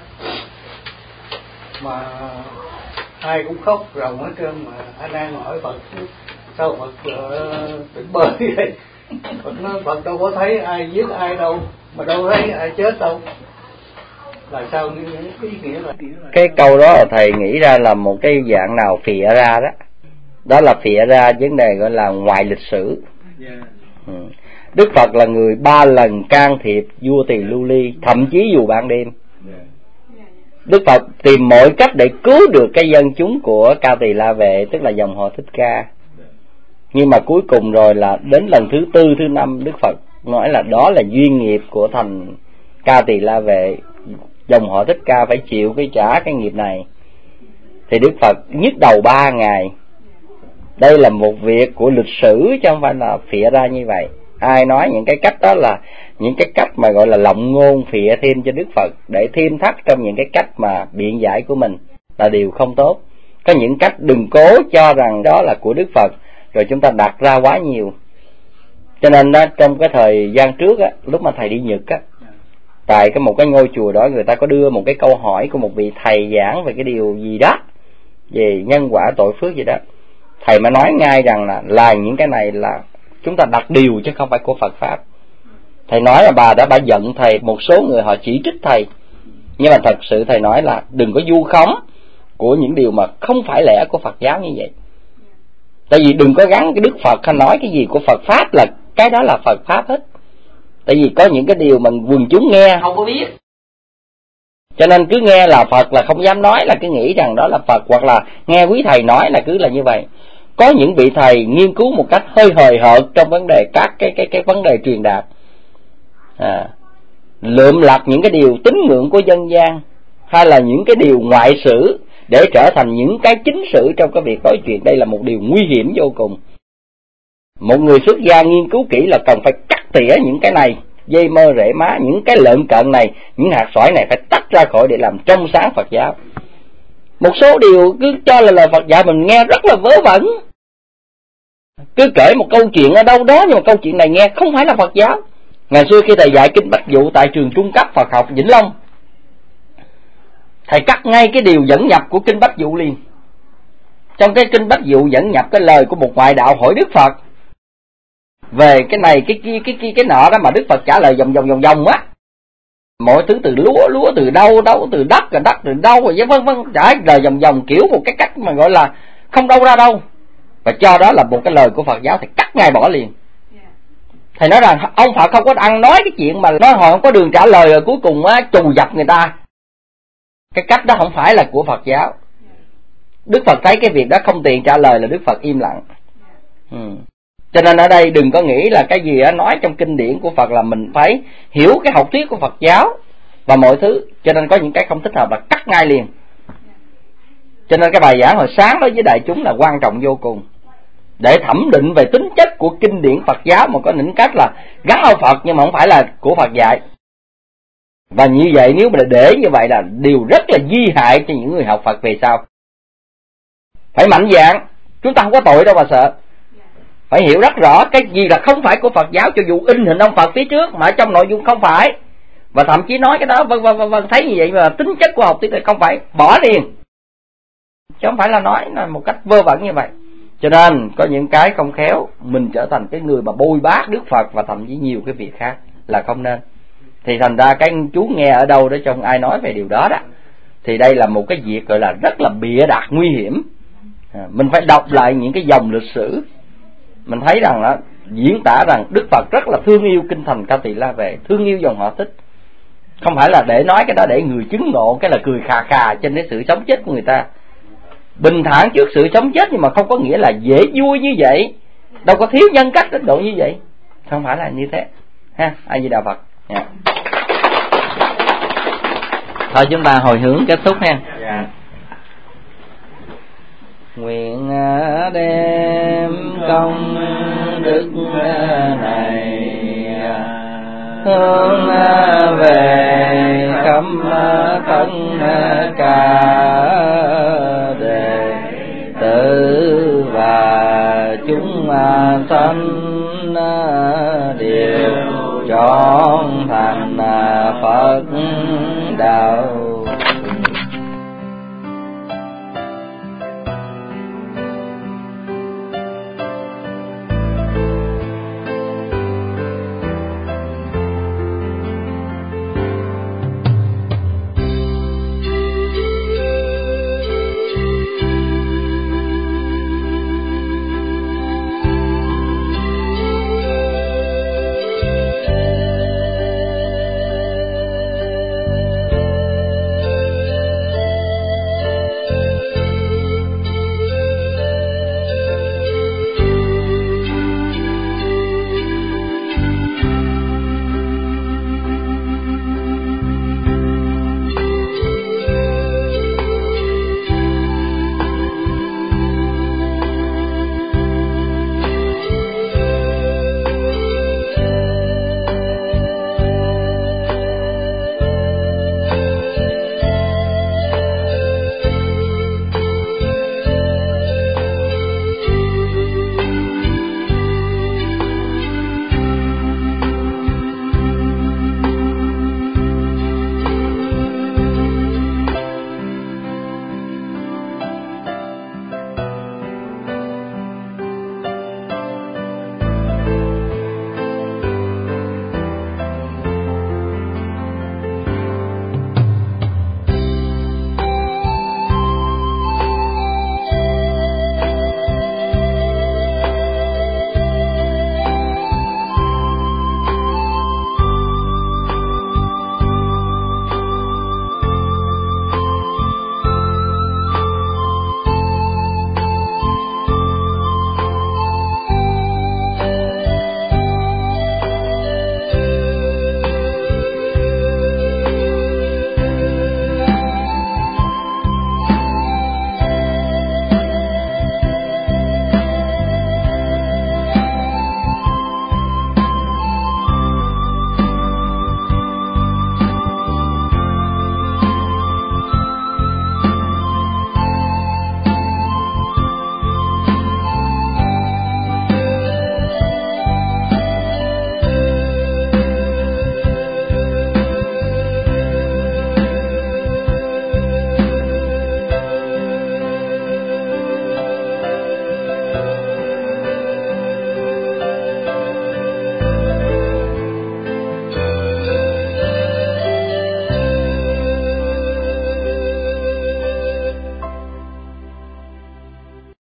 mà ai cũng khóc ròng hết trơn, mà anh An hỏi Phật sao Phật tỉnh bơi vậy? Phật nói Phật đâu có thấy ai giết ai đâu, mà đâu thấy ai chết đâu. Là sao ý nghĩa là cái câu đó là thầy nghĩ ra là một cái dạng nào phịa ra đó. Đó là phịa ra vấn đề gọi là ngoại lịch sử. Đức Phật là người 3 lần can thiệp vua Tỳ Lưu Ly, thậm chí dù ban đêm. Đức Phật tìm mọi cách để cứu được cái dân chúng của Ca Tỳ La Vệ, tức là dòng họ Thích Ca. Nhưng mà cuối cùng rồi là đến lần thứ 4, thứ 5, Đức Phật nói là đó là duyên nghiệp của thành Ca Tỳ La Vệ, dòng họ Thích Ca phải chịu cái trả cái nghiệp này. thì Đức Phật nhức đầu 3 ngày. Đây là một việc của lịch sử chứ không phải là phịa ra như vậy. Ai nói những cái cách đó là những cái cách mà gọi là lộng ngôn phịa thêm cho Đức Phật để thêm thắt trong những cái cách mà biện giải của mình là điều không tốt. Có những cách đừng cố cho rằng đó là của Đức Phật rồi chúng ta đặt ra quá nhiều. Cho nên đó, trong cái thời gian trước á, lúc mà thầy đi Nhật á, tại một cái ngôi chùa đó người ta có đưa một cái câu hỏi của một vị thầy giảng về cái điều gì đó, về nhân quả tội phước gì đó. Thầy mà nói ngay rằng là những cái này là chúng ta đặt điều chứ không phải của Phật Pháp. Thầy nói là bà giận thầy, một số người họ chỉ trích thầy. Nhưng mà thật sự thầy nói là đừng có vu khống của những điều mà không phải lẽ của Phật giáo như vậy. Tại vì đừng có gắn cái Đức Phật hay nói cái gì của Phật Pháp là cái đó là Phật Pháp hết. Tại vì có những cái điều mà quần chúng nghe không có biết, cho nên cứ nghe là Phật là không dám nói, là cứ nghĩ rằng đó là Phật, hoặc là nghe quý thầy nói là cứ là như vậy. Có những vị thầy nghiên cứu một cách hơi hời hợt trong vấn đề các cái vấn đề truyền đạt, lượm lặt những cái điều tín ngưỡng của dân gian hay là những cái điều ngoại sử để trở thành những cái chính sử trong cái việc nói chuyện. Đây là một điều nguy hiểm vô cùng. Một người xuất gia nghiên cứu kỹ là cần phải cắt tỉa những cái này, dây mơ rễ má, những cái lợn cận này, những hạt sỏi này phải tách ra khỏi để làm trong sáng Phật giáo. Một số điều cứ cho là lời Phật dạy mình nghe rất là vớ vẩn. Cứ kể một câu chuyện ở đâu đó nhưng mà câu chuyện này nghe không phải là Phật giáo. Ngày xưa khi thầy dạy kinh Bách Dụ tại trường trung cấp Phật học Vĩnh Long, thầy cắt ngay cái điều dẫn nhập của kinh Bách Dụ liền. Trong cái kinh Bách Dụ dẫn nhập cái lời của một ngoại đạo hỏi Đức Phật về cái này cái nọ đó, mà Đức Phật trả lời vòng á. Mọi thứ từ lúa từ đâu từ đất từ đâu rồi vân vân, trả lời vòng kiểu một cái cách mà gọi là không đâu ra đâu. Và cho đó là một cái lời của Phật giáo thì cắt ngay bỏ liền. Thầy nói rằng ông Phật không có ăn nói cái chuyện mà nói họ không có đường trả lời rồi cuối cùng á trù dập người ta. Cái cách đó không phải là của Phật giáo. Đức Phật thấy cái việc đó không tiện trả lời là Đức Phật im lặng. Cho nên ở đây đừng có nghĩ là cái gì đó nói trong kinh điển của Phật là mình phải hiểu cái học thuyết của Phật giáo và mọi thứ. Cho nên có những cái không thích hợp là cắt ngay liền. Cho nên cái bài giảng hồi sáng đó với đại chúng là quan trọng vô cùng, để thẩm định về tính chất của kinh điển Phật giáo mà có những cách là gắn ao Phật nhưng mà không phải là của Phật dạy. Và như vậy nếu mà để như vậy là điều rất là di hại cho những người học Phật về sau. Phải mạnh dạn, chúng ta không có tội đâu mà sợ. Phải hiểu rất rõ cái gì là không phải của Phật giáo, cho dù in hình ông Phật phía trước mà trong nội dung không phải. Và thậm chí nói cái đó vân thấy như vậy mà tính chất của học thuyết này không phải, bỏ liền. Chứ không phải là nói là một cách vơ vẩn như vậy. Cho nên có những cái không khéo mình trở thành cái người mà bôi bác Đức Phật và thậm chí nhiều cái việc khác là không nên. Thì thành ra cái chú nghe ở đâu đó trong ai nói về điều đó đó, thì đây là một cái việc gọi là rất là bịa đặt nguy hiểm. Mình phải đọc lại những cái dòng lịch sử, mình thấy rằng đó, diễn tả rằng Đức Phật rất là thương yêu kinh thành Ca Tỳ La Vệ, thương yêu dòng họ Thích. Không phải là để nói cái đó để người chứng ngộ cái là cười khà khà trên cái sự sống chết của người ta. Bình thản trước sự sống chết nhưng mà không có nghĩa là dễ vui như vậy, đâu có thiếu nhân cách đến độ như vậy, không phải là như thế ha. A Di Đà Phật. Thôi chúng ta hồi hướng kết thúc ha. Nguyện đem công đức này hướng về khắp tất cả đệ tử và chúng sanh đều trọn thành Phật